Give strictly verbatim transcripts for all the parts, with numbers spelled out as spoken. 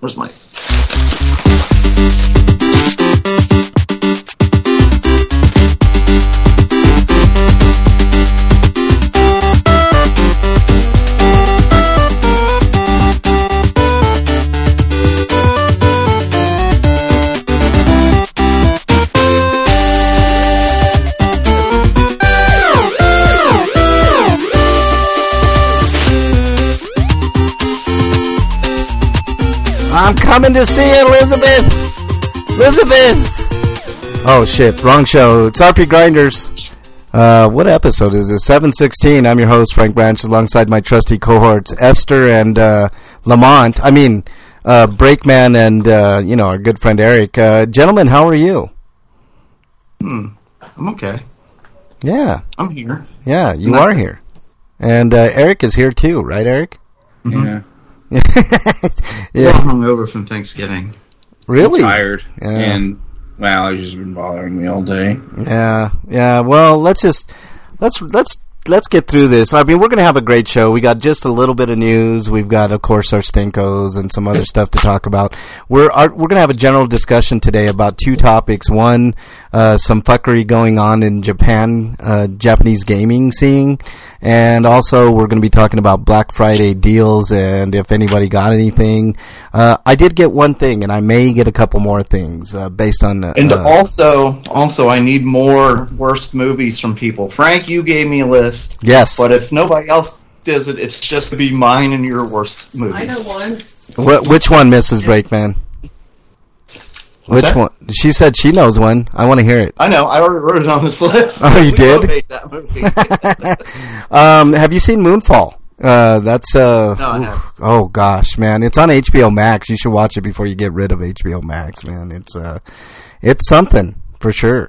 Where's Mike? I'm coming to see you, Elizabeth! Elizabeth! Oh, shit. Wrong show. It's R P Grinders. Uh, what episode is this? seven sixteen. I'm your host, Frank Branch, alongside my trusty cohorts, Esther and uh, Lamont. I mean, uh, Breakman and, uh, you know, our good friend Eric. Uh, gentlemen, how are you? Hmm. I'm okay. Yeah. I'm here. Yeah, you I'm are not- here. And uh, Eric is here, too. Right, Eric? Mm-hmm. Yeah. Yeah. I'm hungover from Thanksgiving. Really? I'm tired. Yeah. And my allergies have been bothering me all day. Yeah, yeah. Well, let's just let's let's let's get through this. I mean, we're going to have a great show. We got just a little bit of news. We've got, of course, our stinkos and some other stuff to talk about. We're our, we're going to have a general discussion today about two topics. One, uh, some fuckery going on in Japan, uh, Japanese gaming scene, and also we're going to be talking about Black Friday deals and if anybody got anything. Uh, I did get one thing, and I may get a couple more things uh, based on. Uh, And also, also, I need more worst movies from people. Frank, you gave me a list. Yes. But if nobody else does it, it's just to be mine and your worst movies. I know one. Wh- which one, Missus Breakman? Which that? one? She said she knows one. I want to hear it. I know. I already wrote it on this list. Oh, you We did? both hate that movie. Um, have you seen Moonfall? Uh, that's uh. No, I oof. haven't. Oh gosh, man, it's on H B O Max. You should watch it before you get rid of H B O Max, man. It's uh, it's something for sure.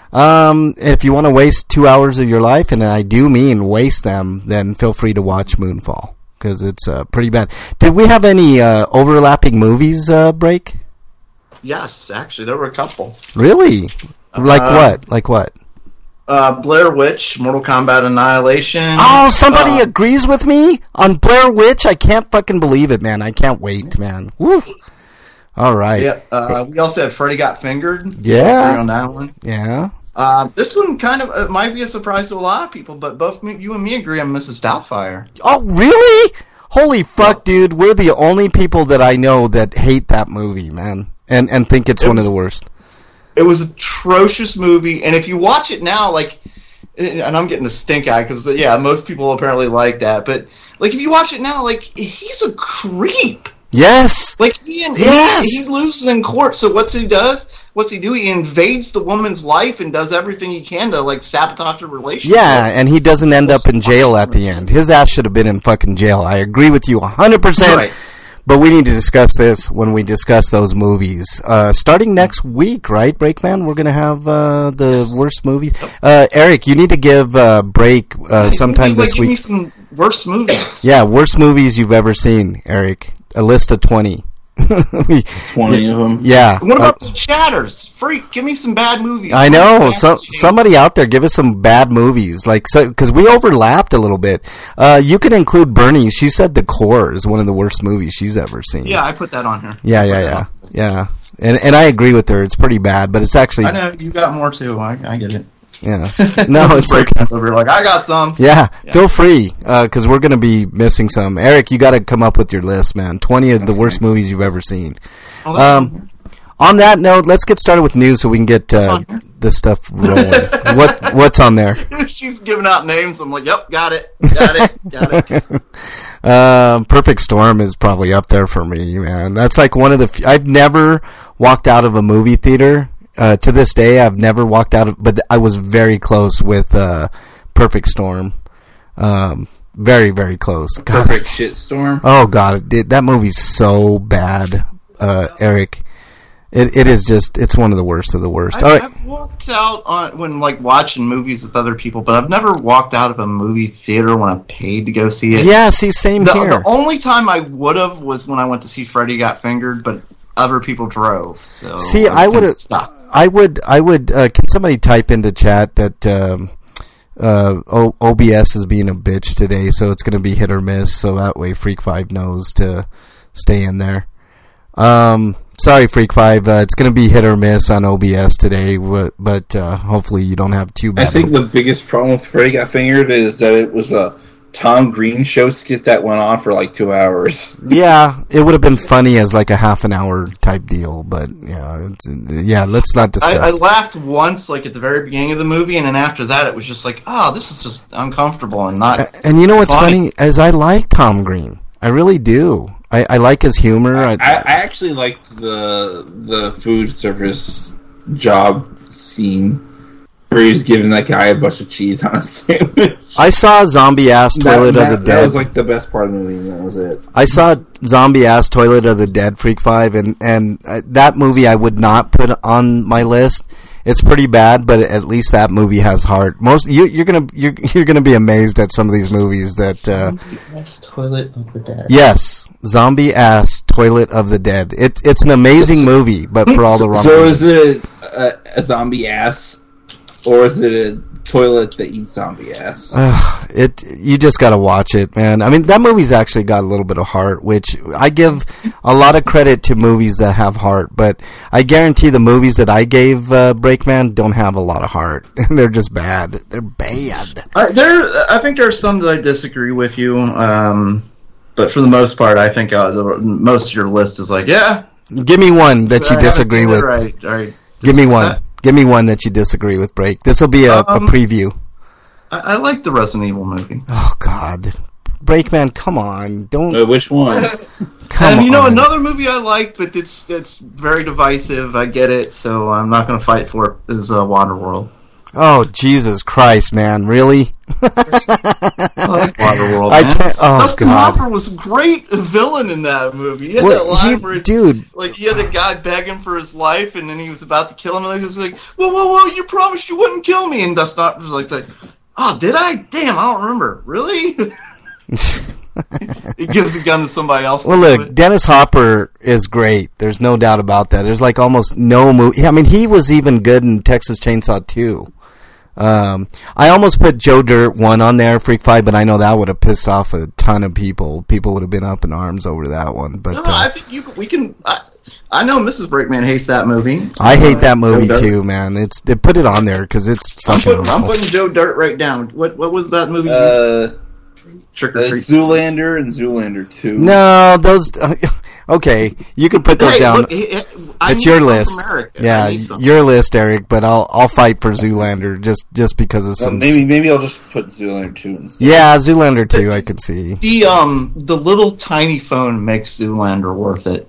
Um, if you want to waste two hours of your life, and I do mean waste them, then feel free to watch Moonfall because it's uh, pretty bad. Did we have any uh, overlapping movies uh, break? Yes, actually, there were a couple. Really? Like Uh, what? Like what? Uh, Blair Witch, Mortal Kombat Annihilation. Oh, somebody uh, agrees with me on Blair Witch. I can't fucking believe it, man. I can't wait, man. Woo. All right. Yeah, uh, we also had Freddy Got Fingered. Yeah. Agree on that one. Yeah. Uh, this one kind of uh, might be a surprise to a lot of people, but both me, you and me agree on Missus Doubtfire. Oh, really? Holy fuck, dude. We're the only people that I know that hate that movie, man, and and think it's It one was- of the worst. It was an atrocious movie, and if you watch it now, like, and I'm getting a stink eye because, yeah, most people apparently like that, but, like, if you watch it now, like, he's a creep. Yes. Like, he, Yes. he, he loses in court, so what's he does? What's he do? He invades the woman's life and does everything he can to, like, sabotage the relationship. Yeah, and he doesn't end up in jail at the end. His ass should have been in fucking jail. I agree with you one hundred percent. Right. But we need to discuss this when we discuss those movies. Uh, starting next week, right, Breakman? We're going to have uh, the Yes. worst movies. Uh, Eric, you need to give uh, Break uh, sometime Like, this give me week. some worst movies. Yeah, worst movies you've ever seen, Eric. A list of twenty. we, twenty of them. yeah. What about Uh, the Shatters? Freak, give me some bad movies. I know. Bad So, movies. somebody out there, give us some bad movies, like so, because we overlapped a little bit. Uh, you can include Bernie. She said The Core is one of the worst movies she's ever seen. Yeah, I put that on here. yeah, I put yeah, that yeah, on. yeah. And and I agree with her. It's pretty bad, but it's actually I know you got more too. I, I get it. yeah. No, it's okay. Over here, like I got some. Yeah, feel free, because we're going to be missing some. Eric, you got to come up with your list, man. twenty of the worst movies you've ever seen. Oh, that's Um, on that note, let's get started with news so we can get uh, on here? this stuff rolling. what What's on there? She's giving out names. I'm like, yep, got it, got it, got it. Um, Perfect Storm is probably up there for me, man. That's like one of the. F- I've never walked out of a movie theater. Uh, to this day, I've never walked out of, but I was very close with uh, Perfect Storm. Um, very, very close. God. Perfect shitstorm. Oh God, it, that movie's so bad, uh, Eric. It it is just it's one of the worst of the worst. I, All right, I've walked out on when like watching movies with other people, but I've never walked out of a movie theater when I paid to go see it. yeah, see, same The, here. the only time I would have was when I went to see Freddy Got Fingered, but other people drove. So See, was I would kinda have. stuck. I would. I would. Uh, can somebody type into chat that um, uh, o- O B S is being a bitch today, so it's going to be hit or miss. So that way, Freak Five knows to stay in there. Um, sorry, Freak Five. Uh, it's going to be hit or miss on O B S today, but uh, hopefully you don't have too bad. I think the biggest problem with Freddy Got Fingered is that it was a Tom Green show skit that went on for like two hours. Yeah, it would have been funny as like a half an hour type deal, but yeah, it's, yeah. Let's not discuss. I, I laughed once, like at the very beginning of the movie, and then after that, it was just like, oh, this is just uncomfortable and not. And, and you know what's funny. funny? As I like Tom Green, I really do. I, I like his humor. I, I, I, I actually liked the the food service job scene where he was giving that guy a bunch of cheese on a sandwich. I saw Zombie Ass Toilet that, of the that, Dead. That was like the best part of the movie. That was it. I saw Zombie Ass Toilet of the Dead, Freak Five, and and uh, that movie I would not put on my list. It's pretty bad, but at least that movie has heart. Most you, you're gonna you're you're gonna be amazed at some of these movies that. Uh, Zombie Ass Toilet of the Dead. Yes, Zombie Ass Toilet of the Dead. It's it's an amazing movie, but for all the wrong. So reasons. is it a, a zombie ass? Or is it a toilet that eats zombie ass? Uh, it you just got to watch it, man. I mean, that movie's actually got a little bit of heart, which I give a lot of credit to movies that have heart. But I guarantee the movies that I gave uh, Breakman don't have a lot of heart. They're just bad. They're bad. Uh, there, I think there's some that I disagree with you. Um, but for the most part, I think uh, most of your list is like, yeah. Give me one that you I disagree with. Right, all right. Give me one. That? Give me one that you disagree with, Break. This will be a, Um, a preview. I, I like the Resident Evil movie. Oh, God. Breakman, come on. Don't. Uh, which one? Come and you know, on. another movie I like, but it's it's very divisive. I get it, so I'm not going to fight for it. Is uh, Waterworld. Oh, Jesus Christ, man. Really? I like Waterworld, I man. can't. Oh, Dustin God. Hopper was a great villain in that movie. He had Well, that line he- where he's, dude. like he had a guy begging for his life, and then he was about to kill him, and he was like, "Whoa, whoa, whoa! You promised you wouldn't kill me." And Dustin Hopper was like, like "Oh, did I? Damn, I don't remember. Really?" He gives the gun to somebody else. Well, to do look, it. Dennis Hopper is great. There's no doubt about that. There's like almost no movie. I mean, he was even good in Texas Chainsaw two. Um, I almost put Joe Dirt one on there, Freak Five, but I know that would have pissed off a ton of people. People would have been up in arms over that one. But No, uh, I think you we can. I, I know Missus Breakman hates that movie. I hate that Uh, movie Joe Dirt. too, man. It's they put it on there because it's I'm fucking putting, I'm awful. putting Joe Dirt right down. What what was that movie? Uh, Trick uh, or Treat. Zoolander and Zoolander two. No, those. Okay, you can put those Hey, down. look, it- it- I It's need your some list. from Eric. I Yeah, need some. your list, Eric. But I'll I'll fight for Zoolander just just because of Well, some. maybe maybe I'll just put Zoolander two instead. Yeah, Zoolander two. I can see. The um the little tiny phone makes Zoolander worth it.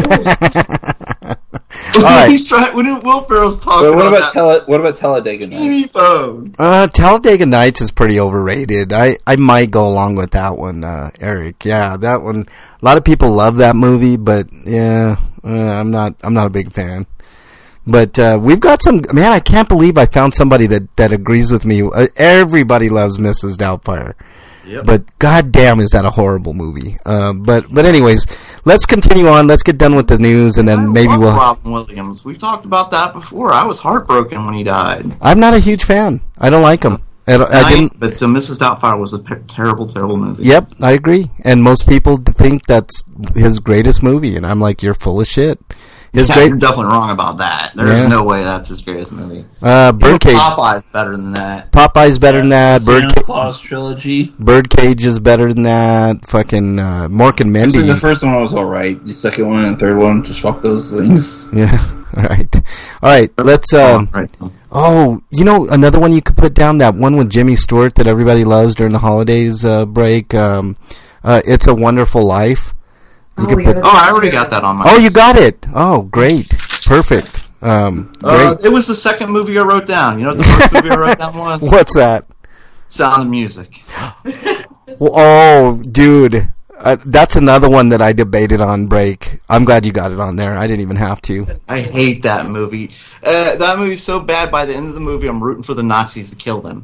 All right. He's trying. When Will Ferrell's talking But what about, about that Tele- what about Talladega Nights? teeny phone. Uh, Talladega Nights is pretty overrated. I, I might go along with that one, uh, Eric. Yeah, that one. A lot of people love that movie, but yeah, uh, I'm not. I'm not a big fan. But uh, we've got some. Man, I can't believe I found somebody that, that agrees with me. Uh, everybody loves Missus Doubtfire. Yep. But goddamn, is that a horrible movie? Uh, but but anyways, let's continue on. Let's get done with the news, and I then maybe love we'll. Robin Williams. We've talked about that before. I was heartbroken when he died. I'm not a huge fan. I don't like him. I, don't- I I didn't. But uh, Missus Doubtfire was a pe- terrible, terrible movie. Yep, I agree. And most people think that's his greatest movie, and I'm like, you're full of shit. His Yeah, great you're definitely wrong about that. There's Yeah. no way that's his greatest movie. uh, Birdcage. Popeye's better than that. Popeye's better than that. Santa Birdcage. Claus trilogy. Birdcage is better than that. Fucking uh, Mork and Actually, Mindy. the first one was alright. The second one and the third one, just fuck those things. Yeah. All right. All right. Let's. Um, Oh, right. oh, you know another one you could put down, that one with Jimmy Stewart that everybody loves during the holidays uh, break. Um, uh, It's a Wonderful Life. You Oh, could yeah, put. that's Oh, I already got that on my Oh, list. you got it. Oh, great. Perfect. Um, great. Uh, it was the second movie I wrote down. You know what the first movie I wrote down was? What's that? Sound of Music. Well, oh, dude. Uh, that's another one that I debated on break. I'm glad you got it on there. I didn't even have to. I hate that movie. Uh, that movie's so bad, by the end of the movie, I'm rooting for the Nazis to kill them.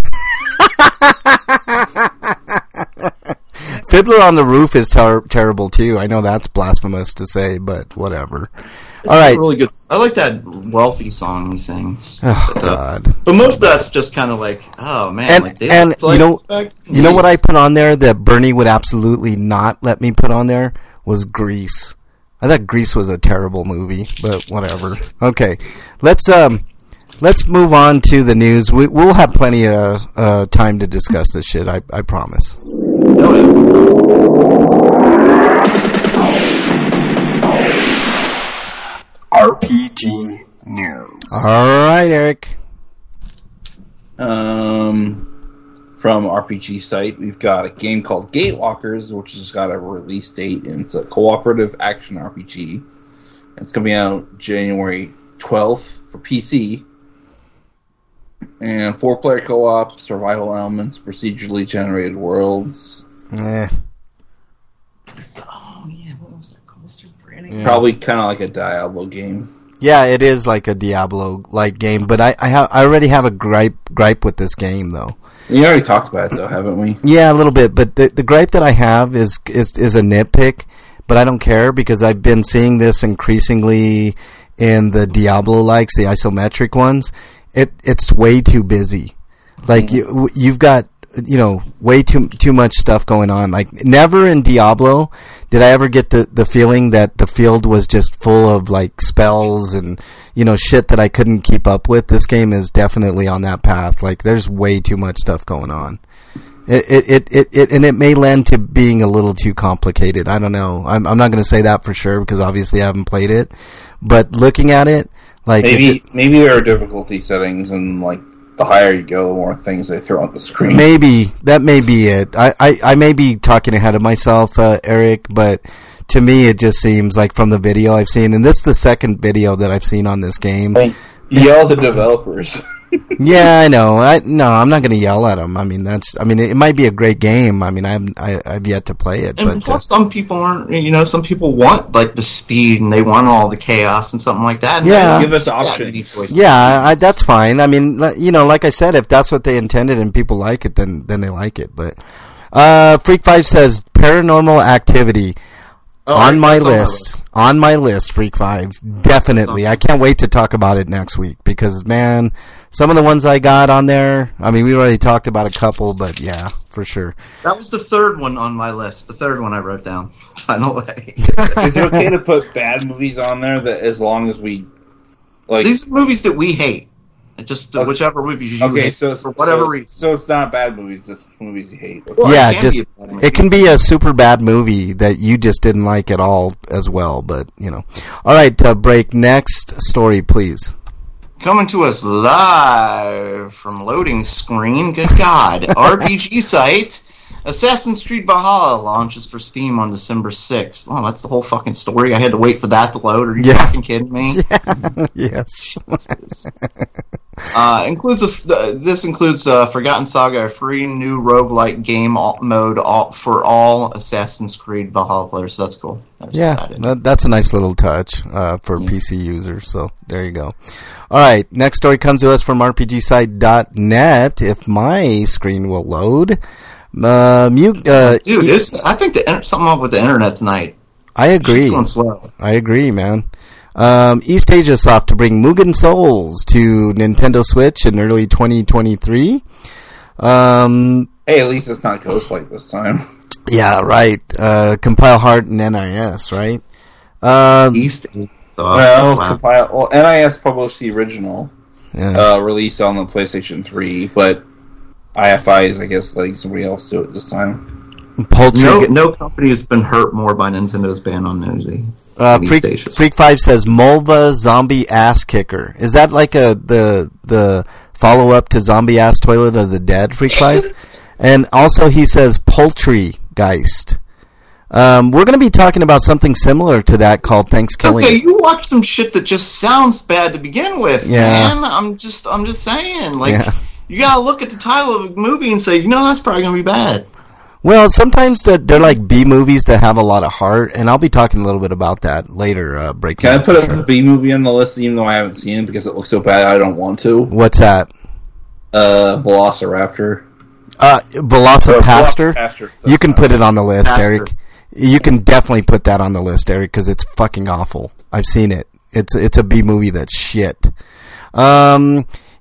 Fiddler on the Roof is ter- terrible, too. I know that's blasphemous to say, but whatever. It's All right. really good. I like that wealthy song he sings. Oh, but, uh, God. but most of that's just kind of like, oh man, And, like they and play you know, back in you know the what I put on there that Bernie would absolutely not let me put on there was Grease. I thought Grease was a terrible movie, but whatever. Okay, let's um, let's move on to the news. We, we'll have plenty of uh, time to discuss this shit. I, I promise. R P G News. All right, Eric. Um. From R P G site, we've got a game called Gatewalkers, which has got a release date, and it's a cooperative action R P G. It's coming out January twelfth for P C. And four-player co-op, survival elements, procedurally generated worlds. Eh. Oh yeah, what was that called? Yeah. Probably kind of like a Diablo game. Yeah, it is like a Diablo-like game, but I I, ha- I already have a gripe gripe with this game though. We already talked about it, though, haven't we? Yeah, a little bit. But the the gripe that I have is is is a nitpick, but I don't care because I've been seeing this increasingly in the Diablo likes, the isometric ones. It it's way too busy. Like mm-hmm. you you've got you know way too too much stuff going on. Like never in Diablo did I ever get the the feeling that the field was just full of like spells and you know shit that I couldn't keep up with. This game is definitely on that path. Like there's way too much stuff going on. It it it, it, it and it may lend to being a little too complicated. I don't know. I'm I'm not going to say that for sure because obviously I haven't played it. But looking at it, like maybe it, maybe there are difficulty settings and like. The higher you go, the more things they throw on the screen. Maybe. That may be it. I, I, I may be talking ahead of myself, uh, Eric, but to me it just seems like from the video I've seen, and this is the second video that I've seen on this game. I mean, yell at the developers. Yeah, I know. I no, I'm not going to yell at them. I mean, that's. I mean, it, it might be a great game. I mean, I haven't, I, I've yet to play it. And but, plus, uh, some people aren't. You know, some people want like the speed and they want all the chaos and something like that. And Yeah. Give us yeah, options. yeah, I, that's fine. I mean, li- you know, like I said, if that's what they intended and people like it, then then they like it. But uh, Freak Five says Paranormal Activity. Oh, on my that's on my list, list. on my list, Freak Five, definitely. I can't wait to talk about it next week because, man, some of the ones I got on there. I mean, we already talked about a couple, but yeah, for sure. That was the third one on my list. The third one I wrote down. By the way, Is it okay to put bad movies on there that as long as we like? these are movies that we hate. Just uh, Okay. whichever movies you Okay, hate so for whatever so, reason. so it's not bad movies; it's movies you hate. Well, yeah, it can just be a bad movie. it can be a super bad movie that you just didn't like at all as well. But you know, all right, uh, break. Next story, please. Coming to us live from loading screen. Good God, R P G site. Assassin's Creed Valhalla launches for Steam on December sixth. Oh, that's the whole fucking story. I had to wait for that to load. Are you Yeah. fucking kidding me? Yeah. Yes. Uh, includes a, uh, this includes uh, Forgotten Saga, a free new roguelike game all, mode all, for all Assassin's Creed Valhalla players. So that's cool. That's Yeah, about it. that, that's a nice little touch uh, for Yeah. P C users. So there you go. All right, next story comes to us from R P G site dot net. If my screen will load, uh, mute. Uh, Dude, e- it's, I think the, inter- something up with the internet tonight. I It's agree. going slow. I agree, man. Um, East Asia Soft to bring Mugen Souls to Nintendo Switch in early twenty twenty-three. Um, Hey, at least it's not Ghostlight this time. yeah, right. Uh, Compile Heart and N I S, right? Um, East. So, Well, wow. compile, well, N I S published the original yeah. uh, release on the PlayStation three, but I F I is, I guess, letting somebody else do it this time. Poultry. no, no company has been hurt more by Nintendo's ban on nudity. Uh, East Freak, Asia. Freak Five says Mulva Zombie Ass Kicker. Is that like a the the follow up to Zombie Ass Toilet of the Dead? Freak Five, and also he says Poultrygeist. Um, we're going to be talking about something similar to that called Thanksgiving. Okay, you watch some shit that just sounds bad to begin with, Yeah. man. I'm just, I'm just saying, like, Yeah. you gotta look at the title of a movie and say, you know, that's probably gonna be bad. Well, sometimes the, they're like B movies that have a lot of heart, and I'll be talking a little bit about that later. Uh, breaking. Can I up put for a sure. B movie on the list even though I haven't seen it because it looks so bad I don't want to? What's that? Uh, Velociraptor. Uh, Velocipaster. Velocipaster. You can put it on the list, Pastor. Eric. You can definitely put that on the list, Eric, because it's fucking awful. I've seen it. It's it's a B movie that's shit. Um,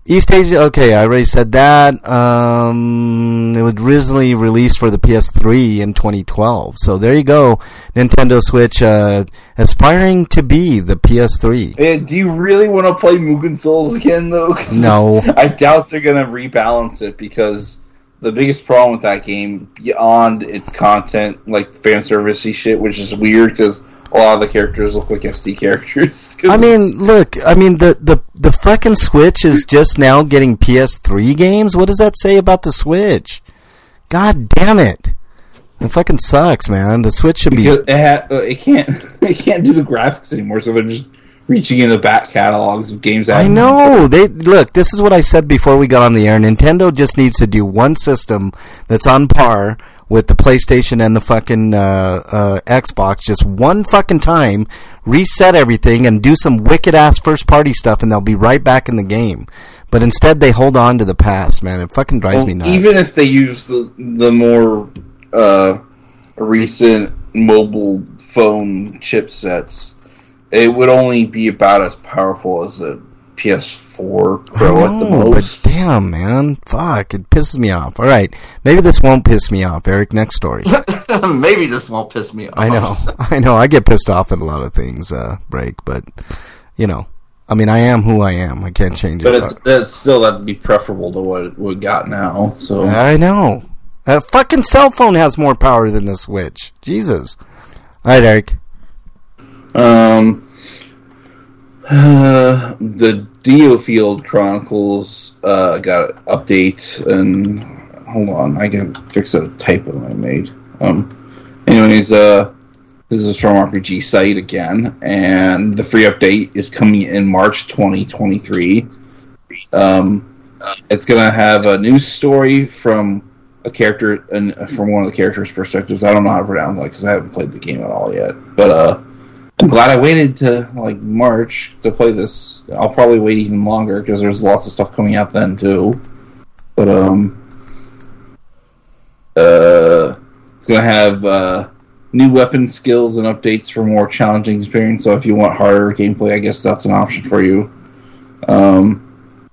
East Asia, okay, I already said that. Um, it was originally released for the P S three in twenty twelve. So there you go. Nintendo Switch, uh, aspiring to be the P S three. Hey, do you really want to play Mugen Souls again, though? 'Cause No. I doubt they're going to rebalance it, because the biggest problem with that game, beyond its content, like fan servicey shit, which is weird because a lot of the characters look like S D characters. I mean, look, I mean, the, the, the fucking Switch is just now getting P S three games? What does that say about the Switch? God damn it. It fucking sucks, man. The Switch should because be... It, ha- uh, it can't it can't do the graphics anymore, so they're just reaching in the back catalogs of games. I know. They look, this is what I said before we got on the air. Nintendo just needs to do one system that's on par with the PlayStation and the fucking uh, uh, Xbox, just one fucking time, reset everything, and do some wicked-ass first-party stuff, and they'll be right back in the game. But instead, they hold on to the past, man. It fucking drives well, me nuts. Even if they use the, the more uh, recent mobile phone chipsets, it would only be about as powerful as a P S four Pro I at the know, most. But damn, man. Fuck, it pisses me off. All right, maybe this won't piss me off, Eric. Next story. Maybe this won't piss me off. I know. I know. I get pissed off at a lot of things, uh, Break, but, you know. I mean, I am who I am. I can't change But it. it's that's still that'd be preferable to what we got now. So I know. A fucking cell phone has more power than the Switch. Jesus. All right, Eric. Um, uh, the Diofield Chronicles uh, got an update, and hold on, I can fix a typo I made. Um, anyways, uh, this is from R P G Site again, and the free update is coming in March twenty twenty-three. Um, it's gonna have a news story from a character, and from one of the characters' perspectives. I don't know how to pronounce that because I haven't played the game at all yet, but uh. I'm glad I waited to like March to play this. I'll probably wait even longer because there's lots of stuff coming out then too. But um, uh, it's gonna have uh, new weapon skills and updates for more challenging experience. So if you want harder gameplay, I guess that's an option for you. Um,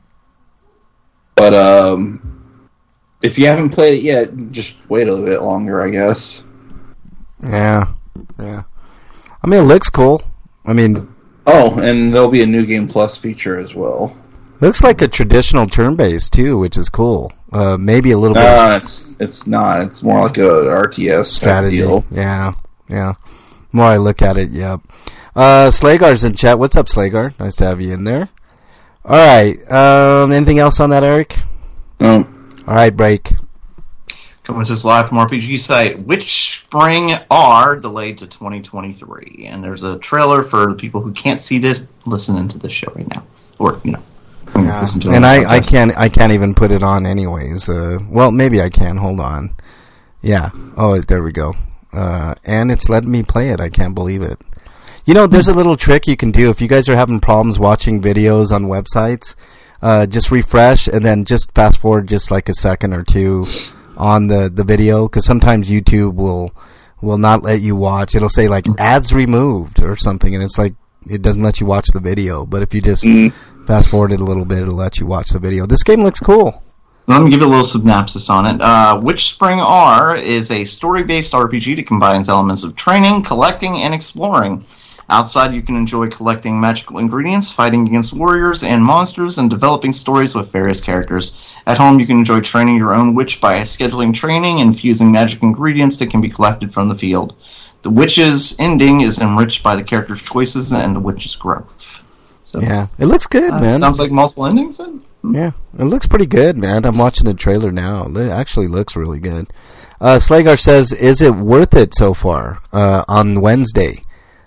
but um, if you haven't played it yet, just wait a little bit longer, I guess. Yeah, yeah. I mean, it looks cool. I mean... Oh, and there'll be a New Game Plus feature as well. Looks like a traditional turn-based, too, which is cool. Uh, maybe a little bit... Uh, it's it's not. It's more like a R T S strategy. Deal. Yeah, yeah. The more I look at it, yeah. Uh, Slagar's in chat. What's up, Slagar? Nice to have you in there. All right. Um, anything else on that, Eric? No. All right, Break. Coming to us live from R P G Site. Witch Spring are delayed to twenty twenty-three, and there's a trailer for the people who can't see this listening to this show right now, or you know, yeah. listen to it. And I, I can't I can't even put it on anyways. Uh, well, maybe I can. Hold on. Yeah. Oh, there we go. Uh, and it's letting me play it. I can't believe it. You know, there's a little trick you can do if you guys are having problems watching videos on websites. Uh, just refresh and then just fast forward just like a second or two on the, the video, because sometimes YouTube will will not let you watch. It'll say like ads removed or something, and it's like it doesn't let you watch the video. But if you just mm. fast forward it a little bit, it'll let you watch the video. This game looks cool. Let me give you a little synopsis on it. Uh, Witch Spring R is a story-based R P G that combines elements of training, collecting, and exploring. Outside, you can enjoy collecting magical ingredients, fighting against warriors and monsters, and developing stories with various characters. At home, you can enjoy training your own witch by scheduling training and fusing magic ingredients that can be collected from the field. The witch's ending is enriched by the character's choices and the witch's growth. So, yeah, it looks good, uh, man. Sounds like multiple endings, then? Yeah, it looks pretty good, man. I'm watching the trailer now. It actually looks really good. Uh, Slagar says, is it worth it so far uh, on Wednesday?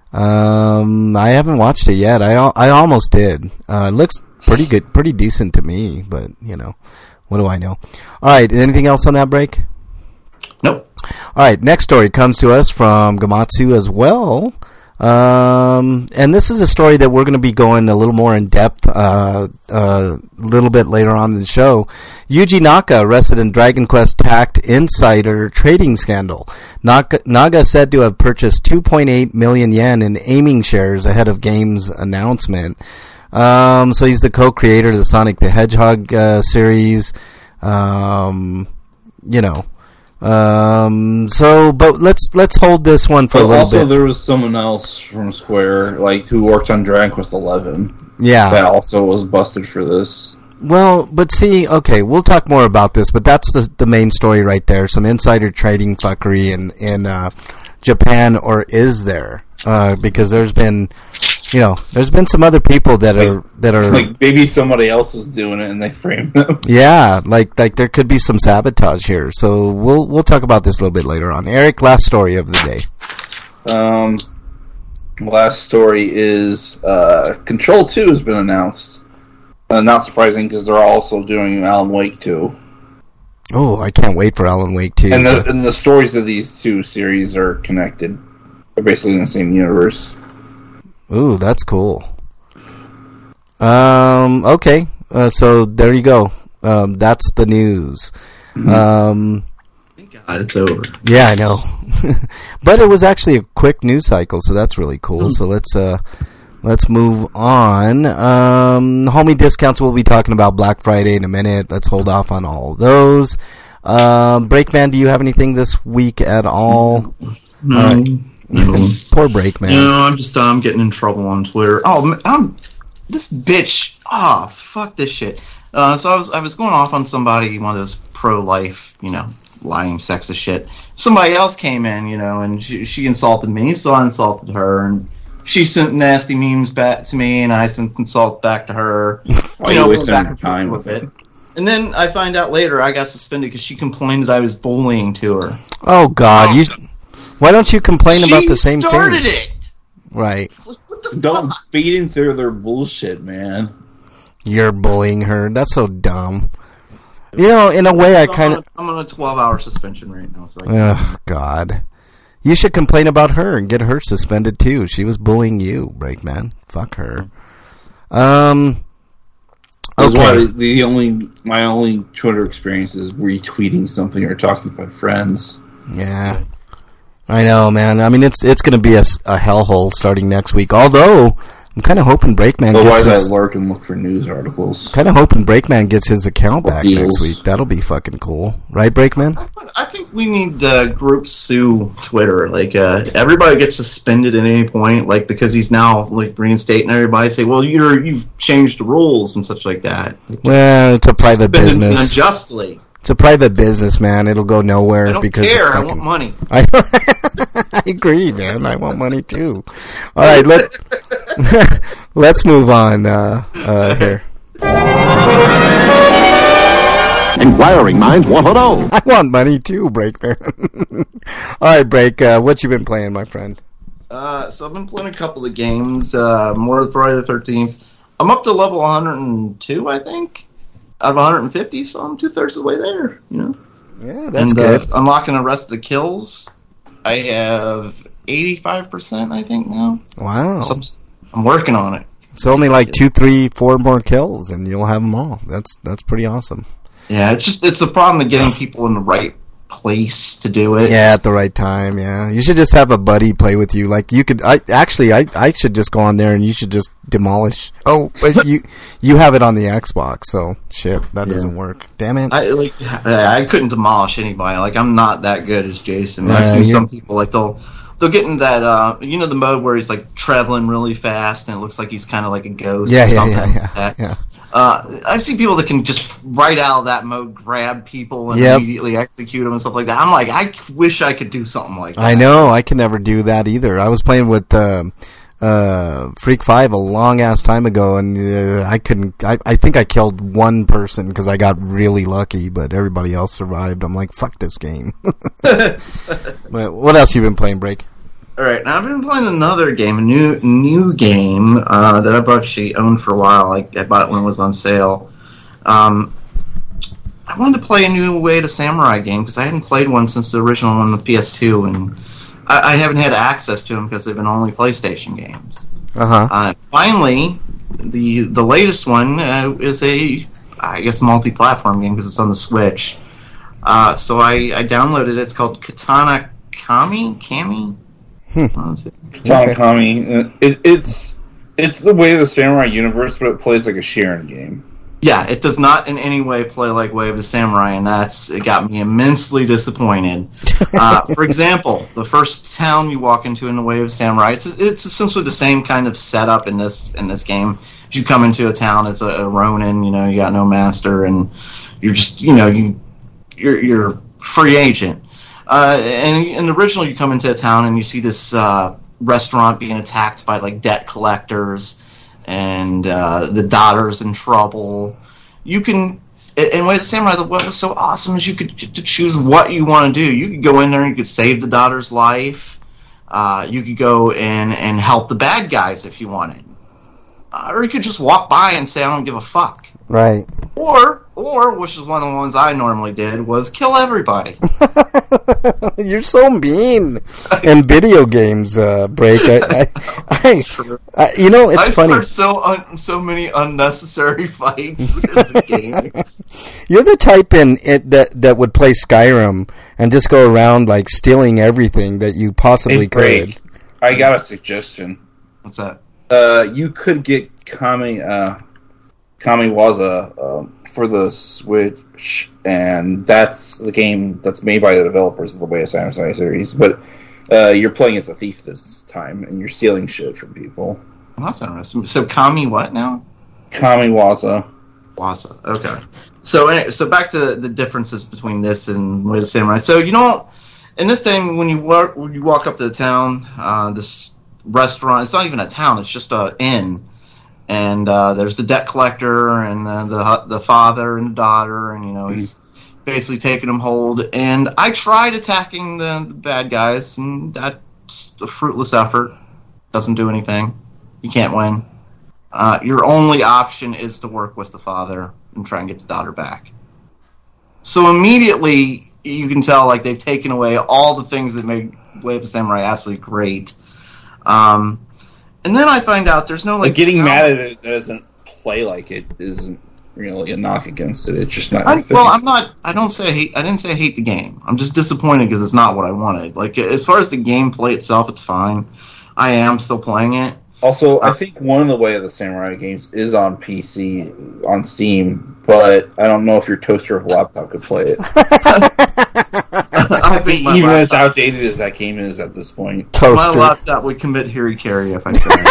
Um, I haven't watched it yet. I I almost did. Uh, it looks pretty good, pretty decent to me, but, you know, what do I know? All right, anything else on that break? Nope. All right, next story comes to us from Gamatsu as well. Um, and this is a story that we're going to be going a little more in depth uh, uh, a little bit later on in the show. Yuji Naka arrested in Dragon Quest Tact insider trading scandal. Naka, Naga said to have purchased two point eight million yen in aiming shares ahead of game's announcement. Um, so he's the co-creator of the Sonic the Hedgehog uh, series. Um, you know. Um, so, but let's let's hold this one for but a little also bit. there was someone else from Square, like who worked on Dragon Quest eleven. Yeah. That also was busted for this. Well, but see, okay, we'll talk more about this, but that's the the main story right there. Some insider trading fuckery in in uh, Japan, or is there? Uh, because there's been, you know, there's been some other people that Like- are that are Like maybe somebody else was doing it and they framed them. yeah, like like there could be some sabotage here. So we'll we'll talk about this a little bit later on. Eric, last story of the day. Um, last story is uh, Control two has been announced. Uh, not surprising because they're also doing Alan Wake two. Oh, I can't wait for Alan Wake two. And the, and the stories of these two series are connected. They're basically in the same universe. Ooh, that's cool. Um, okay, uh, so there you go. Um, that's the news. Um, Thank God it's over. yeah, I know. But it was actually a quick news cycle, so that's really cool. So let's uh, let's move on. Um, homie discounts, we'll be talking about Black Friday in a minute. Let's hold off on all those. Um, Breakman, do you have anything this week at all? No, All right. no. Poor Breakman. No, I'm just I'm getting in trouble on Twitter. Oh, I'm this bitch. Ah, oh, fuck this shit. Uh, so I was I was going off on somebody, one of those pro-life, you know, lying sexist shit. Somebody else came in, you know, and she, she insulted me, so I insulted her, and she sent nasty memes back to me, and I sent insult back to her. Why you you know, wasting back your and forth time with with it. And then I find out later I got suspended because she complained that I was bullying to her. Oh God, you. Why don't you complain she about the same thing? started it. Right. What the Don't fuck? feed into their bullshit, man. You're bullying her. That's so dumb. You know, in a way, I So kind I'm of. on a- I'm on a twelve-hour suspension right now. So I can't- Ugh, God. You should complain about her and get her suspended too. She was bullying you, Breakman. Fuck her. Um. That's Okay. why the only my only Twitter experience is retweeting something or talking to my friends. Yeah. I know, man. I mean, it's it's going to be a, s- a hellhole starting next week. Although I'm kind of hoping Breakman gets Otherwise, I his, lurk and look for news articles. kind of hoping Breakman gets his account back Deals. next week. That'll be fucking cool, right, Breakman? I think we need uh, group sue Twitter. Like uh, everybody gets suspended at any point, like because he's now like reinstating everybody. Say, well, you're you've changed the rules and such like that. Well, it's a private Suspended business. unjustly. It's a private business, man. It'll go nowhere I don't because care. it's I fucking- want money. I, I agree, man. I want money too. All right, let let's move on uh, uh, here. Inquiring minds want to know. I want money too, Breakman. All right, Break. Uh, what you been playing, my friend? Uh, so I've been playing a couple of games. Uh, more of Friday the thirteenth. I'm up to level one hundred two, I think, out of one hundred fifty. So I'm two thirds of the way there. You know. Yeah, that's and, good. Uh, unlocking the rest of the kills. I have eighty-five percent, I think, now. Wow. So I'm, I'm working on it. So only like two, three, four more kills, and you'll have them all. That's that's pretty awesome. Yeah, it's just it's the problem of getting people in the right place to do it. Yeah, at the right time. Yeah, you should just have a buddy play with you. Like you could. I actually, I I should just go on there and you should just demolish. Oh, but you you have it on the Xbox, so shit, that Yeah. doesn't work. Damn it. I like I couldn't demolish anybody. Like I'm not that good as Jason. I've Yeah, seen you- some people like they'll they'll get in that uh you know the mode where he's like traveling really fast and it looks like he's kind of like a ghost. Yeah, or yeah, something yeah, like yeah, that. yeah. Uh, I've seen people that can just right out of that mode grab people and Yep. immediately execute them and stuff like that. I'm like, I wish I could do something like that. I know. I can never do that either. I was playing with uh, uh, Freak Five a long ass time ago, and uh, I couldn't. I, I think I killed one person because I got really lucky, but everybody else survived. I'm like, fuck this game. But what else you been playing, Break? All right, now I've been playing another game, a new new game uh, that I've actually owned for a while. Like I bought it when it was on sale. Um, I wanted to play a new Way to Samurai game because I hadn't played one since the original on the P S two, and I, I haven't had access to them because they've been only PlayStation games. Uh-huh. Uh Finally, the the latest one uh, is a, I guess, multi-platform game because it's on the Switch. Uh, so I, I downloaded it. It's called Katana Kami? Kami? Hmm. What is it? Tanakami, uh, it, it's It's the Way of the Samurai universe, but it plays like a Sharon game. Yeah, it does not in any way play like Way of the Samurai, and that's it got me immensely disappointed. Uh, for example, the first town you walk into in the Way of the Samurai, it's it's essentially the same kind of setup in this in this game. You come into a town as a, a Ronin, you know, you got no master, and you're just, you know, you you're you're free agent. Uh, and in the original, you come into a town and you see this uh, restaurant being attacked by like debt collectors. And uh, the daughter's in trouble. You can, and Way of the Samurai, what was so awesome is you could get to choose what you want to do. You could go in there and you could save the daughter's life. Uh, you could go in and help the bad guys if you wanted. Uh, or you could just walk by and say, I don't give a fuck. Right. Or, or, which is one of the ones I normally did, was kill everybody. You're so mean in video games, uh, Break. I, I, I, I, you know, it's I funny. I so un- so many unnecessary fights in the game. You're the type in it that that would play Skyrim and just go around like stealing everything that you possibly Hey, Break, could. I got a suggestion. What's that? Uh, you could get Kami uh, Kamiwaza um, for the Switch, and that's the game that's made by the developers of the Way of Samurai series. But uh, you're playing as a thief this time, and you're stealing shit from people. Well, that's interesting. So Kami what now? Kamiwaza. Waza. Okay. So anyway, so back to the differences between this and Way of the Samurai. So you know, in this thing, when you walk when you walk up to the town, uh, this restaurant, it's not even a town; it's just a inn. And uh, there's the debt collector and the, the the father and the daughter, and you know mm-hmm. he's basically taking them hold. And I tried attacking the, the bad guys, and that's a fruitless effort. Doesn't do anything. You can't win. Uh, your only option is to work with the father and try and get the daughter back. So immediately you can tell like they've taken away all the things that made Way of the Samurai absolutely great. Um, And then I find out there's no like but getting town. mad at it doesn't play like it isn't really a knock against it. It's just not. I, your thing. well, I'm not. I don't say I hate. I didn't say I hate the game. I'm just disappointed because it's not what I wanted. Like as far as the gameplay itself, it's fine. I am still playing it. Also, uh, I think one of the Way of the Samurai games is on P C on Steam, but I don't know if your toaster or laptop could play it. I think my Even as laptop, outdated as that game is at this point. my Toaster. laptop would commit Harikari if I tried.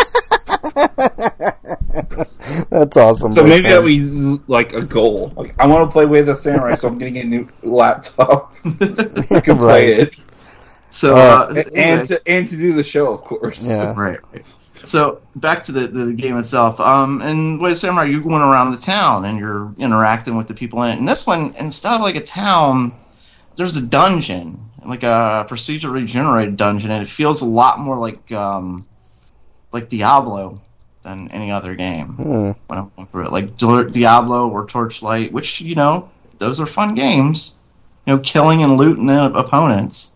That's awesome. So Break, maybe man. that we like a goal. Like I want to play Way of the Samurai, so I'm getting a new laptop. I can play Right. it, So Uh, uh, and, anyway. and to and to do the show, of course. Yeah. Right. So back to the, the game itself. Um, in Way of Samurai, you're going around the town and you're interacting with the people in it. And this one, instead of like a town, there's a dungeon, like a procedurally generated dungeon, and it feels a lot more like um, like Diablo than any other game Hmm. when I'm going through it. Like Di- Diablo or Torchlight, which you know those are fun games. You know, killing and looting the opponents.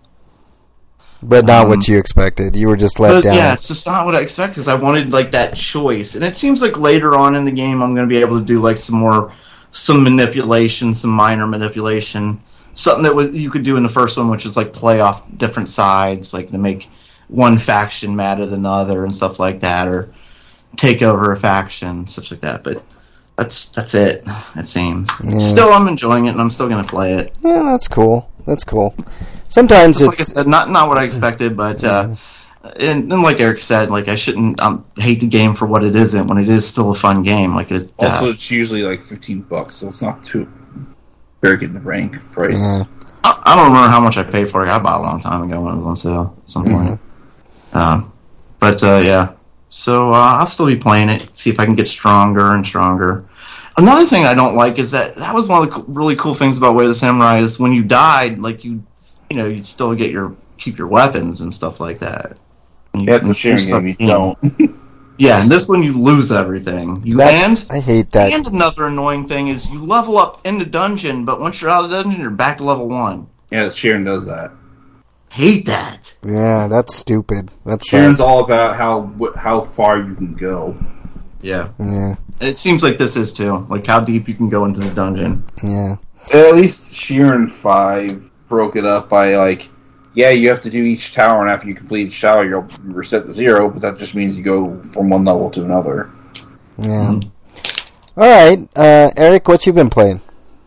But not Um, what you expected. You were just let But, down. yeah, it's just not what I expected because I wanted like that choice, and it seems like later on in the game I'm going to be able to do like some more, some manipulation, some minor manipulation, something that was you could do in the first one, which is like play off different sides, like to make one faction mad at another and stuff like that, or take over a faction, stuff like that. But that's that's it. It seems. Yeah. Still, I'm enjoying it, and I'm still going to play it. Yeah, that's cool. That's cool. Sometimes Just like I it's said, not not what I expected, but uh, and, and like Eric said, like I shouldn't um, hate the game for what it isn't when it is still a fun game. Like it, uh, Also, it's usually like fifteen bucks, so it's not too very good in the rank price. Yeah. I, I don't remember how much I paid for it. I bought it a long time ago when it was on sale at some point. Um, but uh, yeah, so uh, I'll still be playing it. See if I can get stronger and stronger. Another thing I don't like is that that was one of the co- really cool things about Way of the Samurai is when you died, like you, you know, you'd still get your keep your weapons and stuff like that. And you- That's a and sharing stuff game. You in. don't. Yeah, and this one you lose everything. You that's, and I hate that. and another annoying thing is you level up in the dungeon, but once you're out of the dungeon, you're back to level one. Yeah, Sharon does that. Hate that. Yeah, that's stupid. That's Sharon's all about how wh- how far you can go. Yeah. Yeah, It seems like this is too. Like how deep you can go into the dungeon. yeah. At least Sharon five broke it up by like yeah, you have to do each tower, and after you complete each tower, you'll reset to zero, but that just means you go from one level to another. Yeah. Mm-hmm. All right, uh, Eric, what you been playing?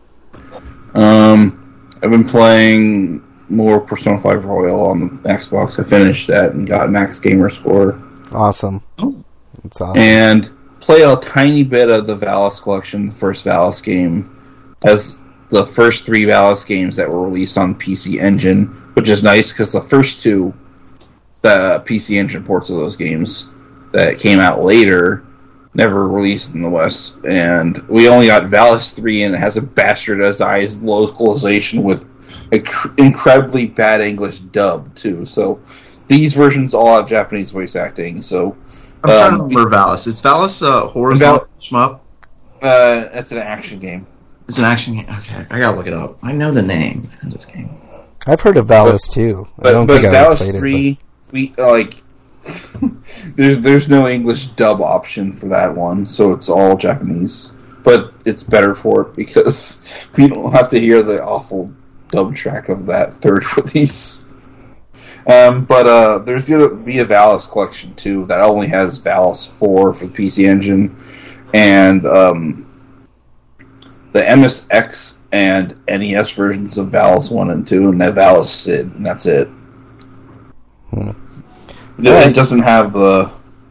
Um, I've been playing more Persona five Royal on the Xbox. I finished that and got max gamer score. Awesome. That's awesome. And played a tiny bit of the Valis collection, the first Valis game, as the first three Valis games that were released on P C Engine, which is nice because the first two, the P C Engine ports of those games that came out later, never released in the West. And we only got Valis three, and it has a bastardized localization with inc- incredibly bad English dub, too. So these versions all have Japanese voice acting, so... I'm um, trying to remember Valis. Is Valis a horizontal shmup? Uh, it's an action game. It's an action game? Okay, I gotta look it up. I know the name of this game. I've heard of Valis, but, too. But, I don't but think Valis I played three, it, but... we, like... there's there's no English dub option for that one, so it's all Japanese. But it's better for it because we don't have to hear the awful dub track of that third release. Um, but uh, there's the other Via Valis collection too that only has Valis four for the P C Engine, and um, the M S X and N E S versions of Valis one and two, and the Valis Sid, and that's it. Hmm. It, right. it doesn't have the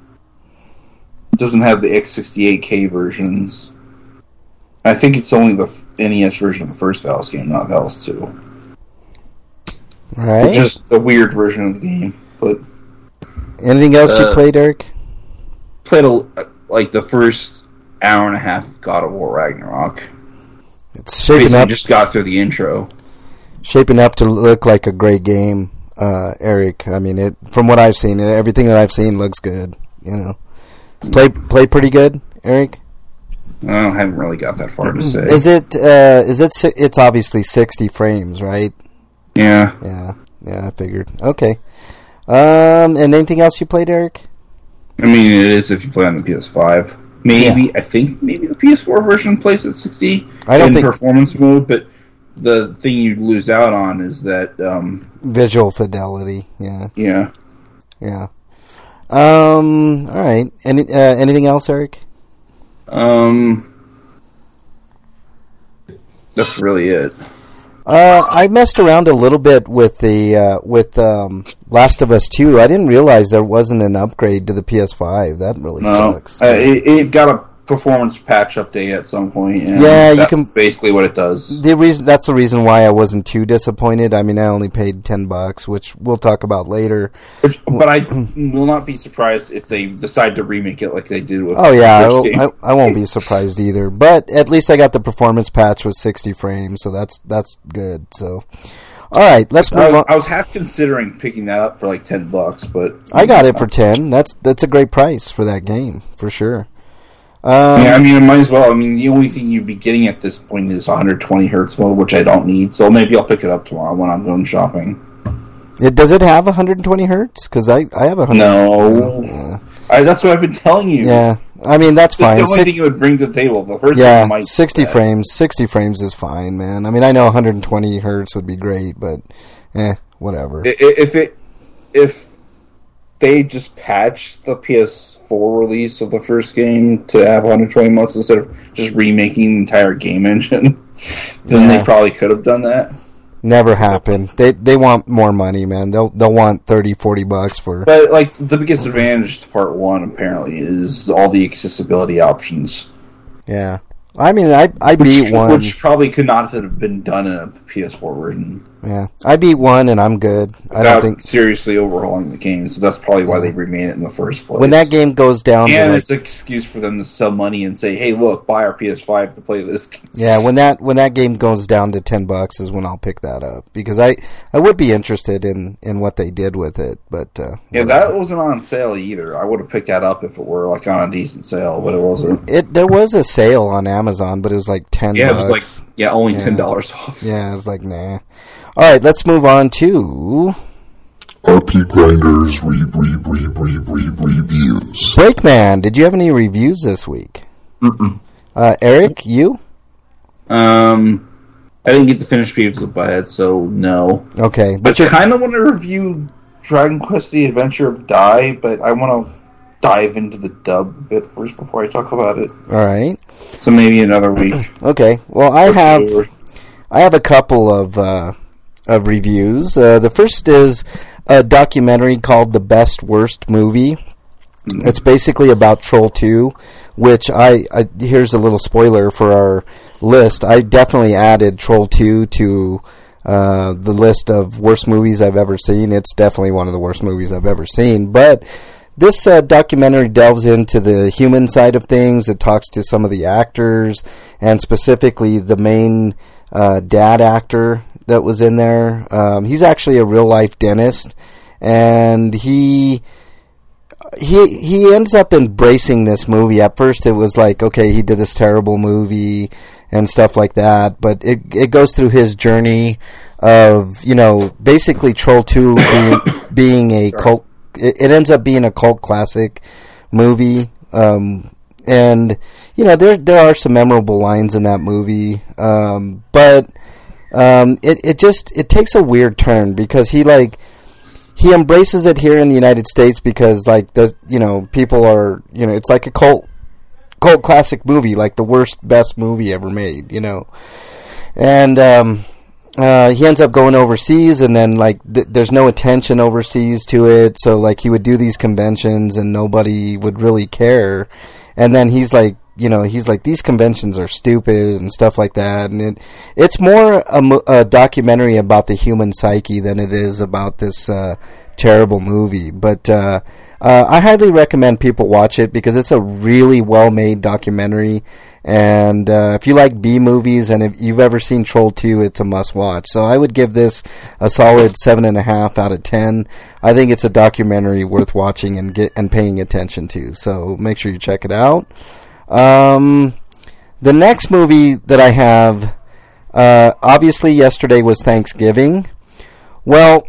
it doesn't have the X sixty-eight K versions. I think it's only the N E S version of the first Valis game, not Valis two. Right. Just a weird version of the game. But anything else uh, you played, Eric? Played a, like the first hour and a half of God of War Ragnarok. It's shaping Basically up. Just got through the intro. Shaping up to look like a great game, uh, Eric. I mean, it from what I've seen, everything that I've seen looks good. You know, play play pretty good, Eric. I haven't really got that far to say. Is it? Uh, is it? It's obviously sixty frames, right? Yeah. Yeah. Yeah. I figured. Okay. Um. And anything else you played, Eric? I mean, it is if you play on the P S five. Maybe yeah. I think maybe the P S four version plays at sixty I don't in think... performance mode, but the thing you lose out on is that um, visual fidelity. Yeah. Yeah. Yeah. Um. All right. Any uh, anything else, Eric? Um. That's really it. Uh, I messed around a little bit with the uh, with um, Last of Us two. I didn't realize there wasn't an upgrade to the P S five. That really no. sucks. Uh, it, it got a performance patch update at some point. And yeah, that's you can basically what it does. The reason that's the reason why I wasn't too disappointed. I mean, I only paid ten bucks, which we'll talk about later. Which, but I will not be surprised if they decide to remake it like they did with. Oh yeah, the first I, I, I won't be surprised either. But at least I got the performance patch with sixty frames, so that's that's good. So, all right, let's move I was, on. I was half considering picking that up for like ten bucks, but I got it for ten. That's that's a great price for that game for sure. Um, yeah, I mean, it might as well. I mean, the only thing you'd be getting at this point is one hundred twenty hertz mode, which I don't need. So maybe I'll pick it up tomorrow when I'm going shopping. It, does it have one hundred twenty hertz? Because I, I have one hundred. No, yeah. I, that's what I've been telling you. Yeah, I mean that's That's fine. the only Six, thing it would bring to the table. The first yeah, thing might sixty frames. Sixty frames is fine, man. I mean, I know one hundred twenty hertz would be great, but eh, whatever. If it if they just patched the P S four release of the first game to have one hundred twenty months instead of just remaking the entire game engine, then yeah. they probably could have done that. Never happened. They they want more money, man. They'll they'll want thirty, forty bucks for. But like the biggest advantage to part one apparently is all the accessibility options. Yeah, I mean, I I which, beat one, which probably could not have been done in a P S four version. Yeah, I beat one and I'm good. I don't think seriously overhauling the game, so that's probably why they remade it in the first place. When that game goes down, and to like, it's an excuse for them to sell money and say, "Hey, look, buy our P S five to play this." Yeah, when that when that game goes down to ten bucks is when I'll pick that up because I, I would be interested in, in what they did with it, but uh, yeah, that wasn't on sale either. I would have picked that up if it were like on a decent sale, but it wasn't. It there was a sale on Amazon, but it was like ten. Yeah, bucks. it was like yeah, only yeah. ten dollars off. Yeah, I was like, nah. All right, let's move on to R P Grinders re re re re re reviews. Breakman. Did you have any reviews this week? Mm-mm. Uh, Eric, you? Um, I didn't get to finish Beavis and Butthead, so no. Okay, but I kind of want to review Dragon Quest: The Adventure of Dai, but I want to dive into the dub bit first before I talk about it. All right. So maybe another week. Okay. Well, I have I have a couple of uh, of reviews. Uh, the first is a documentary called "The Best Worst Movie." Mm-hmm. It's basically about Troll two, which I, I here's a little spoiler for our list. I definitely added Troll two to uh, the list of worst movies I've ever seen. It's definitely one of the worst movies I've ever seen, but this uh, documentary delves into the human side of things. It talks to some of the actors, and specifically the main uh, dad actor that was in there. Um, he's actually a real-life dentist, and he he he ends up embracing this movie. At first it was like, okay, he did this terrible movie and stuff like that, but it it goes through his journey of, you know, basically Troll two being, being a cult. It, it ends up being a cult classic movie, um, and you know there there are some memorable lines in that movie, um, but um, it it just it takes a weird turn because he like he embraces it here in the United States because like the you know people are you know it's like a cult cult classic movie, like the worst best movie ever made, you know, and. Um, Uh, he ends up going overseas, and then like th- there's no attention overseas to it, so like he would do these conventions and nobody would really care, and then he's like, you know, he's like, these conventions are stupid and stuff like that, and it it's more a, mo- a documentary about the human psyche than it is about this uh, terrible movie. But uh, uh, I highly recommend people watch it because it's a really well-made documentary. And uh, if you like B movies and if you've ever seen Troll two, it's a must watch. So I would give this a solid seven and a half out of ten. I think it's a documentary worth watching and get and paying attention to. So make sure you check it out. Um, the next movie that I have, uh, obviously yesterday was Thanksgiving. Well,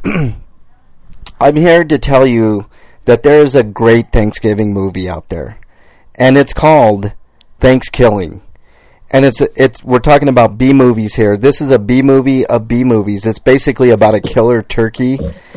I'm here to tell you that there is a great Thanksgiving movie out there, and it's called Thanksgiving, and it's it's we're talking about B movies here. This is a B movie of B movies. It's basically about a killer turkey,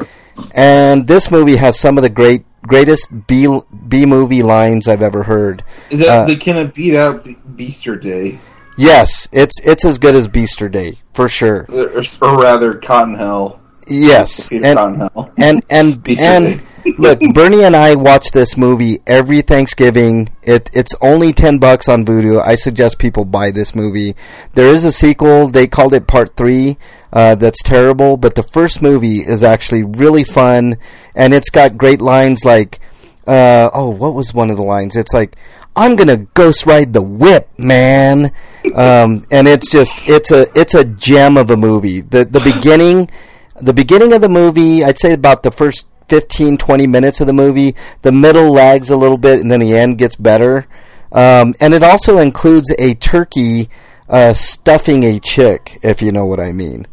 and this movie has some of the great greatest B B movie lines I've ever heard. Is that uh, they kind of beat out Be- Beaster Day? Yes, it's it's as good as Beaster Day for sure, or, or rather, Cotton Hell. Yes, Peter and, Cotton Hell. and and and look, Bernie and I watch this movie every Thanksgiving. It it's only ten bucks on Vudu. I suggest people buy this movie. There is a sequel. They called it Part Three. Uh, that's terrible, but the first movie is actually really fun, and it's got great lines like, uh, oh, what was one of the lines? It's like, I'm gonna ghost ride the whip, man. Um, and it's just it's a it's a gem of a movie. The the beginning. The beginning of the movie, I'd say about the first fifteen, twenty minutes of the movie, the middle lags a little bit, and then the end gets better. Um, and it also includes a turkey uh, stuffing a chick, if you know what I mean.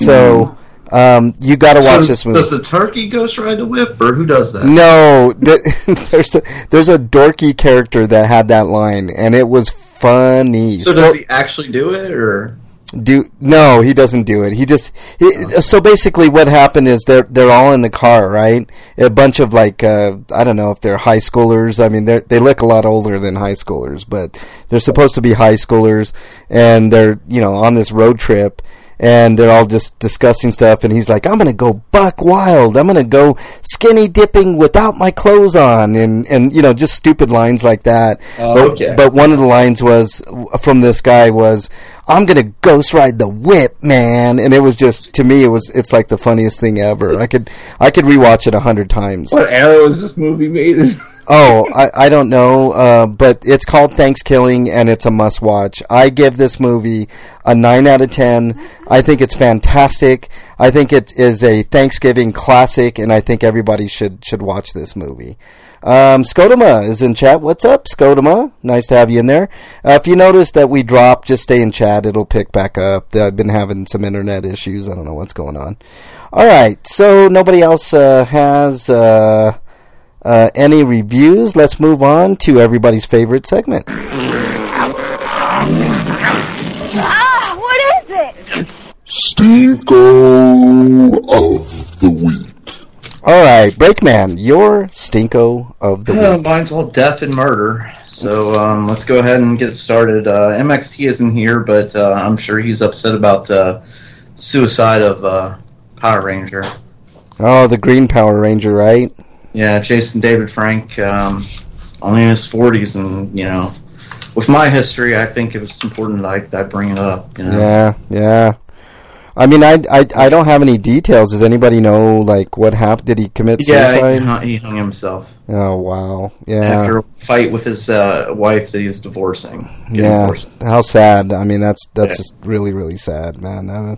So um, you got to watch so this movie. Does the turkey ghost ride the whip, or who does that? No, the, there's a, there's a dorky character that had that line, and it was funny. So, so does he actually do it, or? Do no, he doesn't do it. He just he, so basically what happened is they're they're all in the car, right? A bunch of like uh, I don't know if they're high schoolers. I mean, they they look a lot older than high schoolers, but they're supposed to be high schoolers, and they're you know on this road trip. And they're all just discussing stuff, and he's like, I'm going to go buck wild. I'm going to go skinny dipping without my clothes on, and, and you know, just stupid lines like that. Oh, okay. But, but one of the lines was, from this guy was, I'm going to ghost ride the whip, man. And it was just, to me, it was, it's like the funniest thing ever. I could, I could rewatch it a hundred times. What era was this movie made in? Oh, I, I don't know, uh, but it's called Thanksgiving, and it's a must-watch. I give this movie a nine out of ten. I think it's fantastic. I think it is a Thanksgiving classic, and I think everybody should should watch this movie. Um, Scotoma is in chat. What's up, Scotoma? Nice to have you in there. Uh, if you notice that we drop, just stay in chat. It'll pick back up. I've been having some internet issues. I don't know what's going on. All right, so nobody else uh, has... Uh, Uh, any reviews? Let's move on to everybody's favorite segment. Ah, what is it? Stinko of the week. All right, Breakman, your Stinko of the Uh, week. mine's all death and murder. So um, let's go ahead and get it started. Uh, M X T isn't here, but uh, I'm sure he's upset about uh, suicide of uh, Power Ranger. Oh, the Green Power Ranger, right? Yeah, Jason David Frank, um, only in his forties, and you know, with my history, I think it was important that I, I bring it up. You know? Yeah, yeah. I mean, I, I, I don't have any details. Does anybody know, like, what happened? Did he commit Yeah, suicide? he hung, he hung himself Oh, wow. Yeah. after a fight with his uh, wife that he was divorcing. Getting Yeah. divorced. How sad. I mean, that's that's Yeah. just really, really sad, man. Uh,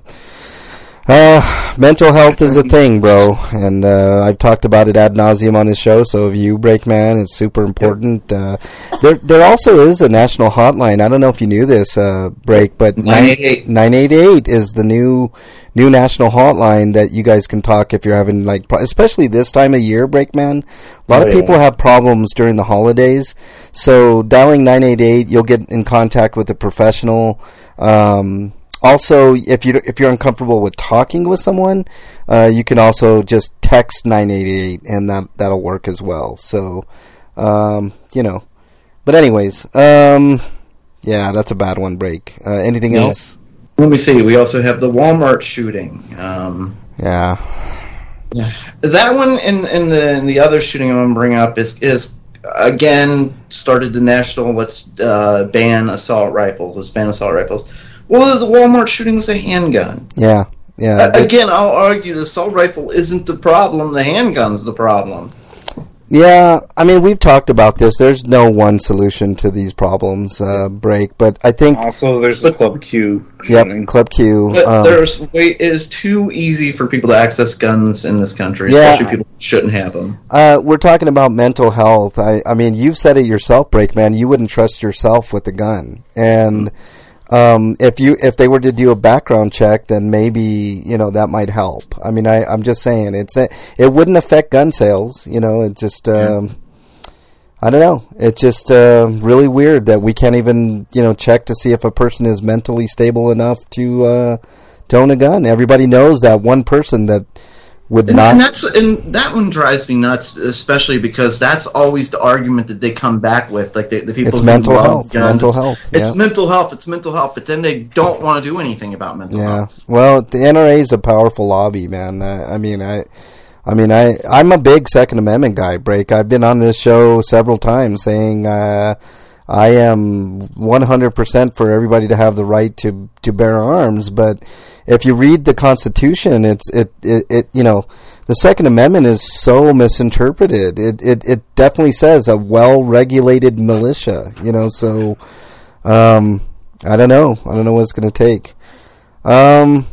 uh, mental health is a thing, bro. And uh, I've talked about it ad nauseum on this show, so if you, Breakman, it's super important. Uh, there there also is a national hotline. I don't know if you knew this, uh, Break, but nine eight eight nine eight eight is the new new national hotline that you guys can talk if you're having, like, pro- especially this time of year, Breakman. A lot Oh, of yeah. people have problems during the holidays. So dialing nine eight eight, you'll get in contact with a professional. Um, also, if you if you're uncomfortable with talking with someone, uh, you can also just text nine eight eight, and that that'll work as well. So, um, you know. But anyways, um, yeah, that's a bad one. Break. Uh, anything Yeah. else? Let me see. We also have the Walmart shooting. Um, Yeah. that one and, and the and the other shooting I'm going to bring up is is again started the national let's uh, ban assault rifles. Let's ban assault rifles. Well, the Walmart shooting was a handgun. Yeah. Yeah. Uh, again, I'll argue the assault rifle isn't the problem. The handgun's the problem. Yeah, I mean, we've talked about this. There's no one solution to these problems, uh, Break, but I think, Also, there's the Club Q yep, shooting. Club Q. But um, there's way, it is too easy for people to access guns in this country, Yeah. especially people who shouldn't have them. uh, we're talking about mental health. I, I mean, you've said it yourself, Break, man. You wouldn't trust yourself with a gun. And um, if you if they were to do a background check, then maybe, you know, that might help. I mean, I, I'm just saying, it's a, it wouldn't affect gun sales. You know, it just... Um, I don't know. It's just uh, really weird that we can't even, you know, check to see if a person is mentally stable enough to uh, to own a gun. Everybody knows that one person that would And, not. and that's and that one drives me nuts, especially because that's always the argument that they come back with, like the, the people It's who mental love health, guns. mental it's, health, It's yeah. mental health. It's mental health. But then they don't want to do anything about mental Yeah. health. Well, the N R A is a powerful lobby, man. Uh, I mean, I. I mean, I, I'm a big Second Amendment guy, Break. I've been on this show several times saying uh, I am one hundred percent for everybody to have the right to, to bear arms. But if you read the Constitution, it's it, it, it you know, the Second Amendment is so misinterpreted. It it, it definitely says a well-regulated militia, you know, so um, I don't know. I don't know what it's going to take. Um,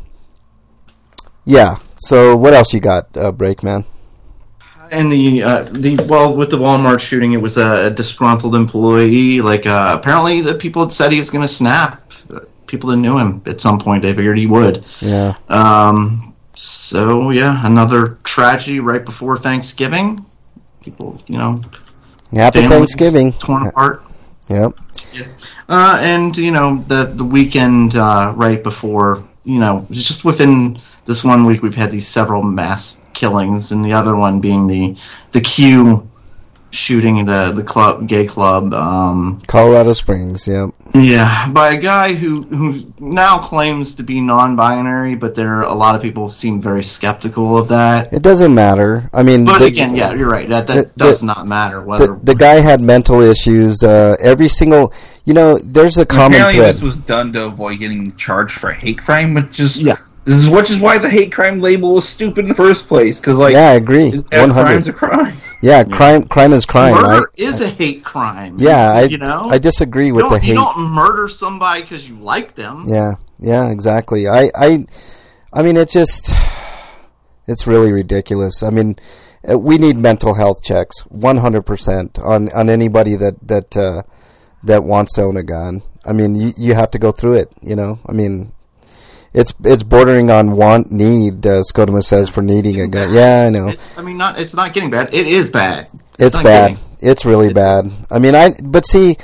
yeah. So what else you got, uh, Breakman? And the uh, the well, with the Walmart shooting, it was a disgruntled employee. Like uh, apparently, the people had said he was going to snap. People that knew him at some point, they figured he would. Yeah. Um. So yeah, another tragedy right before Thanksgiving. People, you know, Happy families Thanksgiving. torn apart. Yep. Uh, and you know the the weekend uh, right before, you know, just within this one week we've had these several mass killings, and the other one being the the Q shooting, the the club gay club. Um, Colorado Springs. Yep. yeah, by a guy who who now claims to be non-binary, but there are a lot of people who seem very skeptical of that. It doesn't matter. I mean, But the, again, yeah, you're right. That that the- does the- not matter whether the, the guy had mental issues. Uh, every single, you know, there's a common Apparently, thread. this was done to avoid getting charged for hate crime, which is Yeah. this is which is why the hate crime label was stupid in the first place. Because like, yeah, I agree. a One crime's hundred. a crime. Yeah, crime. Crime is crime. murder I, is a hate crime. yeah, I, you know, I disagree You with don't, the you hate. don't murder somebody because you like them. Yeah, yeah, exactly. I, I, I mean, it just, it's really ridiculous. I mean, uh, we need mental health checks, one hundred percent on on anybody that that uh, that wants to own a gun. I mean, you you have to go through it. You know, I mean, it's it's bordering on want need. Uh, Scotoma says for needing a gun. Yeah, I know. It's, I mean, not it's not getting bad. It is bad. It's not bad. getting- It's really bad. I mean, I but see,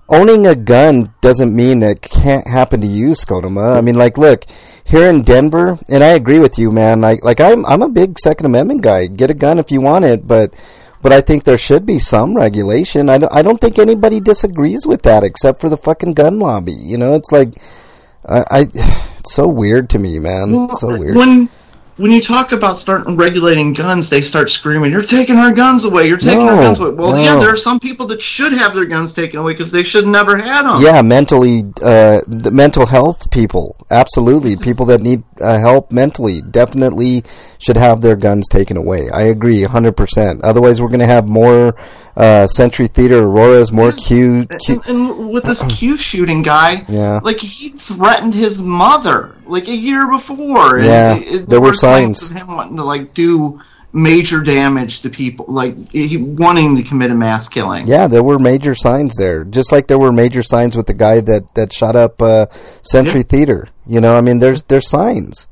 owning a gun doesn't mean that it can't happen to you, Scotoma. I mean, like, look, here in Denver, and I agree with you, man. Like, like I'm, I'm a big Second Amendment guy. Get a gun if you want it, but, but I think there should be some regulation. I don't, I don't think anybody disagrees with that, except for the fucking gun lobby. You know, it's like, I, I it's so weird to me, man. Well, so weird. When when you talk about starting regulating guns, they start screaming, "You're taking our guns away! You're taking No, our guns away!" Well, no. yeah, there are some people that should have their guns taken away because they should never had them. Yeah, mentally, uh, the mental health people, absolutely. People that need uh, help mentally definitely should have their guns taken away. I agree, one hundred percent. Otherwise, we're going to have more uh, Century Theater Auroras, more Q. Q And, and with this Q shooting guy, Yeah. like he threatened his mother like a year before. Yeah, and it, there were claims signs. of him wanting to like do major damage to people, like he wanting to commit a mass killing. Yeah, there were major signs there, just like there were major signs with the guy that, that shot up uh, Century Yeah. Theater. You know, I mean, there's there's signs.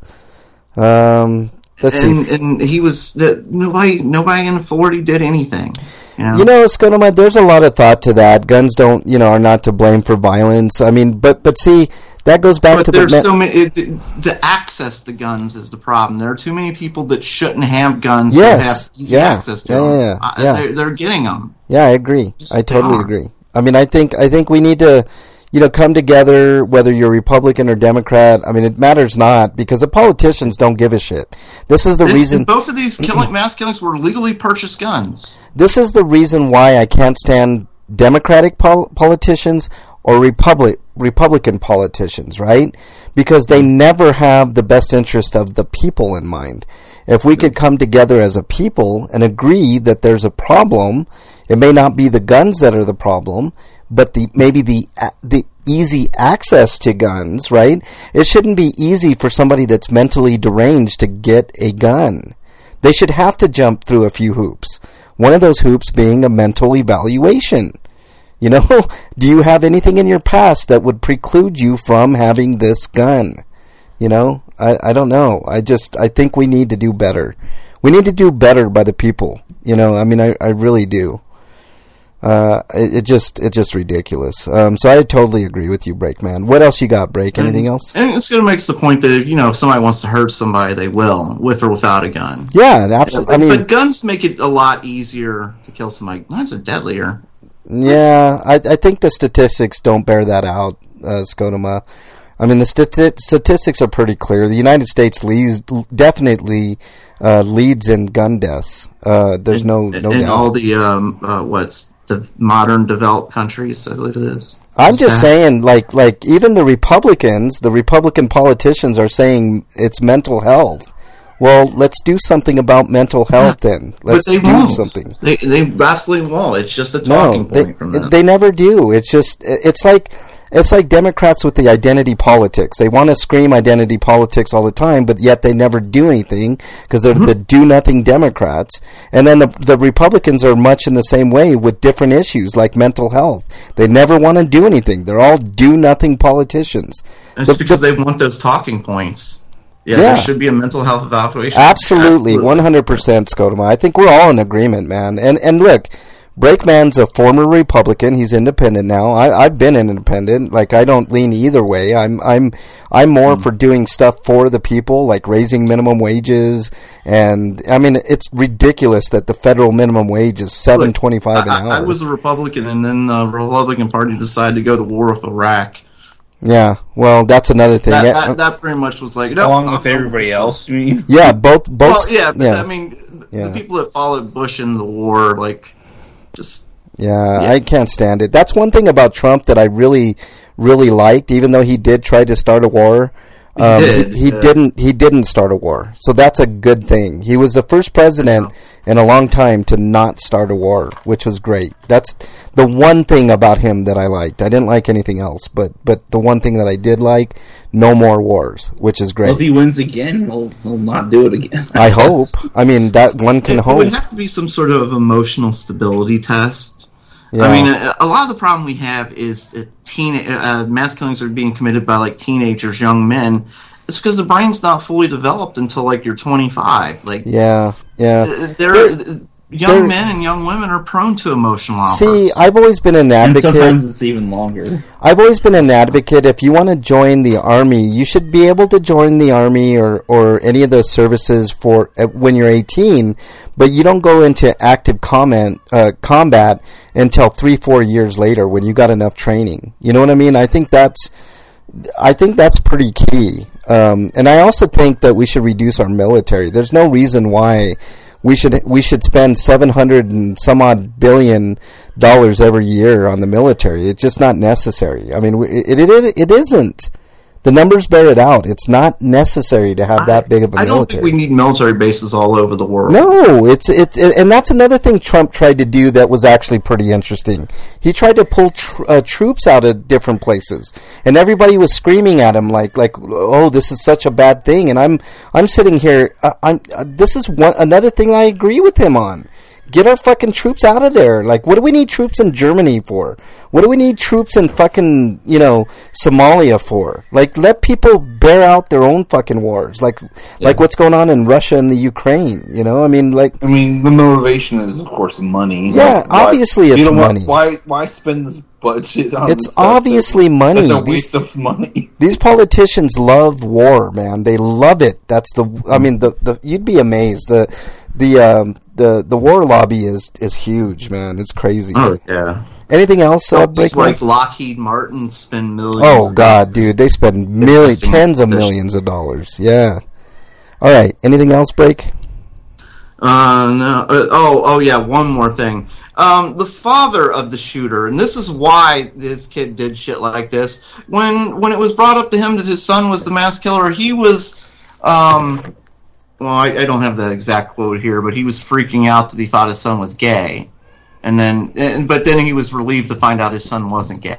Um, let's and, see. and he was that nobody nobody in authority did anything. You know, You know, Skonoma, there's a lot of thought to that. Guns don't, you know, are not to blame for violence. I mean, but but see, that goes back but to the there's me- so many. It, the access to guns is the problem. There are too many people that shouldn't have guns Yes. that have easy Yeah. access to Yeah, them. yeah, yeah. Uh, Yeah. They're, they're getting them. Yeah, I agree. Just I totally are. agree. I mean, I think I think we need to, you know, come together, whether you're Republican or Democrat. I mean, it matters not, because the politicians don't give a shit. This is the And- reason. and both of these killing mass killings were legally purchased guns. This is the reason why I can't stand Democratic pol- politicians or Republic Republican politicians, right? Because they never have the best interest of the people in mind. If we could come together as a people and agree that there's a problem, it may not be the guns that are the problem, but the maybe the the easy access to guns, right? It shouldn't be easy for somebody that's mentally deranged to get a gun. They should have to jump through a few hoops. One of those hoops being a mental evaluation. You know, do you have anything in your past that would preclude you from having this gun? You know, I, I don't know. I just, I think we need to do better. We need to do better by the people. You know, I mean, I, I really do. Uh, it, it just, it's just ridiculous. Um, so I totally agree with you, Breakman. What else you got, Break? Anything else? And it's going to make the point that, you know, if somebody wants to hurt somebody, they will, with or without a gun. Yeah, absolutely. I But, mean, but guns make it a lot easier to kill somebody. Guns are deadlier. yeah, I, I think the statistics don't bear that out, uh, Scotoma. I mean, the stati- statistics are pretty clear. The United States leads, definitely uh, leads in gun deaths. Uh, there's no no in doubt. all the um, uh, what's the modern developed countries, I believe it is. I'm just Sad. saying, like, like even the Republicans, the Republican politicians are saying it's mental health. Well, let's do something about mental health then. Let's but they do won't. something. They they absolutely won't. It's just a No, talking they, point from them. they never do. It's just, it's like, it's like Democrats with the identity politics. They want to scream identity politics all the time, but yet they never do anything because they're Mm-hmm. the do-nothing Democrats. And then the the Republicans are much in the same way with different issues like mental health. They never want to do anything. They're all do-nothing politicians. It's The- because the- they want those talking points. Yeah, Yeah. there should be a mental health evaluation. Absolutely, one hundred percent, Scotoma. I think we're all in agreement, man. And and look, Breakman's a former Republican. He's independent now. I, I've been an independent. Like, I don't lean either way. I'm I'm I'm more mm. for doing stuff for the people, like raising minimum wages. And I mean, it's ridiculous that the federal minimum wage is seven twenty five an hour. I, I was a Republican, and then the Republican Party decided to go to war with Iraq. Yeah, well, that's another thing. That, yeah. that, that pretty much was like, no, Along I'll with go everybody this else, you mean? Yeah, both both. Well, yeah, but yeah. I mean, Yeah. the people that followed Bush in the war, like, just Yeah, Yeah. I can't stand it. That's one thing about Trump that I really, really liked. Even though he did try to start a war, um, He he, did, he yeah. didn't. He didn't start a war. So that's a good thing. He was the first president in a long time to not start a war, which was great. That's the one thing about him that I liked. I didn't like anything else, but but the one thing that I did like, no more wars, which is great. Well, if he wins again, he'll, he'll not do it again. I hope. I mean, that one can it, hope. it would have to be some sort of emotional stability test. Yeah. I mean, a, a lot of the problem we have is that teen uh, mass killings are being committed by like teenagers, young men. It's because the brain's not fully developed until like you're twenty-five. Like, yeah, yeah. they're young They're- men and young women are prone to emotional outbursts. See, I've always been an And advocate. sometimes it's even longer. I've always been an advocate. If you want to join the army, you should be able to join the army or, or any of those services for uh, when you're eighteen. But you don't go into active comment, uh, combat until three, four years later when you got enough training. You know what I mean? I think that's, I think that's pretty key. Um, and I also think that we should reduce our military. There's no reason why we should we should spend seven hundred and some odd billion dollars every year on the military. It's just not necessary. I mean, it it, it, it isn't. The numbers bear it out. It's not necessary to have that big of a I military. don't think we need military bases all over the world. No, it's it, it, and that's another thing Trump tried to do that was actually pretty interesting. He tried to pull tr- uh, troops out of different places, and everybody was screaming at him like, like, "Oh, this is such a bad thing." And I'm, I'm sitting here. Uh, I'm. Uh, this is one another thing I agree with him on. Get our fucking troops out of there. Like, what do we need troops in Germany for? What do we need troops in fucking, you know, Somalia for? Like, let people bear out their own fucking wars. Like, yeah. like what's going on in Russia and the Ukraine. You know, I mean, like. I mean, the motivation is, of course, money. Yeah, like, why, obviously it's you know money. Why, why spend this budget on It's this stuff obviously that, money. It's a These- waste of money. These politicians love war, man. They love it. That's the. I mean, the, the you'd be amazed. The the um, the the war lobby is is huge, man. It's crazy. Oh yeah. Anything else? Uh, It's break like Lockheed Martin spend millions. Oh of God, dollars. dude, they spend millions, Investing tens of in millions of dollars. Yeah. All right. Anything else? Break. Uh, no. Uh, oh, oh yeah. One more thing. Um, the father of the shooter, and this is why this kid did shit like this. When when it was brought up to him that his son was the mass killer, he was, um, well, I, I don't have the exact quote here, but he was freaking out that he thought his son was gay, and then, and, but then he was relieved to find out his son wasn't gay,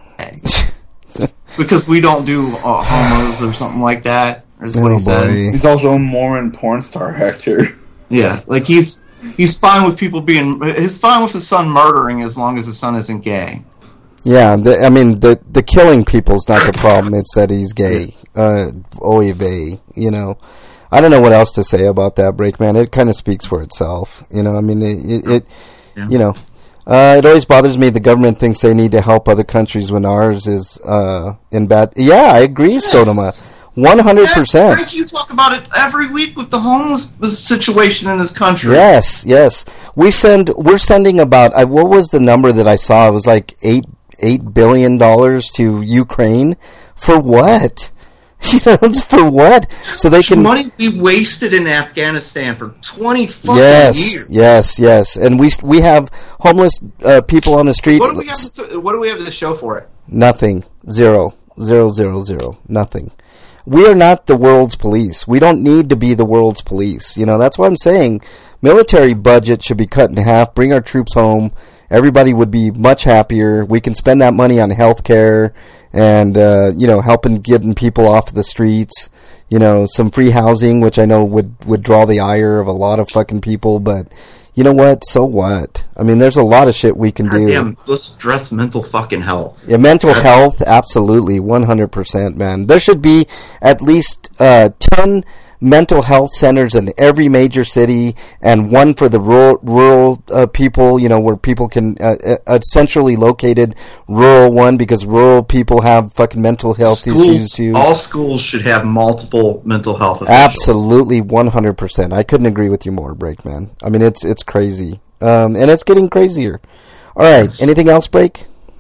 because we don't do uh, homos or something like that. Is what Oh, he said. boy. He's also a Mormon porn star actor. Yeah, like he's he's fine with people being he's fine with his son murdering as long as his son isn't gay. Yeah, the, I mean the the killing people's not the problem. It's that he's gay. Uh, oy vey, you know. I don't know what else to say about that, Breakman. It kind of speaks for itself. You know, I mean, it, it, it Yeah. you know, uh, it always bothers me the government thinks they need to help other countries when ours is uh, in bad. Yeah, I agree, Yes. Sodoma. One hundred Yes, percent. Frank, you talk about it every week with the homeless situation in this country. Yes, yes. We send. We're sending about. I, what was the number that I saw? It was like eight eight billion dollars to Ukraine. For what? You know, it's for what? So they can. Money we wasted in Afghanistan for twenty fucking Yes, years. yes, yes. And we we have homeless uh, people on the street. What do we have? To, what do we have to show for it? Nothing. Zero. Zero. Zero. Zero. Nothing. We are not the world's police. We don't need to be the world's police. You know, that's what I'm saying. Military budget should be cut in half. Bring our troops home. Everybody would be much happier. We can spend that money on health care and, uh, you know, helping getting people off the streets. You know, some free housing, which I know would, would draw the ire of a lot of fucking people. But you know what? So what? I mean, there's a lot of shit we can God do. damn, let's address mental fucking health. Yeah, mental health, absolutely, one hundred percent, man. There should be at least uh, ten mental health centers in every major city, and one for the rural, rural uh, people, you know, where people can, uh, a centrally located rural one, because rural people have fucking mental health schools, issues too. All schools should have multiple mental health officials. Absolutely, one hundred percent. I couldn't agree with you more, Break, man. I mean, it's it's crazy. Um, and it's getting crazier. All right, Yes. anything else, Break?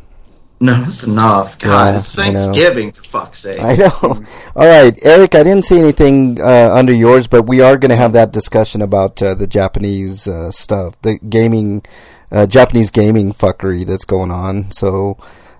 No, it's enough. God, Yeah, it's I know. Thanksgiving, for fuck's sake. I know. All right, Eric, I didn't see anything uh, under yours, but we are going to have that discussion about uh, the Japanese uh, stuff, the gaming, uh, Japanese gaming fuckery that's going on. So,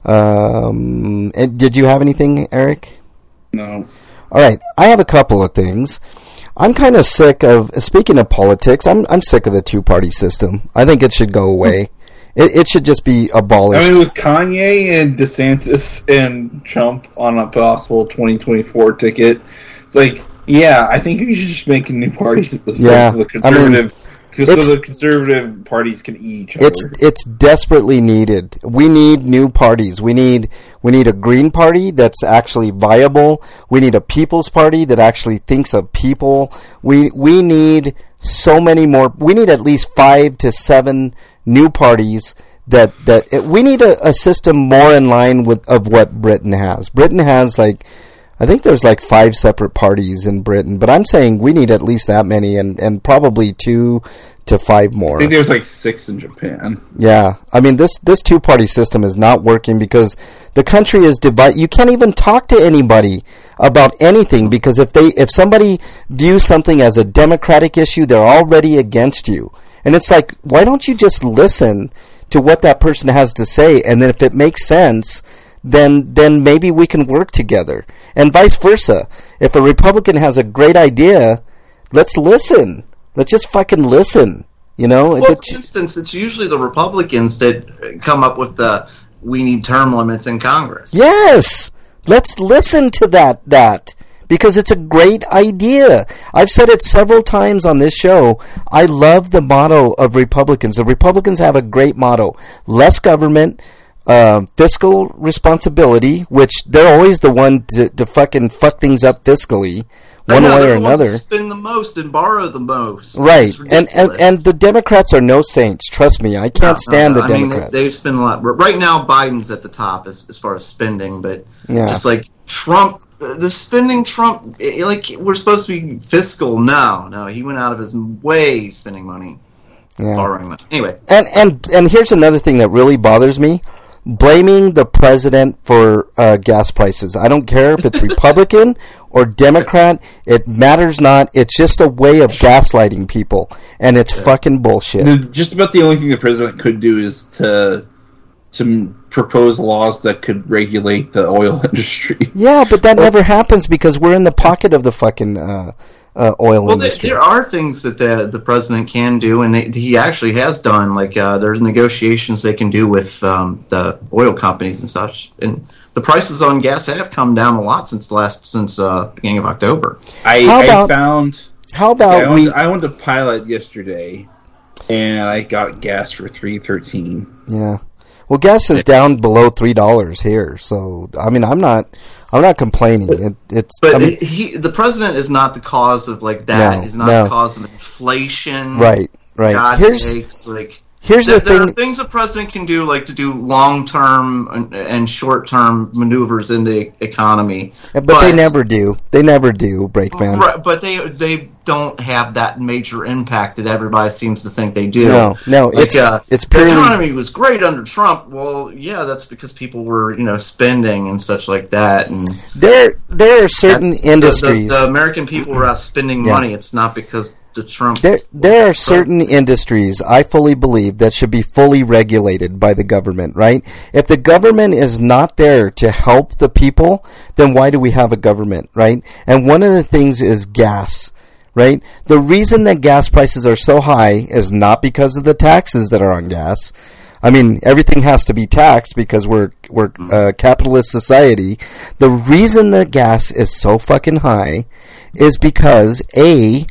um, and did you have anything, Eric? No. All right, I have a couple of things. I'm kind of sick of, speaking of politics, I'm I'm sick of the two-party system. I think it should go away. It, it should just be abolished. I mean, with Kanye and DeSantis and Trump on a possible twenty twenty-four ticket, it's like, yeah, I think you should just make a new party as opposed Yeah, to the I mean- conservative Because so the conservative parties can eat each other. It's it's desperately needed. We need new parties. We need we need a Green Party that's actually viable. We need a People's Party that actually thinks of people. We we need so many more. We need at least five to seven new parties. That that it, we need a, a system more in line with of what Britain has. Britain has like. I think there's like five separate parties in Britain, but I'm saying we need at least that many and, and probably two to five more. I think there's like six in Japan. Yeah. I mean, this, this two-party system is not working because the country is divided. You can't even talk to anybody about anything because if they if somebody views something as a democratic issue, they're already against you. And it's like, why don't you just listen to what that person has to say, and then if it makes sense, then then maybe we can work together. And vice versa. If a Republican has a great idea, let's listen. Let's just fucking listen. You know? Well, for instance, it's usually the Republicans that come up with the we need term limits in Congress. Yes! Let's listen to that that. Because it's a great idea. I've said it several times on this show. I love the motto of Republicans. The Republicans have a great motto. Less government, Uh, fiscal responsibility, which they're always the one to, to fucking fuck things up fiscally, one know, way or the ones another. that spend the most and borrow the most. Right, and, and and the Democrats are no saints. Trust me, I can't no, stand no, no. the I mean, Democrats. they, they spend a lot. Right now, Biden's at the top as, as far as spending, but yeah. It's like Trump. The spending Trump, like we're supposed to be fiscal. No, no, he went out of his way spending money, yeah. borrowing money. Anyway, and and and here's another thing that really bothers me. Blaming the president for uh, gas prices. I don't care if it's Republican or Democrat. It matters not. It's just a way of gaslighting people, and it's fucking bullshit. Just about the only thing the president could do is to to propose laws that could regulate the oil industry. Yeah, but that never happens because we're in the pocket of the fucking uh, uh, oil well, industry. There, there are things that the the president can do, and they, he actually has done. Like uh, there's negotiations they can do with um, the oil companies and such, and the prices on gas have come down a lot since last since uh, beginning of October. I, how about, I found. How about yeah, I we? Went to, I went to Pilot yesterday, and I got gas for three thirteen. Yeah. Well, gas is down below three dollars here, so I mean, I'm not, I'm not complaining. It, it's but I mean, he, the president, is not the cause of like that. No, He's not no. the cause of inflation. Right, right. God's Here's sakes, like here's there, the there thing. are things a president can do, like to do long term and, and short term maneuvers in the economy. But, but they never do. They never do, Breakman. Right, but they they don't have that major impact that everybody seems to think they do. No, no, like, it's uh, it's the purely. economy was great under Trump. Well, yeah, that's because people were you know spending and such like that, and There there are certain that's- industries. The, the, the American people were out spending Yeah. money. It's not because the Trump. There, there are certain industries I fully believe that should be fully regulated by the government, right? If the government is not there to help the people, then why do we have a government, right? And one of the things is gas, right? The reason that gas prices are so high is not because of the taxes that are on gas. I mean, everything has to be taxed because we're we're a capitalist society. The reason that gas is so fucking high is because A,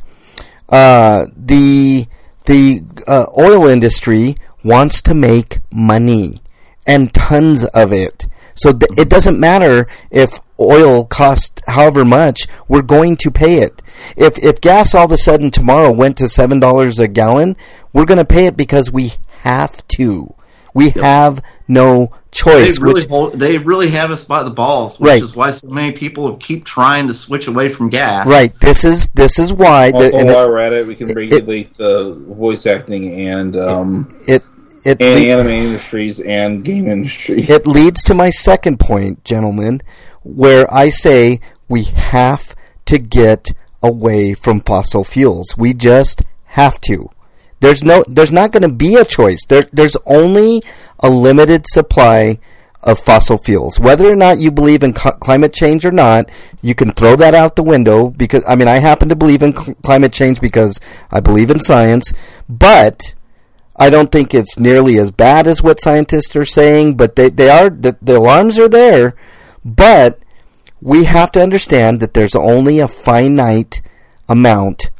Uh, the the uh, oil industry wants to make money, and tons of it. So th- it doesn't matter if oil costs however much, we're going to pay it. If if gas all of a sudden tomorrow went to seven dollars a gallon, we're going to pay it because we have to. We yep. have no choice. They really, which, hold, they really have us by the balls, which right. is why so many people keep trying to switch away from gas. Right. This is this is why. Also, the, and while it, we're at it, we can regulate it, the voice acting and um, it it, it and le- anime industries and game industry. It leads to my second point, gentlemen, where I say we have to get away from fossil fuels. We just have to. There's no, there's not going to be a choice. There, there's only a limited supply of fossil fuels. Whether or not you believe in cl- climate change or not, you can throw that out the window because, I mean, I happen to believe in cl- climate change because I believe in science, but I don't think it's nearly as bad as what scientists are saying, but they, they are, the, the alarms are there, but we have to understand that there's only a finite amount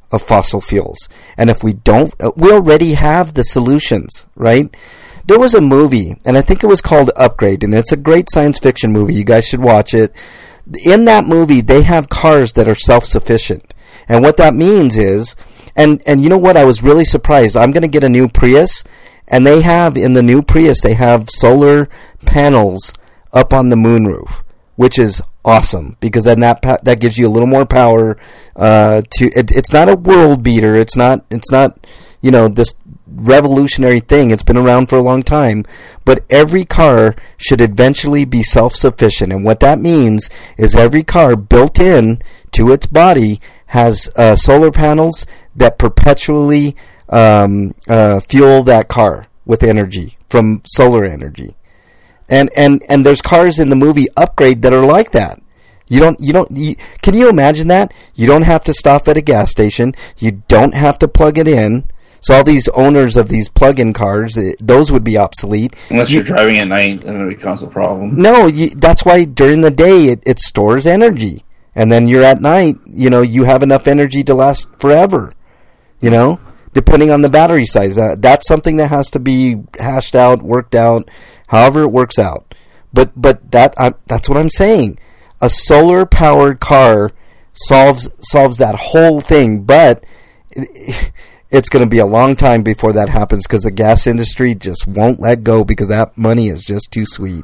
of fossil fuels. And if we don't, we already have the solutions, right? There was a movie, and I think it was called Upgrade, and it's a great science fiction movie. You guys should watch it. In that movie, they have cars that are self-sufficient. And what that means is, and, and you know what? I was really surprised. I'm going to get a new Prius, and they have, in the new Prius, they have solar panels up on the moonroof, which is awesome, because then that pa- that gives you a little more power uh, to. It, it's not a world beater. It's not. It's not. You know, this revolutionary thing. It's been around for a long time, but every car should eventually be self-sufficient. And what that means is every car built in to its body has uh, solar panels that perpetually um, uh, fuel that car with energy from solar energy. And, and and there's cars in the movie Upgrade that are like that. You don't you don't you, can you imagine that? You don't have to stop at a gas station. You don't have to plug it in. So all these owners of these plug-in cars, it, those would be obsolete. Unless you, you're driving at night, then it becomes a problem. No, you, that's why during the day it, it stores energy, and then you're at night. You know, you have enough energy to last forever. You know, depending on the battery size. Uh, that's something that has to be hashed out, worked out, however it works out. But but that I, that's what I'm saying. A solar-powered car solves solves that whole thing, but it, it's going to be a long time before that happens, because the gas industry just won't let go, because that money is just too sweet.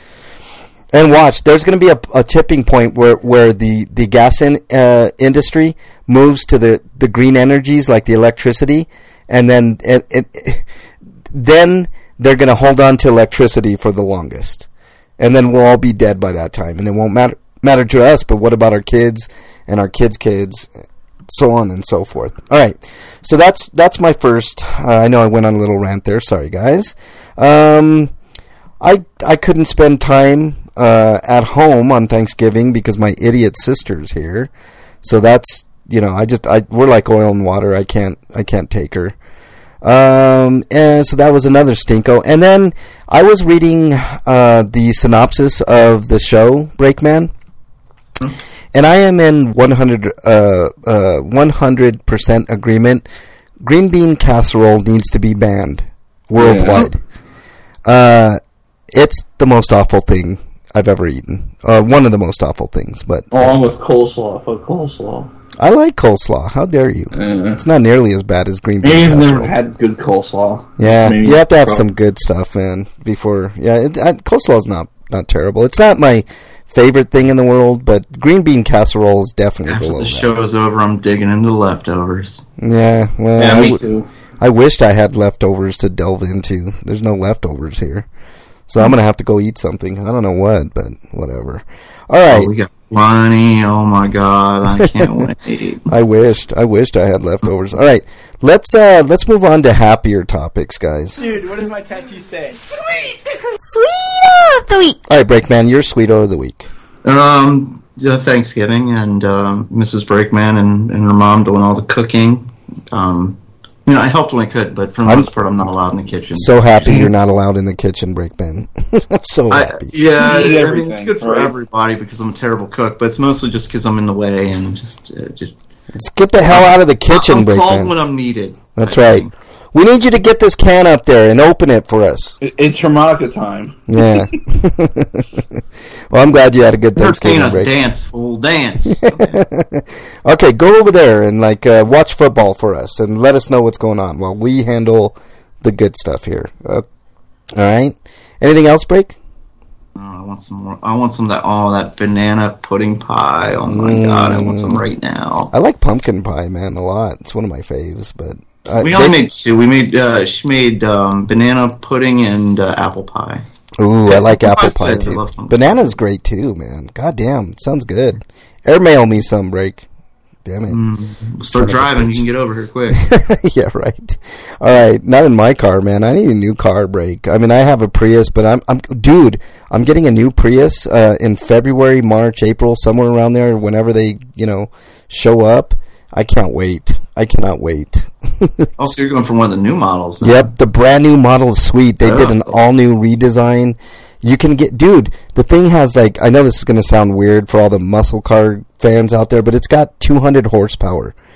And watch, there's going to be a, a tipping point where, where the, the gas in, uh, industry moves to the, the green energies, like the electricity, and then it, it, then they're going to hold on to electricity for the longest. And then we'll all be dead by that time, and it won't matter matter to us, but what about our kids and our kids' kids, so on and so forth. All right, so that's that's my first. Uh, I know I went on a little rant there. Sorry, guys. Um, I I couldn't spend time uh, at home on Thanksgiving because my idiot sister's here. So that's, you know, I just I we're like oil and water. I can't I can't take her. Um, and so that was another stinko. And then I was reading uh, the synopsis of the show Breakman. And I am in one hundred, uh, uh, one hundred percent agreement. Green bean casserole needs to be banned worldwide. Yeah. Uh, it's the most awful thing I've ever eaten. Uh, one of the most awful things. But along with coleslaw, for coleslaw. I like coleslaw. How dare you? Uh, it's not nearly as bad as green bean I've casserole. never had good coleslaw. Yeah, Maybe you have to have problem. some good stuff, man. Before, yeah, it, I, coleslaw's not not terrible. It's not my favorite thing in the world, but green bean casserole is definitely After below the that. show is over, I'm digging into the leftovers. Yeah, well, Yeah, I, me w- too. I wished I had leftovers to delve into. There's no leftovers here, so I'm gonna have to go eat something. I don't know what, but whatever. All right. Oh, we got plenty. Oh my god, I can't wait. I wished. I wished I had leftovers. All right, let's uh, let's move on to happier topics, guys. Dude, what does my tattoo say? Sweet! Sweeto of the week. All right, Breakman, you're sweeto of the week. Um, yeah, Thanksgiving and um, Missus Breakman and, and her mom doing all the cooking. Um, you know, I helped when I could, but for the I'm most part, I'm not allowed in the kitchen. So happy you're not allowed in the kitchen, Breakman. I'm so I, happy. yeah, You eat I mean, it's good for right? everybody because I'm a terrible cook, but it's mostly just because I'm in the way and just uh, just. Let's get the hell out of the kitchen, I'm called Breakman. when I'm needed. That's I right. think. We need you to get this can up there and open it for us. It- It's harmonica time. Yeah. Well, I'm glad you had a good Entertain Thanksgiving us, break. dance, fool, dance. Okay, go over there and like uh, watch football for us and let us know what's going on while we handle the good stuff here. Uh, all right. Anything else, Break? Oh, I want some more. I want some of that. Oh, that banana pudding pie. Oh my Mm. god, I want some right now. I like pumpkin pie, man, a lot. It's one of my faves, but uh, We only they- made two. We made. Uh, she made um, banana pudding and uh, apple pie. Ooh, I like Yeah, apple pie's pie good. I too. love pumpkin. Banana's great too, man. God damn, sounds good. Airmail me some, Break. Damn it. Mm, Son start of a driving. bitch. You can get over here quick. Yeah, right. All right, not in my car, man. I need a new car, Break. I mean, I have a Prius, but I'm, I'm, dude, I'm getting a new Prius uh, in February, March, April, somewhere around there. Whenever they, you know, show up, I can't wait. I cannot wait. Also, you're going for one of the new models. then. Yep, the brand new model is sweet. They did an Oh. all new redesign. You can get, dude, the thing has like, I know this is going to sound weird for all the muscle car fans out there, but it's got two hundred horsepower.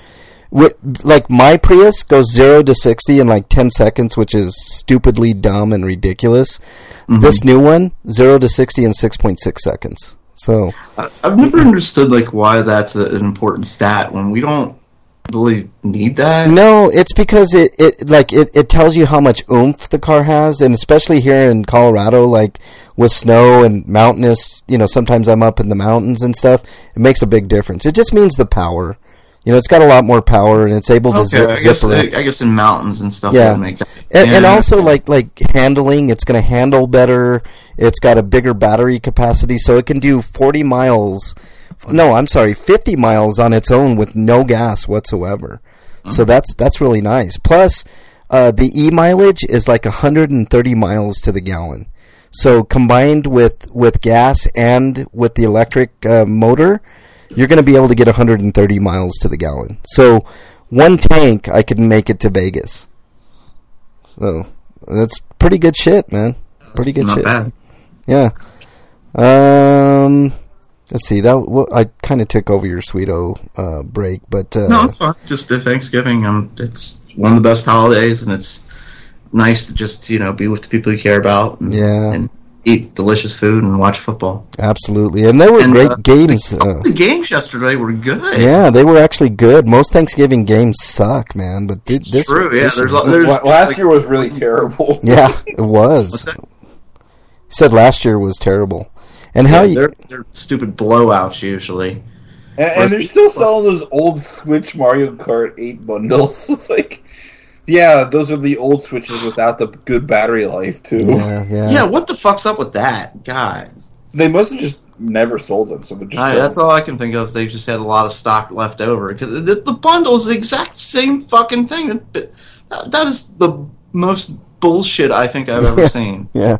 With, like my Prius goes zero to sixty in like ten seconds, which is stupidly dumb and ridiculous. Mm-hmm. This new one, zero to sixty in six point six seconds. So I've never understood like why that's a, an important stat when we don't really need that. No, it's because it, it like it, it tells you how much oomph the car has, and especially here in Colorado, like with snow and mountainous, you know, sometimes I'm up in the mountains and stuff. It makes a big difference. It just means the power. You know, it's got a lot more power, and it's able to okay, zip. I guess, zip I, I guess in mountains and stuff, yeah, that make that. And, yeah. and also like like handling, it's going to handle better. It's got a bigger battery capacity, so it can do forty miles. No, I'm sorry, fifty miles on its own with no gas whatsoever. Mm-hmm. So that's that's really nice. Plus, uh, the e mileage is like one hundred thirty miles to the gallon. So combined with with gas and with the electric uh, motor, you're going to be able to get one hundred thirty miles to the gallon. So one tank, I could make it to Vegas. So that's pretty good shit, man. Pretty good Not shit. Bad. Yeah. Um, let's see. That well, I kind of took over your Sweeto uh, break, but uh, no, it's fine. Just uh, Thanksgiving. Um, it's one of the best holidays, and it's nice to just you know be with the people you care about. And, yeah. And eat delicious food and watch football. Absolutely, and there were and, great uh, games. The, uh, the games yesterday were good. Yeah, they were actually good. Most Thanksgiving games suck, man. But th- it's this true. Yeah, this there's, was, there's last like, year was really terrible. Yeah, it was. What's that? You said last year was terrible, and yeah, how you? They're, they're stupid blowouts usually. And, and they're still selling those old Switch Mario Kart eight bundles. It's like, yeah, those are the old Switches without the good battery life, too. Yeah, yeah. Yeah, what the fuck's up with that? God. They must have just never sold them, so they're just I, that's all I can think of is they just had a lot of stock left over. Because the, the bundle is the exact same fucking thing. That, that is the most bullshit I think I've ever seen. Yeah.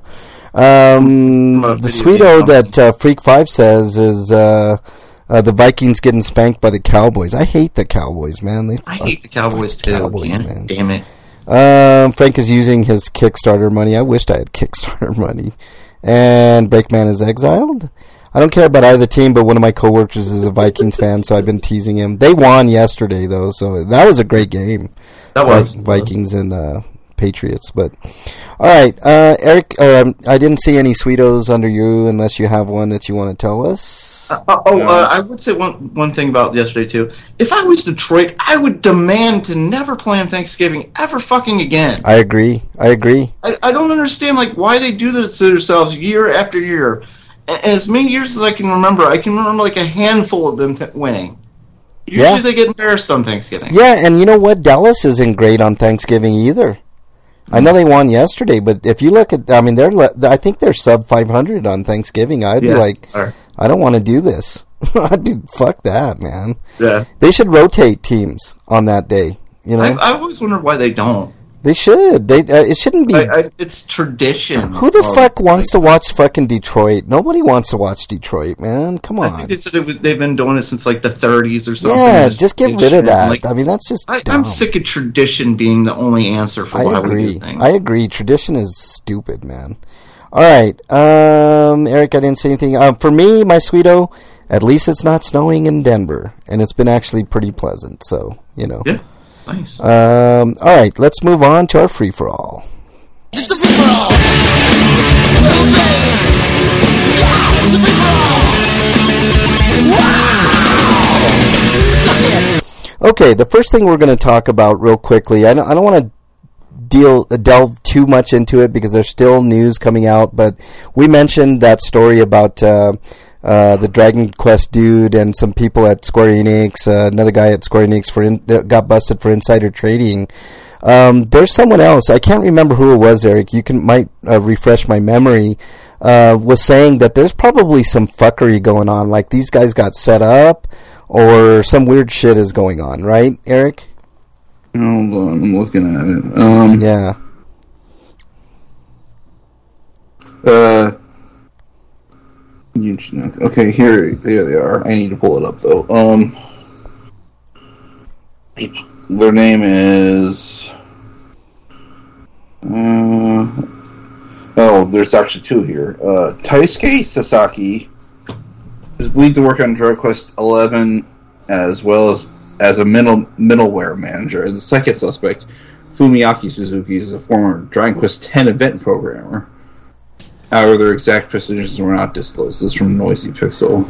Um, the Sweeto that uh, Freak five says is uh, uh, the Vikings getting spanked by the Cowboys. I hate the Cowboys, man. They I hate the Cowboys too. Cowboys, man. man. Damn it. Um, Frank is using his Kickstarter money. I wished I had Kickstarter money. And Breakman is exiled. I don't care about either team, but one of my coworkers is a Vikings fan, so I've been teasing him. They won yesterday, though, so that was a great game. That was Vikings and uh, Patriots. But all right, uh, Eric. Um, I didn't see any Sweetos under you, unless you have one that you want to tell us. Uh, oh, uh, I would say one one thing about yesterday too. If I was Detroit, I would demand to never plan Thanksgiving ever fucking again. I agree. I agree. I, I don't understand like why they do this to themselves year after year. And as many years as I can remember, I can remember like a handful of them t- winning. Usually Yeah. they get embarrassed on Thanksgiving. Yeah, and you know what? Dallas isn't great on Thanksgiving either. I know they won yesterday, but if you look at, I mean, they're, le- I think they're sub five hundred on Thanksgiving. I'd Yeah, be like, or- I don't want to do this. I'd be, fuck that, man. Yeah. They should rotate teams on that day. You know, I, I always wonder why they don't. they should. They, uh, it shouldn't be. I, I, it's tradition. Who the of, fuck wants like, to watch fucking Detroit? Nobody wants to watch Detroit, man. Come I on. think they said it was, they've been doing it since like the thirties or something. Yeah, It's just get rid tradition. of that. Like, I mean, that's just. I, dumb. I'm sick of tradition being the only answer for I why we agree. do things. I agree. Tradition is stupid, man. All right, um, Eric, I didn't say anything. Uh, for me, my Sweeto, at least it's not snowing in Denver, and it's been actually pretty pleasant. So you know. Yeah, nice. Um, all right, let's move on to our free for all. It's a free for all. Little baby. Yeah, it's a free for all. Wow. Suck it. Okay, the first thing we're going to talk about real quickly. I don't, I don't want to deal delve too much into it because there's still news coming out. But we mentioned that story about uh, uh, the Dragon Quest dude and some people at Square Enix. Uh, another guy at Square Enix for in, got busted for insider trading. Um, there's someone else. I can't remember who it was, Eric. You can might uh, refresh my memory. Uh, was saying that there's probably some fuckery going on. Like these guys got set up, or some weird shit is going on. Right, Eric? Hold on, I'm looking at it. Um, Yeah. Uh, you- okay, here, there they are. I need to pull it up though. Um, their name is. Uh, oh, there's actually two here. Uh, Taisuke Sasaki is believed to work on Dragon Quest eleven as well as as a middle middleware manager. And the second suspect, Fumiaki Suzuki, is a former Dragon Quest X event programmer. However, their exact positions were not disclosed. This is from Noisy Pixel.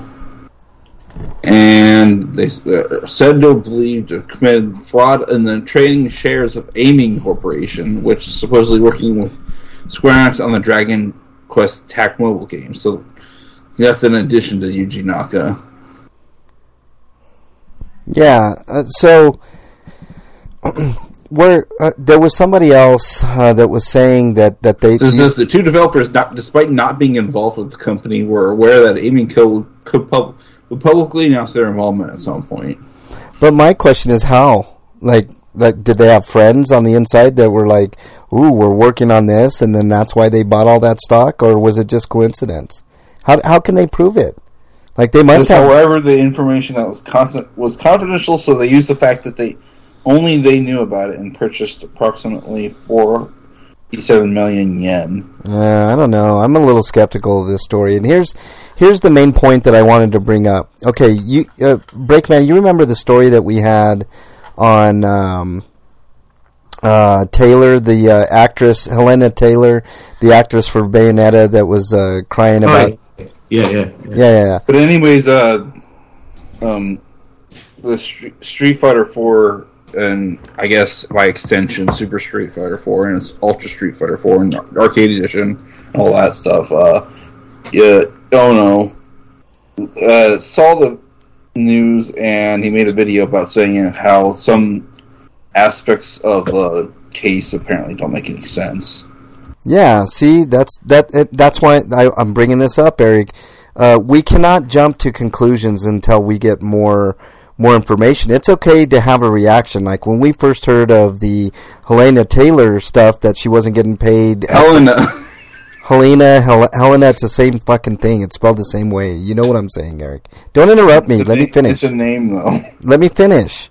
And they uh, said to believe to have committed fraud in the trading shares of Aiming Corporation, which is supposedly working with Square Enix on the Dragon Quest Tac mobile game. So that's in addition to Yuji Naka. Yeah, uh, so where uh, there was somebody else uh, that was saying that, that they... This is the two developers, not, despite not being involved with the company, were aware that Aiming Co. could pub- would publicly announce their involvement at some point. But my question is how? Like, like, did they have friends on the inside that were like, ooh, we're working on this, and then that's why they bought all that stock, or was it just coincidence? How how can they prove it? Like, they must have... However, the information that was constant was confidential, so they used the fact that they only they knew about it and purchased approximately forty-seven million yen. Uh, I don't know. I'm a little skeptical of this story, and here's here's the main point that I wanted to bring up. Okay, you uh, Breakman, you remember the story that we had on um, uh, Taylor, the uh, actress Helena Taylor, the actress for Bayonetta, that was uh, crying about. Oh, yeah, yeah, yeah, yeah, yeah, yeah. But anyways, uh, um, the Street, Street Fighter four, and I guess by extension Super Street Fighter four and it's Ultra Street Fighter four and Arcade Edition, and all that stuff. Uh, yeah, oh no, uh, saw the news and he made a video about saying how some aspects of the case apparently don't make any sense. Yeah, see, that's that. It, that's why I, I'm bringing this up, Eric. Uh, we cannot jump to conclusions until we get more more information. It's okay to have a reaction. Like when we first heard of the Helena Taylor stuff that she wasn't getting paid. Helena. Helena, Hel- Helena, it's the same fucking thing. It's spelled the same way. You know what I'm saying, Eric. Don't interrupt me. It's Let a, me finish. It's a name, though. Let me finish.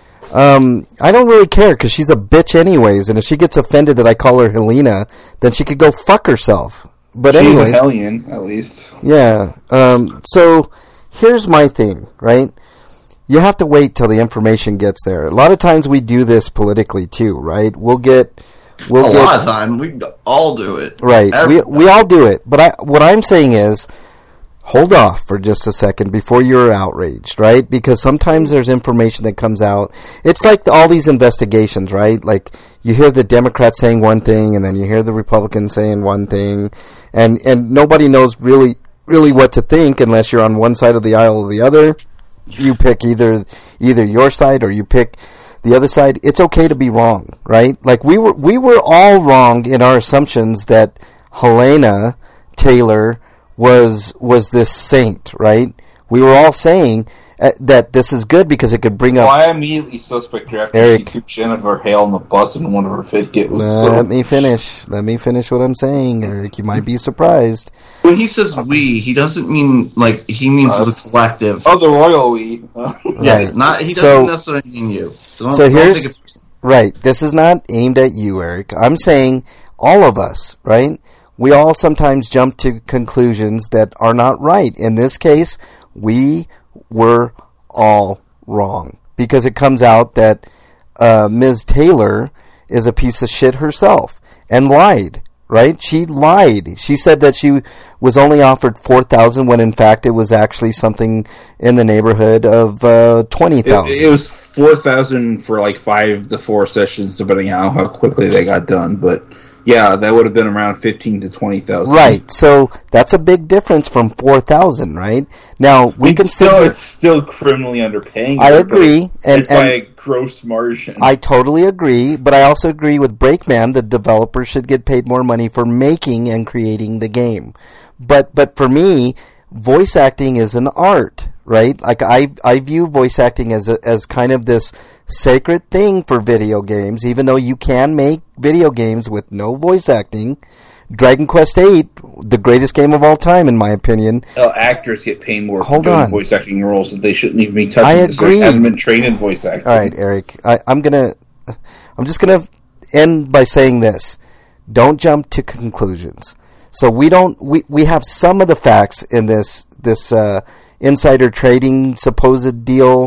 Um, I don't really care because she's a bitch anyways, and if she gets offended that I call her Helena, then she could go fuck herself. But She's anyways, a hellion, at least. Yeah. Um, so here's my thing, right? You have to wait till the information gets there. A lot of times we do this politically too, right? We'll get, we'll a get, lot of time we all do it, right? Every- we we all do it, but I what I'm saying is, hold off for just a second before you're outraged, right? Because sometimes there's information that comes out. It's like the, all these investigations, right? Like you hear the Democrats saying one thing, and then you hear the Republicans saying one thing, and and nobody knows really really what to think unless you're on one side of the aisle or the other. You pick either either your side or you pick the other side. It's okay to be wrong, right? Like we were we were all wrong in our assumptions that Helena Taylor was was this saint, right? We were all saying uh, that this is good because it could bring up... Well, I immediately suspect her after Eric. she threw Jennifer Hale on the bus and one of her fit get was Uh, so... Let me finish. Let me finish what I'm saying, Eric. You might be surprised. When he says we, he doesn't mean like he means Us. the collective. Oh, the royal we. Yeah, Right. not he doesn't So- necessarily mean you. So, don't, So don't here's- take it personally. Right. This is not aimed at you, Eric. I'm saying all of us, right? We all sometimes jump to conclusions that are not right. In this case, we were all wrong because it comes out that uh, Miz Taylor is a piece of shit herself and lied, right? She lied. She said that she was only offered four thousand dollars when in fact it was actually something in the neighborhood of uh, twenty thousand dollars. It, it was four thousand for like five to four sessions, depending on how quickly they got done. But yeah, that would have been around fifteen to twenty thousand. Right. So that's a big difference from four thousand, right? Now we It's can still, still. it's still criminally underpaying I her, agree, but and- it's by and- a gross margin. I totally agree, but I also agree with Breakman. The developer should get paid more money for making and creating the game. But but for me, voice acting is an art, right? Like I I view voice acting as a, as kind of this sacred thing for video games, even though you can make video games with no voice acting. Dragon Quest eight, the greatest game of all time, in my opinion. Well, actors get paid more Hold for doing on. voice acting roles that they shouldn't even be touching. I because they agree. haven't been trained in voice acting. All right, Eric. I, I'm gonna, I'm just gonna end by saying this: don't jump to conclusions. So we don't. We, we have some of the facts in this this uh, insider trading supposed deal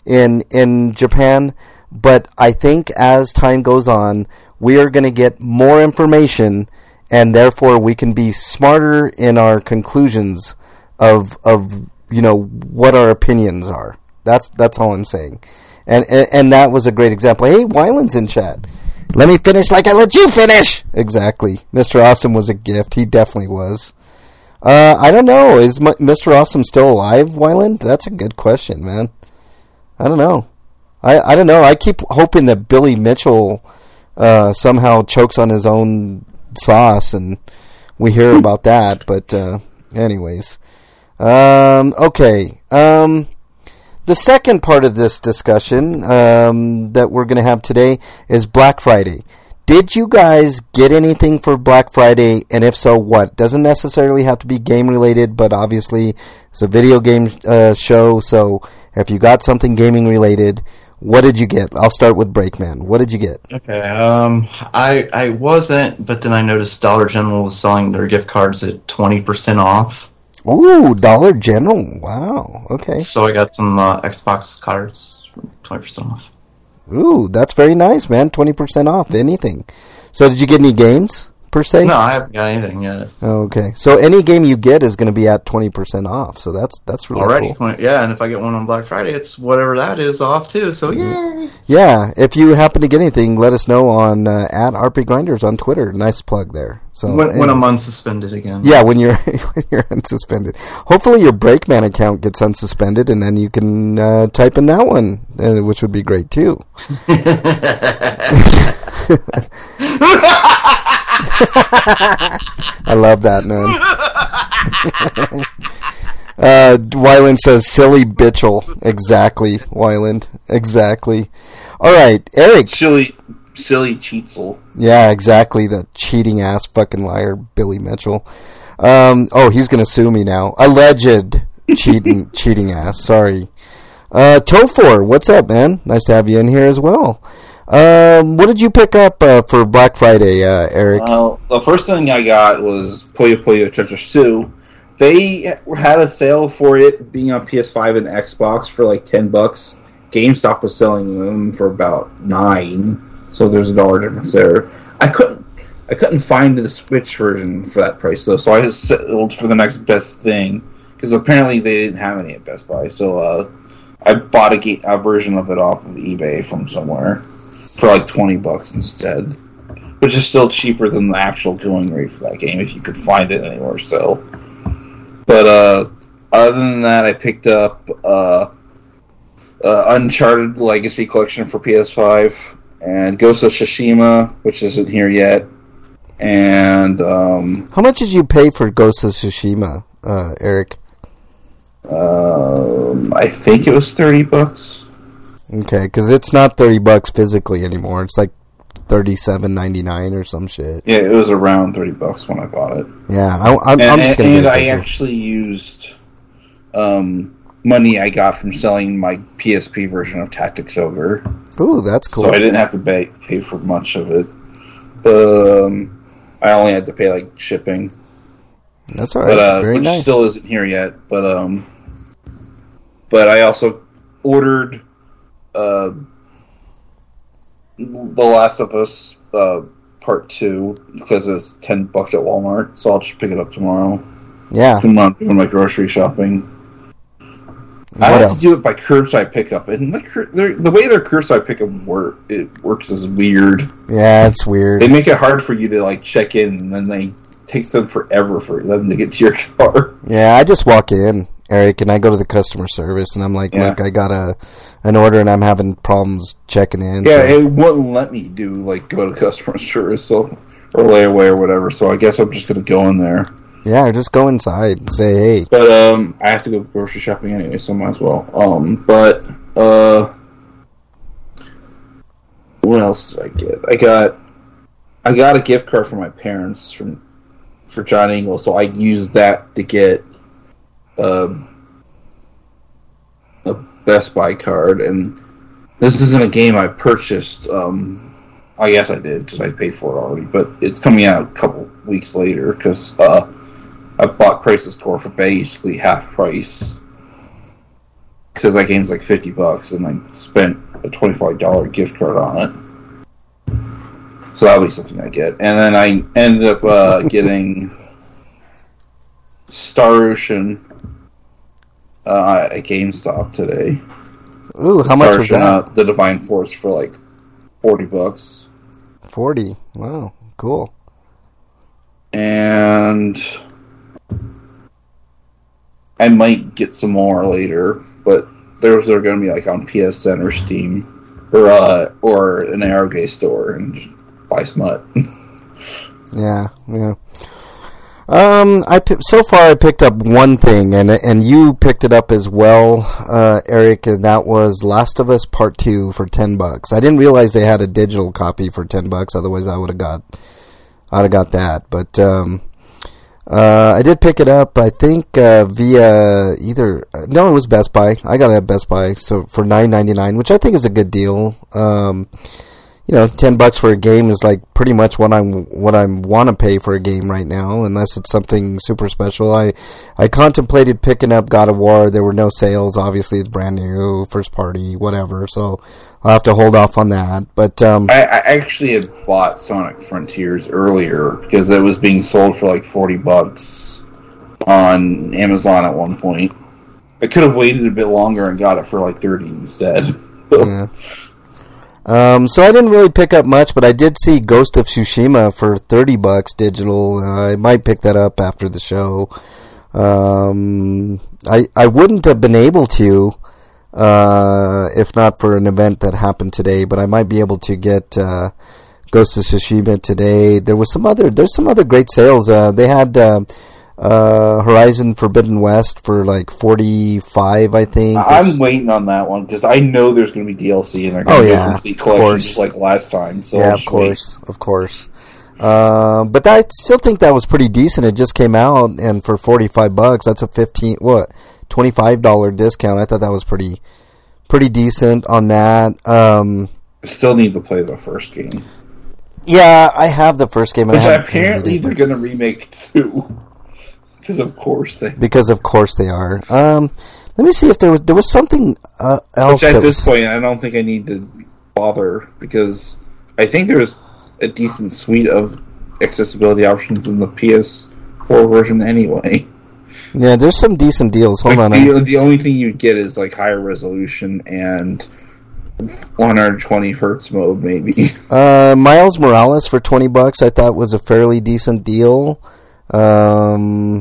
in in Japan. But I think as time goes on, we are going to get more information, and therefore we can be smarter in our conclusions of of you know what our opinions are. That's that's all I'm saying. And and, and that was a great example. Hey, Wyland's in chat. Let me finish like I let you finish. Exactly. Mister Awesome was a gift. He definitely was. Uh, I don't know. Is M- Mister Awesome still alive, Wyland? That's a good question, man. I don't know. I, I don't know. I keep hoping that Billy Mitchell uh, somehow chokes on his own sauce, and we hear about that. But uh, anyways, um, okay. Um, the second part of this discussion um, that we're going to have today is Black Friday. Did you guys get anything for Black Friday, and if so, what? Doesn't necessarily have to be game-related, but obviously it's a video game uh, show, so if you got something gaming-related, what did you get? I'll start with Breakman. What did you get? Okay, um, I I wasn't, but then I noticed Dollar General was selling their gift cards at twenty percent off. Ooh, Dollar General. Wow, okay. So I got some uh, Xbox cards for twenty percent off. Ooh, that's very nice, man. twenty percent off anything. So did you get any games, per se? No, I haven't got anything yet. Okay. So any game you get is going to be at twenty percent off. So that's that's really Already, cool. yeah, and if I get one on Black Friday, it's whatever that is off too, so yay! Yeah, if you happen to get anything, let us know on uh, at R P Grinders on Twitter. Nice plug there. So When, when anyway. I'm unsuspended again. Yeah, when you're when you're unsuspended. Hopefully your Breakman account gets unsuspended, and then you can uh, type in that one, uh, which would be great too. I love that, man. uh, Wyland says, silly bitchel. Exactly, Wyland. Exactly. All right, Eric. Silly, silly cheatsel. Yeah, exactly. The cheating ass fucking liar, Billy Mitchell. Um, oh, he's gonna sue me now. Alleged cheating, cheating ass. Sorry. Uh, Tofor, what's up, man? Nice to have you in here as well. Um, what did you pick up uh, for Black Friday, uh, Eric? Well, the first thing I got was Puyo Puyo Tetris two. They had a sale for it being on P S five and Xbox for like ten bucks. GameStop was selling them for about nine, so there's a dollar difference there. I couldn't, I couldn't find the Switch version for that price though, so I just settled for the next best thing because apparently they didn't have any at Best Buy. So uh, I bought a, ga- a version of it off of eBay from somewhere for like twenty bucks instead, which is still cheaper than the actual going rate for that game if you could find it anywhere still. But uh, other than that, I picked up uh, uh, Uncharted Legacy Collection for P S five and Ghost of Tsushima, which isn't here yet. And um, how much did you pay for Ghost of Tsushima, uh, Eric? Um, I think it was thirty bucks. Okay, because it's not thirty bucks physically anymore. It's like thirty-seven ninety-nine or some shit. Yeah, it was around thirty bucks when I bought it. Yeah, I, I'm, and, I'm just gonna. And get a I picture. actually used um, money I got from selling my P S P version of Tactics Ogre. Ooh, that's cool. So I didn't have to pay pay for much of it, but um, I only had to pay like shipping. That's all right. But, uh, Very which nice. still isn't here yet. But um, but I also ordered uh, The Last of Us uh, Part Two because it's ten bucks at Walmart. So I'll just pick it up tomorrow. Yeah. When I'm doing my grocery shopping. What I have else? to do it by curbside pickup, and the, cur- the way their curbside pickup work it works is weird. Yeah, it's weird. They make it hard for you to like check in, and then they it takes them forever for them to get to your car. Yeah, I just walk in, Eric, and I go to the customer service, and I'm like, Yeah. look, I got a an order, and I'm having problems checking in. Yeah, so. it wouldn't let me do like go to customer service, so or layaway or whatever. So I guess I'm just gonna go in there. Yeah, just go inside and say, hey. But um, I have to go grocery shopping anyway, so might as well. Um, but uh, what else did I get? I got I got a gift card from my parents from for John Engel, so I used that to get uh, a Best Buy card. And this isn't a game I purchased. Um, I guess I did because I paid for it already, but it's coming out a couple weeks later because. Uh, I bought Crisis Core for basically half price. because that game's like fifty bucks, and I spent a twenty-five dollars gift card on it. So that'll be something I get. And then I ended up uh, getting Star Ocean uh, at GameStop today. Ooh, how much was that? Uh, the Divine Force for like forty bucks. Forty. Wow, cool. And I might get some more later, but those are going to be like on P S N or Steam or uh, or an Arrowgate store and just buy smut. Yeah, yeah. Um, I pi- so far I picked up one thing, and and you picked it up as well, uh, Eric, and that was Last of Us Part Two for ten bucks. I didn't realize they had a digital copy for ten bucks. Otherwise, I would have got, I'd have got that. But um, uh, I did pick it up. I think uh, via either no, it was Best Buy. I got it at Best Buy, so for nine ninety-nine, which I think is a good deal. Um. You know, ten bucks for a game is like pretty much what I'm what I want to pay for a game right now, unless it's something super special. I I contemplated picking up God of War. There were no sales. Obviously, it's brand new, first party, whatever. So I'll have to hold off on that. But um, I, I actually had bought Sonic Frontiers earlier because it was being sold for like forty bucks on Amazon at one point. I could have waited a bit longer and got it for like thirty instead. yeah. Um, so I didn't really pick up much, but I did see Ghost of Tsushima for thirty bucks digital. Uh, I might pick that up after the show. Um, I I wouldn't have been able to uh, if not for an event that happened today, but I might be able to get uh, Ghost of Tsushima today. There was some other there's some other great sales. Uh, they had uh, uh, Horizon Forbidden West for like forty-five, I think. I'm which, waiting on that one because I know there's going to be D L C and they're going to oh, be yeah, a complete collection just like last time. So yeah, I'll of just course, wait. of course. Uh, but I still think that was pretty decent. It just came out, and for forty-five bucks, that's a fifteen what twenty-five dollar discount. I thought that was pretty pretty decent on that. Um, I still need to play the first game. Yeah, I have the first game, and which I haven't apparently played it. they're going to remake too. Because of course they. Because of course they are. Um, let me see if there was there was something uh, else. Which at that this was... point, I don't think I need to bother because I think there's a decent suite of accessibility options in the P S four version anyway. Yeah, there's some decent deals. Hold like on. The, the only thing you get is like higher resolution and one hundred twenty hertz mode, maybe. Uh, Miles Morales for twenty bucks, I thought was a fairly decent deal. Um,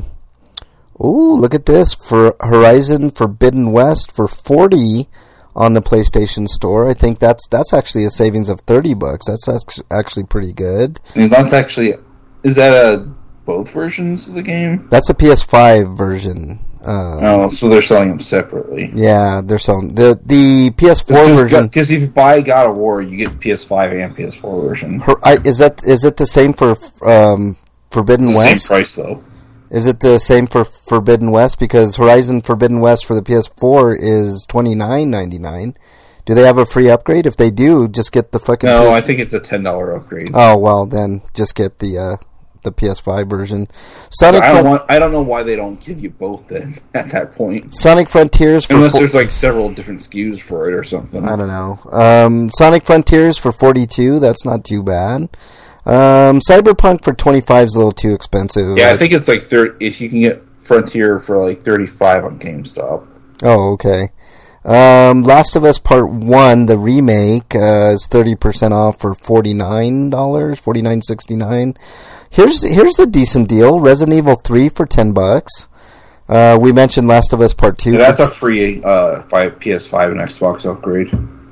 ooh, look at this for Horizon Forbidden West for forty on the PlayStation Store. I think that's that's actually a savings of thirty bucks. That's actually pretty good. I mean, that's actually is that a both versions of the game? That's a P S five version. Uh, oh, so they're selling them separately. Yeah, they're selling the the P S four version. Because if you buy God of War, you get P S five and P S four version. Her, I, is that is it the same for um, Forbidden it's the West? Same price though. Is it the same for Forbidden West? Because Horizon Forbidden West for the P S four is twenty-nine ninety-nine. Do they have a free upgrade? If they do, just get the fucking. No, P S... I think it's a ten dollar upgrade. Oh well, then just get the uh, the P S five version. Sonic. I don't Fron- want. I don't know why they don't give you both then at that point. Sonic Frontiers for unless fo- there's like several different S K Us for it or something. I don't know. Um, Sonic Frontiers for forty-two. That's not too bad. Um, Cyberpunk for twenty-five is a little too expensive. Yeah, I think it's like thirty. If you can get Frontier for like thirty-five on GameStop. Oh, okay. Um, Last of Us Part One, the remake, uh, is thirty percent off for forty-nine dollars, forty-nine sixty-nine. Here's here's a decent deal. Resident Evil Three for ten bucks. Uh, we mentioned Last of Us Part Two. Yeah, that's a free uh, five, P S five and Xbox upgrade.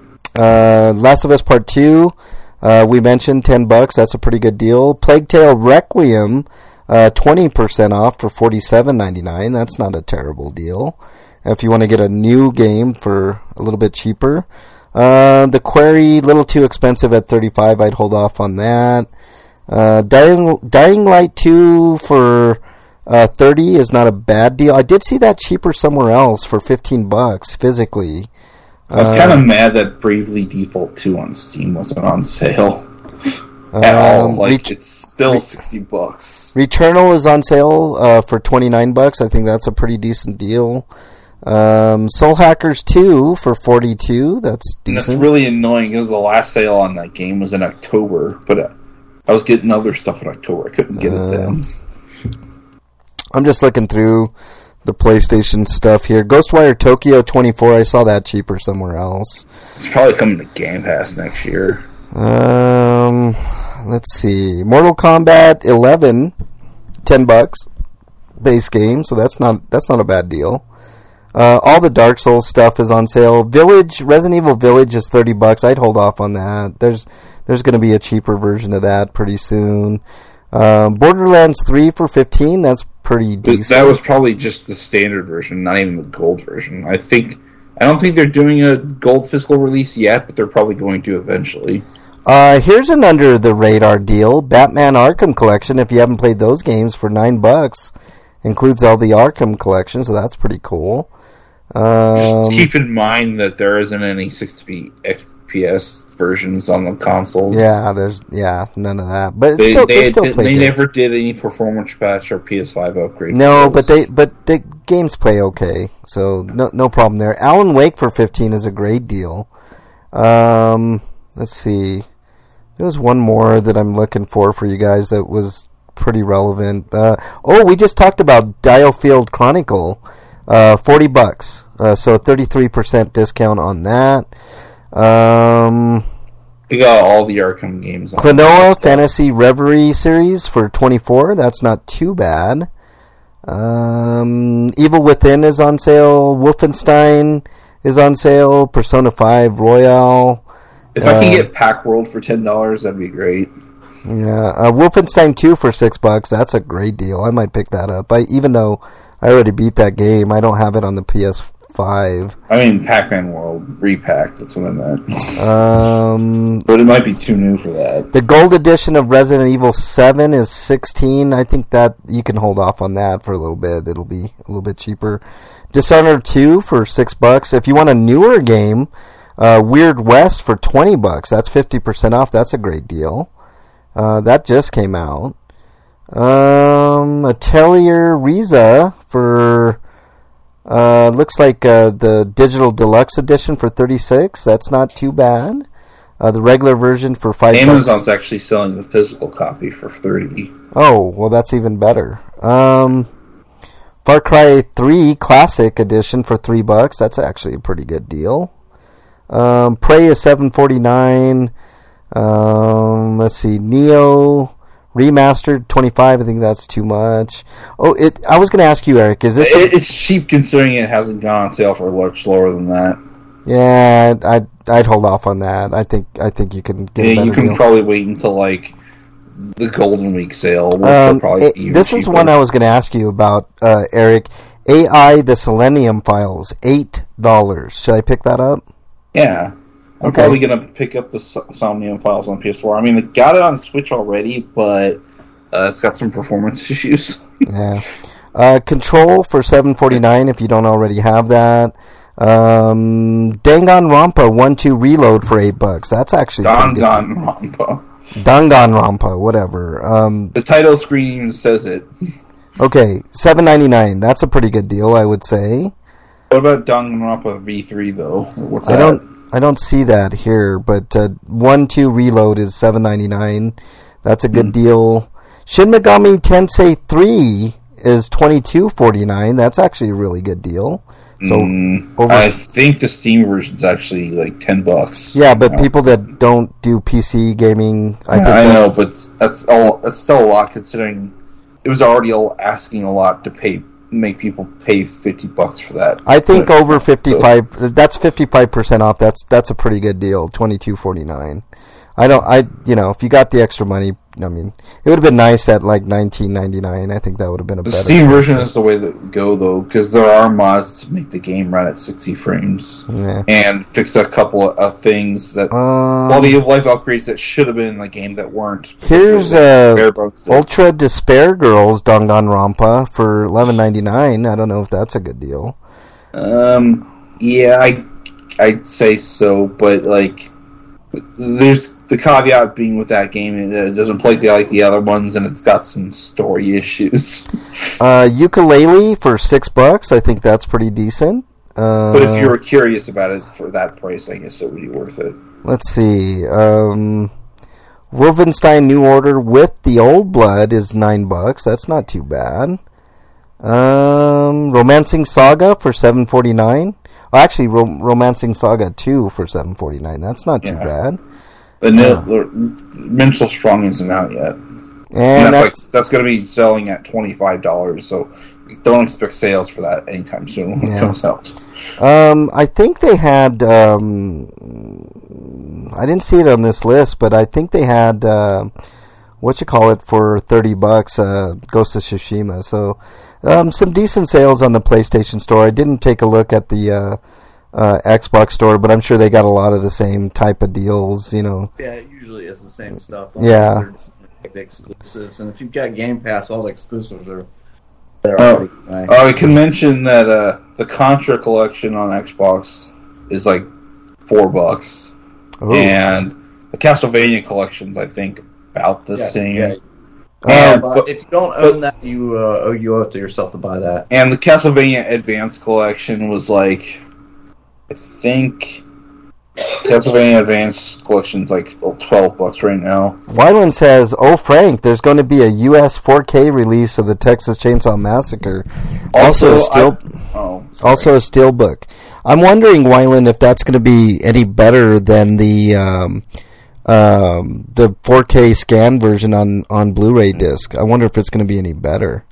Uh, Last of Us Part Two. Uh, we mentioned ten bucks. That's a pretty good deal. Plague Tale Requiem, uh, twenty percent off for forty-seven ninety-nine. That's not a terrible deal. If you want to get a new game for a little bit cheaper. Uh, the Quarry, a little too expensive at thirty-five. I'd hold off on that. Uh, Dying, Dying Light two for uh, thirty is not a bad deal. I did see that cheaper somewhere else for fifteen bucks physically. I was kind of mad that Bravely Default two on Steam wasn't on sale at all. Um, Like Ret- it's still Ret- sixty bucks. Returnal is on sale uh, for twenty-nine bucks. I think that's a pretty decent deal. Um, Soul Hackers two for forty-two. That's And that's decent. really annoying because the last sale on that game was in October, but uh, I was getting other stuff in October. I couldn't get Uh, it then. I'm just looking through the PlayStation stuff here. Ghostwire Tokyo twenty-four. I saw that cheaper somewhere else. It's probably coming to Game Pass next year. Um, let's see. Mortal Kombat eleven, ten bucks base game. So that's not that's not a bad deal. Uh, all the Dark Souls stuff is on sale. Village, Resident Evil Village is thirty bucks. I'd hold off on that. There's there's going to be a cheaper version of that pretty soon. Um, Borderlands three for fifteen. That's pretty But decent. that was probably just the standard version, not even the gold version. I think I don't think they're doing a gold physical release yet, but they're probably going to eventually. Uh, here's an under the radar deal: Batman Arkham Collection. If you haven't played those games, for nine bucks, includes all the Arkham collection, so that's pretty cool. Um, Just keep in mind that there isn't any sixty F P S versions on the consoles. yeah, there's yeah none of that, but it's They still they, they still did- play they good. never did any performance patch or P S five upgrade. No, deals. but they but the games play okay, so no no problem there. Alan Wake for fifteen is a great deal. Um, let's see, there was one more that I'm looking for for you guys that was pretty relevant. Uh, oh, we just talked about Diofield Chronicle, uh, forty bucks, uh, so thirty-three percent discount on that. Um, we got all the Arkham games on Klonoa Fantasy Reverie series for twenty-four. That's not too bad. Um, Evil Within is on sale. Wolfenstein is on sale. Persona five Royale. If I can Uh, get Pack World for ten dollars, that'd be great. Yeah, uh, Wolfenstein two for six bucks. That's a great deal. I might pick that up. I even though I already beat that game, I don't have it on the P S five. I mean, Pac-Man World repacked. That's what I meant. Um, But it might be too new for that. The gold edition of Resident Evil seven is sixteen. I think that you can hold off on that for a little bit. It'll be a little bit cheaper. Dishonored two for six bucks. If you want a newer game, uh, Weird West for twenty bucks. That's fifty percent off. That's a great deal. Uh, that just came out. Um, Atelier Riza for uh, looks like uh, the digital deluxe edition for thirty-six. That's not too bad. Uh, the regular version for five. Amazon's actually selling the physical copy for thirty. Oh, well, that's even better. Um, Far Cry three Classic Edition for three bucks. That's actually a pretty good deal. Um, Prey is seven forty nine. Um, let's see, Neo Remastered twenty five. I think that's too much. Oh, it. I was going to ask you, Eric. Is this? It, it's cheap considering it hasn't gone on sale for much lower than that. Yeah, I'd I'd hold off on that. I think I think you can get. Yeah, a better you can deal. probably wait until like the Golden Week sale, which Um, will probably it- be even this is cheaper. one I was going to ask you about, uh, Eric. A I the Selenium files, eight dollars. Should I pick that up? Yeah. I'm Okay. probably going to pick up the So- Somnium files on P S four. I mean, I got it on Switch already, but uh, it's got some performance issues. Yeah. Uh, Control for seven forty nine. If you don't already have that. Um, Danganronpa one two Reload for eight bucks. That's actually a pretty good Danganronpa. deal. Danganronpa, whatever. Um, The title screen even says it. okay, seven ninety nine. That's a pretty good deal, I would say. What about Danganronpa V three though? What's I that? don't. I don't see that here, but uh, one two Reload is seven ninety nine. That's a good Mm. deal. Shin Megami Tensei three is twenty two forty nine. That's actually a really good deal. So Mm, over, I think the Steam version's actually like ten bucks. yeah, but Uh, people that don't do P C gaming, I think I know, that's- but that's all. That's still a lot considering it was already all asking a lot to pay, make people pay fifty bucks for that. I think But- over fifty so- five. That's fifty five percent off. That's that's a pretty good deal. Twenty two forty nine. I don't. I you know if you got the extra money, I mean, it would have been nice at like nineteen ninety nine. I think that would have been a The better. Steam version is the way to go though, because there are mods to make the game run at sixty frames Yeah. and fix a couple of uh, things that Um, quality of life upgrades that should have been in the game that weren't. Here's So, uh, bare bones. Ultra Despair Girls Danganronpa for eleven ninety nine. I don't know if that's a good deal. Um, yeah, I, I'd say so, but like, there's the caveat being with that game that it doesn't play like the other ones, and it's got some story issues. Uh, Ukulele for six bucks. I think that's pretty decent. Uh, but if you were curious about it for that price, I guess it would be worth it. Let's see. Um, Wolfenstein New Order with the Old Blood is nine bucks. That's not too bad. Um, Romancing Saga for seven forty nine. Well, actually, Ro- Romancing Saga two for seven forty nine. That's not too Yeah. bad. The uh, the Minstrel Strong isn't out yet, and, And that's that's, like, that's going to be selling at twenty five dollars. So don't expect sales for that anytime soon when Yeah. it comes out. um, I think they had. Um, I didn't see it on this list, but I think they had. Uh, what you call it for thirty bucks? Uh, Ghost of Tsushima. So. Um, some decent sales on the PlayStation Store. I didn't take a look at the uh, uh, Xbox Store, but I'm sure they got a lot of the same type of deals, you know. Yeah, it usually is the same stuff. Yeah. They're just, like, the exclusives, and if you've got Game Pass, all the exclusives are there. Oh, already. Right. oh, I can mention that uh, the Contra collection on Xbox is like four bucks, Ooh. and the Castlevania collection's I think about the Yeah, same. yeah. And, Uh, but, if you don't own that, you uh, owe you owe it to yourself to buy that. and the Castlevania Advance collection was like, I think Castlevania Advance collection's like twelve bucks right now. Wyland says, "Oh, Frank, there's going to be a U S four K release of the Texas Chainsaw Massacre. Also, Also, a steel, I- oh, sorry. also a steelbook. I'm wondering, Wyland, if that's going to be any better than the um, um, the four K scan version on, on Blu-ray disc. I wonder if it's going to be any better.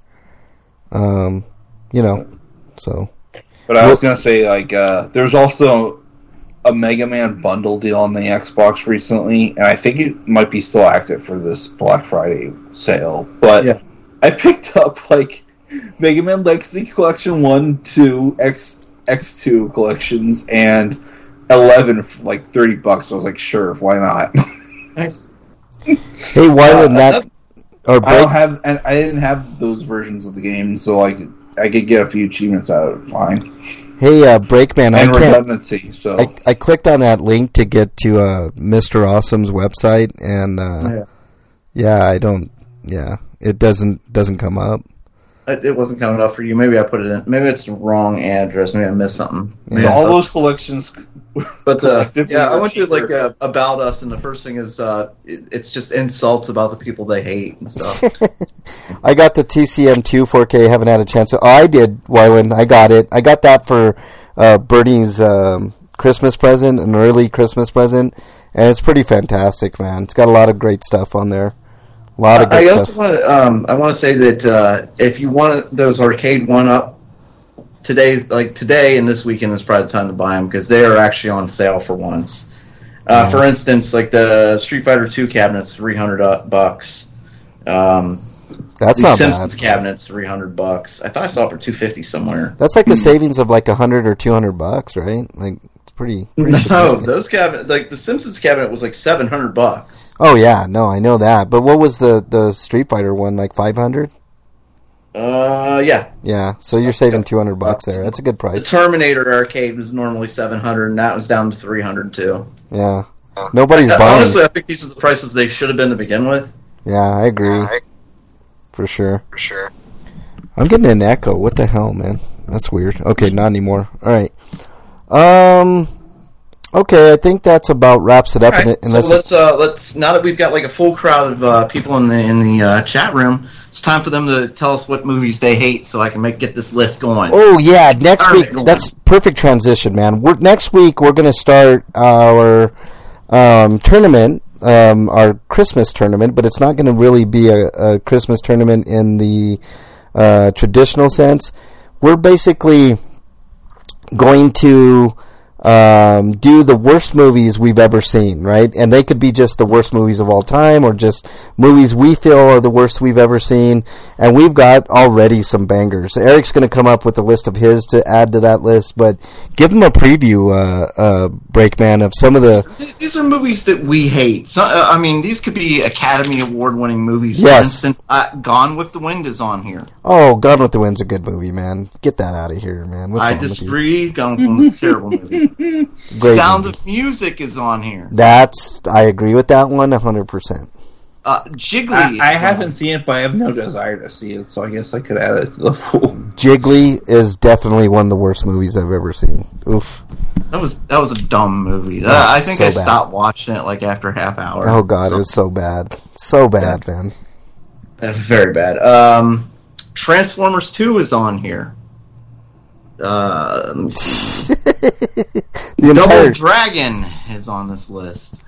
Um, you know, so. But I was gonna say, like, uh, there's also a Mega Man bundle deal on the Xbox recently, and I think it might be still active for this Black Friday sale. But Yeah. I picked up like Mega Man Legacy Collection One, Two, X X Two collections, and Eleven for like thirty bucks. I was like, sure, why not? Nice. Hey, Wyland, Uh, that or I break, don't have, and I didn't have those versions of the game, so like I could get a few achievements out of it. Fine, hey, uh, Breakman, I and can't. redundancy. So I, I clicked on that link to get to uh, Mister Awesome's website, and uh, Yeah. yeah, I don't. Yeah, it doesn't doesn't come up. It it wasn't coming up for you. Maybe I put it in. Maybe it's the wrong address. Maybe I missed something. Yeah. So Messed all up. those collections. But uh, collectively yeah, I were went to like cheaper. uh, About Us, and the first thing is uh, it, it's just insults about the people they hate and stuff. I got the T C M two four K. Haven't had a chance. To, oh, I did, Wyland. I got it. I got that for uh, Bernie's um, Christmas present, an early Christmas present, and it's pretty fantastic, man. It's got a lot of great stuff on there. A lot of good I stuff. also want to um, I want to say that uh, if you want those arcade one up today's like today and this weekend is probably the time to buy them because they are actually on sale for once. Uh, Yeah. For instance, like the Street Fighter two cabinet's three hundred bucks. Um, That's the not Simpsons bad. cabinet's three hundred bucks. I thought I saw it for two fifty somewhere. That's like a savings of like a hundred or two hundred bucks, right? Like it's pretty. pretty No, significant. those cabinet like the Simpsons cabinet was like seven hundred bucks. Oh yeah, no, I know that. But what was the the Street Fighter one? Like five hundred? Uh, yeah. Yeah. So you're saving two hundred bucks there. That's a good The price. Terminator arcade was normally seven hundred, and that was down to three hundred too. Yeah. Nobody's Uh, buying. Honestly, I think these are the prices they should have been to begin with. Yeah, I agree. For sure. For sure. I'm getting an echo. What the hell, man? That's weird. Okay, not anymore. All right. Um. Okay, I think that's about wraps it up. All right, in it, so unless let's uh, let's now that we've got like a full crowd of uh, people in the in the uh, chat room, it's time for them to tell us what movies they hate, so I can make get this list going. Oh yeah, next All right, week. go on. That's perfect transition, man. We're, next week we're going to start our um, tournament, um, our Christmas tournament, but it's not going to really be a, a Christmas tournament in the uh, traditional sense. We're basically going to um, do the worst movies we've ever seen, right? And they could be just the worst movies of all time or just movies we feel are the worst we've ever seen. And we've got already some bangers. Eric's going to come up with a list of his to add to that list, but give him a preview, uh, uh, Breakman, of some of the... These are movies that we hate. So, uh, I mean, these could be Academy Award-winning movies. Yes. For instance, uh, Gone with the Wind is on here. Oh, Gone with the Wind's a good movie, man. Get that out of here, man. What's I wrong with you? disagree. Gone with the Wind was a terrible movie. Great Sound movie. of Music is on here. That's... I agree with that one one hundred percent. Uh, Jiggly. I, I haven't seen it, but I have no desire to see it, so I guess I could add it to the pool. Jiggly is definitely one of the worst movies I've ever seen. Oof. That was that was a dumb movie. Uh, Oh, I think so I bad. stopped watching it like after a half hour. Oh god, it was so bad. So bad, man. Uh, very bad. Um, Transformers two is on here. Uh, let me see. The Double entire Dragon is on this list.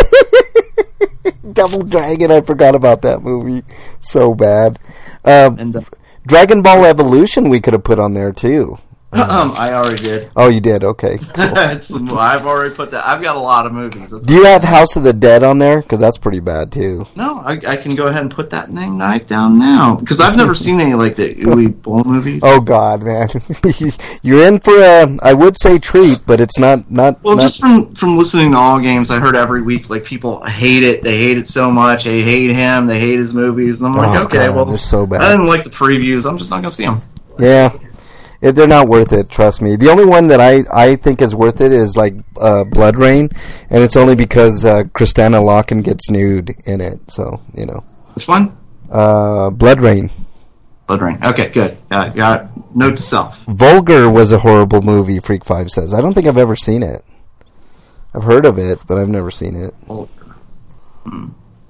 Double Dragon, I forgot about that movie. So bad. Um, And uh, Dragon Ball Evolution we could have put on there too. um, I already did. Oh, you did? Okay. Cool. It's, I've already put that. I've got a lot of movies. That's Do you have House of the Dead on there? Because that's pretty bad too. No, I, I can go ahead and put that name right down now because I've never seen any like the Uwe Boll movies. Oh God, man, you're in for a, I would say treat, but it's not not. Well, not, just from from listening to all games, I heard every week like people hate it. They hate it so much. They hate him. They hate his movies. And I'm like, Oh, okay, God, well, they're so bad. I didn't like the previews. I'm just not going to see them. Yeah, it, they're not worth it. Trust me. The only one that I, I think is worth it is like uh, Blood Rain, and it's only because uh, Kristanna Loken gets nude in it. So you know. Which one? Uh, Blood Rain. Blood Rain. Okay, good. Got it. Got it. Note to self. Vulgar was a horrible movie. Freak Five says. I don't think I've ever seen it. I've heard of it, but I've never seen it. Vulgar. Hmm.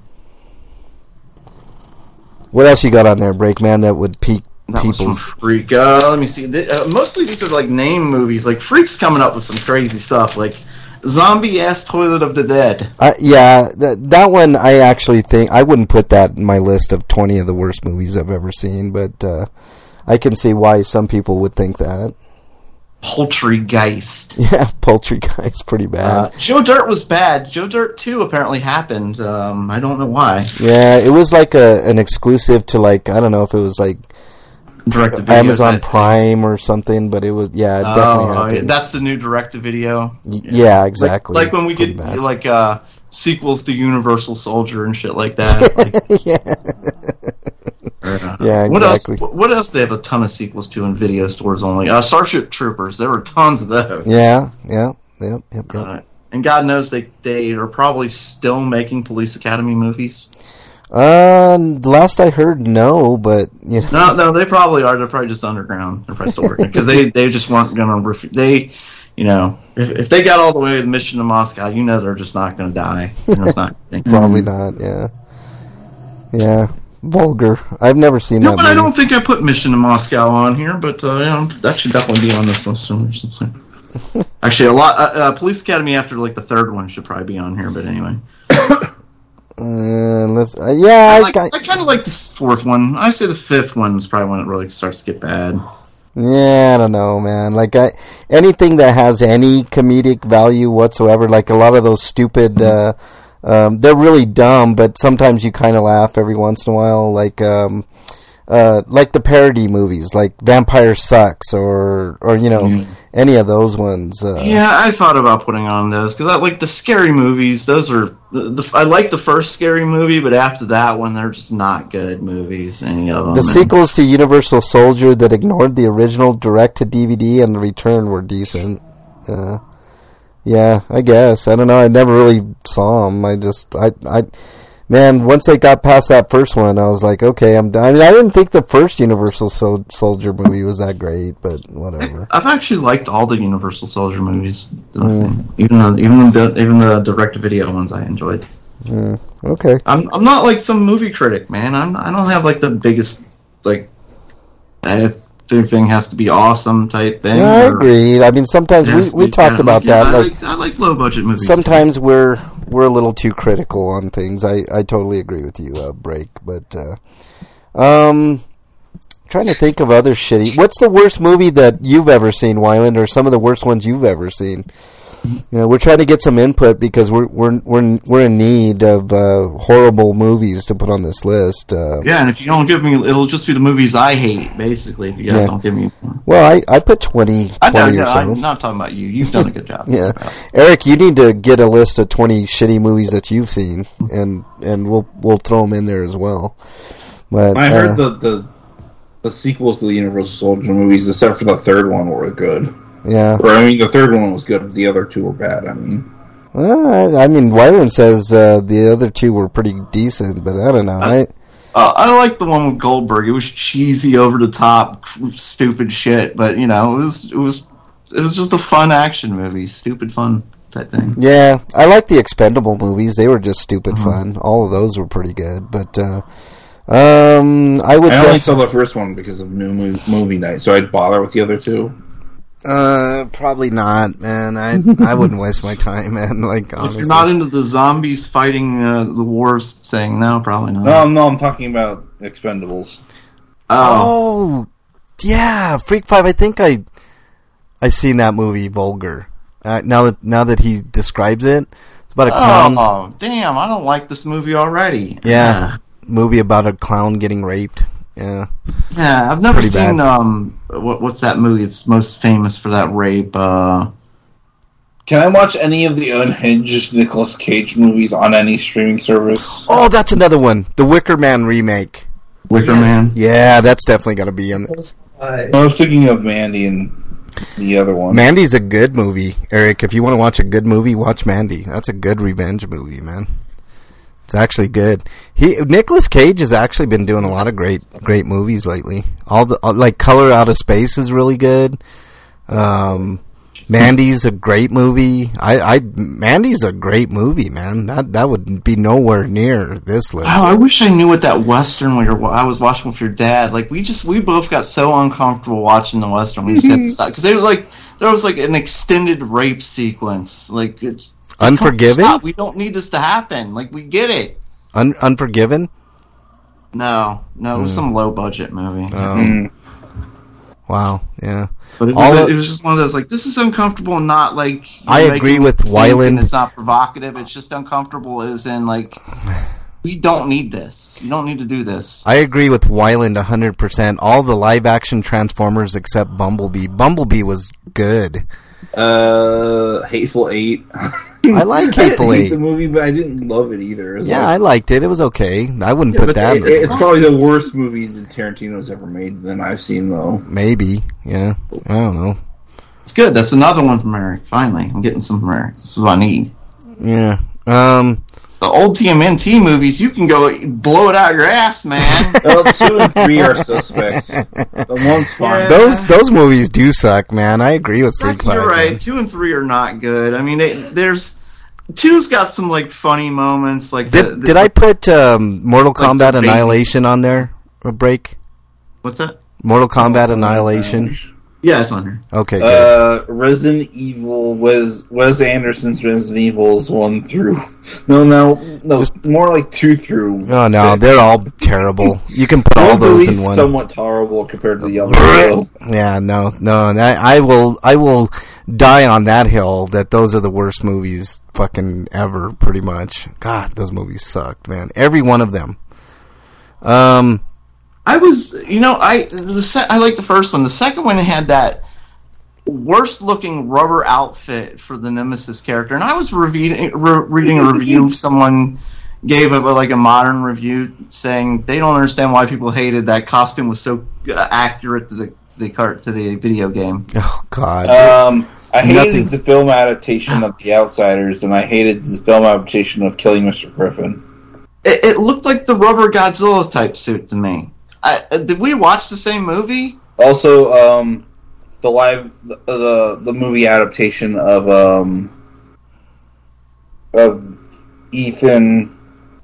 What else you got on there, Breakman, that would pique That was from people's? Freak. Uh, let me see. Th- uh, mostly these are like name movies. Like Freak's coming up with some crazy stuff. Like Zombie Ass Toilet of the Dead. Uh, yeah, that that one I actually think I wouldn't put that in my list of twenty of the worst movies I've ever seen, but uh, I can see why some people would think that. Poultrygeist. Yeah, Poultry Guy's pretty bad. Uh, Joe Dirt was bad. Joe Dirt two apparently happened. Um, I don't know why. Yeah, it was like a an exclusive to like I don't know if it was like Direct-to-video Amazon type. Prime or something, but it was yeah, it definitely Oh, happened. that's the new direct-to-video. Y- yeah, exactly. Like, like when we Pretty get bad. like uh, sequels to Universal Soldier and shit like that. Like, yeah. or, uh, Yeah, What else? exactly. What else? They have a ton of sequels to in video stores only. Uh, Starship Troopers. There were tons of those. Yeah, yeah, yep, yep, yep. Uh, and God knows they they are probably still making Police Academy movies. Uh, last I heard, no, but you know, No, no, they probably are. They're probably just underground. They're probably still working because they, they just weren't going to. Ref- they, you know, if, if they got all the way to Mission to Moscow, you know they're just not going to die. You know, it's not, probably not. Yeah, yeah, vulgar. I've never seen No, that. but I movie. don't think I put Mission to Moscow on here. But uh, you know, that should definitely be on this list. Actually, a lot. Uh, uh, Police Academy after like the third one should probably be on here. But anyway. Uh, let's, uh, yeah, I, I, like, I, I kind of like the fourth one. I say the fifth one is probably when it really starts to get bad. yeah, I don't know, man. Like, I, anything that has any comedic value whatsoever, like a lot of those stupid, uh, um, they're really dumb, but sometimes you kind of laugh every once in a while, like, um, uh, like the parody movies, like Vampire Sucks, or, or you know, Mm. any of those ones. Uh, Yeah, I thought about putting on those because I like the scary movies. Those are the, the, I like the first scary movie, but after that one, they're just not good movies. Any of them. The And- sequels to Universal Soldier that ignored the original direct-to-D V D and the return were decent. Uh, yeah, I guess. I don't know. I never really saw them. I just, I, I, man, once they got past that first one, I was like, okay, I'm done. I mean, I didn't think the first Universal Sol- Soldier movie was that great, but whatever. I've actually liked all the Universal Soldier movies, Mm. even the even the even the direct-to-video ones. I enjoyed. Mm, okay. I'm I'm not like some movie critic, man. I'm I don't have like the biggest like everything has to be awesome type thing. Yeah, I or- agree. I mean, sometimes It has we, to we be talked kinda about like- yeah, that. I Like, like, I like low budget movies. sometimes we're we're a little too critical on things. I, I totally agree with you, uh, Break. But uh, um, trying to think of other shitty. What's the worst movie that you've ever seen, Wyland, or some of the worst ones you've ever seen? You know, we're trying to get some input because we're we're we're we're in need of uh, horrible movies to put on this list. Uh, Yeah, and if you don't give me, it'll just be the movies I hate, basically. If you guys Yeah. don't give me, well, I, I put twenty, I know, twenty yeah, or so. I'm not talking about you. You've done a good job. Yeah, Eric, you need to get a list of twenty shitty movies that you've seen, and and we'll we'll throw them in there as well. But I heard uh, the, the the sequels to the Universal Soldier movies, except for the third one, were good. yeah, Or I mean, the third one was good, but the other two were bad. I mean, Well, I, I mean, Wyland says uh, the other two were pretty decent, but I don't know. I, Uh, I like the one with Goldberg. It was cheesy, over the top, stupid shit, but you know, it was it was it was just a fun action movie, stupid fun type thing. yeah, I like the Expendable movies. They were just stupid Mhm. fun. All of those were pretty good, but uh, um, I would. I only def- saw the first one because of new movie, movie night, so I'd bother with the other two. Uh, probably not, man. I I wouldn't waste my time, man. Like, honestly. If you're not into the zombies fighting uh, the wars thing, no, probably not. No, no, I'm talking about Expendables. Oh, Oh, yeah, Freak Five. I think I I seen that movie, Vulgar. Uh, now that now that he describes it, it's about a clown oh, damn! I don't like this movie already. Yeah, movie about a clown getting raped. Yeah, Yeah, I've never Pretty seen bad. um what what's that movie? It's most famous for that rape. Uh, Can I watch any of the unhinged Nicolas Cage movies on any streaming service? Oh, that's another one. The Wicker Man remake. Wicker Man. Yeah, that's definitely got to be in. I was thinking of Mandy and the other one. Mandy's a good movie, Eric. If you want to watch a good movie, watch Mandy. That's a good revenge movie, man. It's actually good. He Nicolas Cage has actually been doing a lot of great great movies lately. All the uh, like Color Out of Space is really good. Um, Mandy's a great movie. I, I Mandy's a great movie, man. That that would be nowhere near this list. Oh, I wish I knew what that Western we were, I was watching with your dad. Like we just we both got so uncomfortable watching the Western. We just had to stop because they were like there was like an extended rape sequence. Like it's Unforgiven? Stop. We don't need this to happen. Like we get it. Un- Unforgiven? No, no, it was Mm. some low budget movie. Oh. Mm. Wow, yeah. But it All was, of- it was just one of those like this is uncomfortable and not like I you're agree making with me think Weiland. and it's not provocative. It's just uncomfortable. As in like we don't need this. You don't need to do this. I agree with Wyland one hundred percent. All the live-action Transformers except Bumblebee. Bumblebee was good. Uh, Hateful Eight. I like Hateful I didn't hate Eight. the movie, but I didn't love it either. It was Yeah, like- I liked it. It was okay. I wouldn't Yeah, put but that. it- it's probably the worst movie that Tarantino's ever made than I've seen, though. Maybe. Yeah. I don't know. It's good. That's another one from Eric. Finally, I'm getting some from Eric. This is what I need. Yeah. Um. The old T M N T movies, you can go blow it out your ass, man. Well, two and three are suspects. The one's fine. Yeah. Those those movies do suck, man. I agree with Freak You're Five. right. man. Two and three are not good. I mean, they, there's two's got some like funny moments. Like the, Did the, did I put um, Mortal Like the Kombat babies. Annihilation on there? A break. What's that? Mortal Kombat Annihilation. Yeah, it's on here. Okay. Good. Uh, Resident Evil, Wes, Wes Anderson's Resident Evils one through... No, no, no, Just- more like two through oh no, six. they're all terrible. You can put all One's at those least in one. somewhat tolerable compared to the other. though. Yeah, no, no, and I, I will, I will die on that hill that those are the worst movies fucking ever, pretty much. God, those movies sucked, man. Every one of them. Um, I was, you know, I the se- I like the first one. The second one had that worst looking rubber outfit for the Nemesis character, and I was reviewing, re- reading a review someone gave of a, like a modern review saying they don't understand why people hated that costume was so uh, accurate to the to the cart to the video game. oh God, Um, I hated Nothing. the film adaptation of The Outsiders, and I hated the film adaptation of Killing Mister Griffin. It, it looked like the rubber Godzilla type suit to me. I, uh, did we watch the same movie? Also, um, the live the, the the movie adaptation of um of Ethan.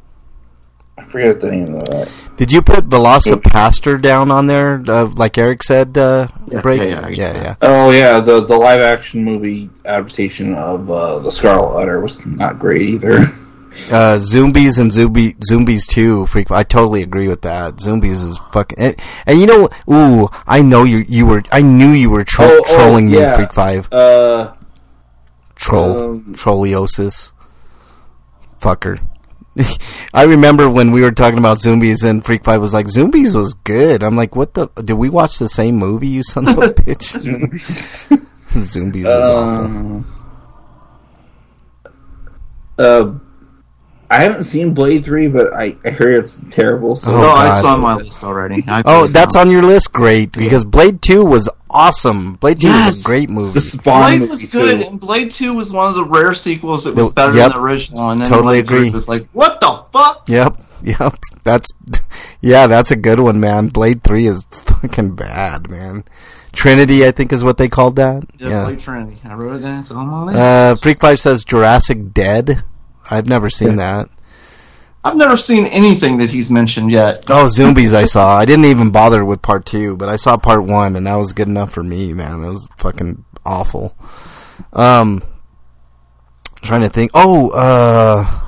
I forget the name of that. did you put Velocipaster down on there, uh, like Eric said? Uh, Yeah, break, yeah, yeah, I get yeah, that. yeah. Oh yeah, the the live action movie adaptation of uh, the Scarlet Letter was not great either. Uh, Zombies and Zombi, Zombies two, freak. I totally agree with that. Zombies is fucking. And, and you know, ooh, I know you. You were. I knew you were tro- Oh, oh, trolling me, yeah. Freak Five. Uh, Troll, um, trolliosis, fucker. I remember when we were talking about Zombies and Freak Five was like, Zombies was good. I'm like, what the? Did we watch the same movie? You son of a bitch. Zombies was awful. uh, uh, I haven't seen Blade three, but I, I hear it's terrible. So. Oh, God. it's on my list already. I Oh, believe that's now. on your list? Great, because Blade two was awesome. Blade two was Yes. a great movie. The Spawn Blade movie was good, too. and Blade two was one of the rare sequels that was The- better yep. than the original. And then Totally Blade three agree. was like, what the fuck? Yep, yep. That's yeah, that's a good one, man. Blade three is fucking bad, man. Trinity, I think, is what they called that. Yeah, Yeah. Blade Trinity. I wrote it down. It's on my list. Uh, Freak Five says Jurassic Dead. I've never seen that. I've never seen anything that he's mentioned yet. Oh, Zombies I saw. I didn't even bother with part two, but I saw part one, and that was good enough for me, man. That was fucking awful. Um, trying to think. Oh, uh,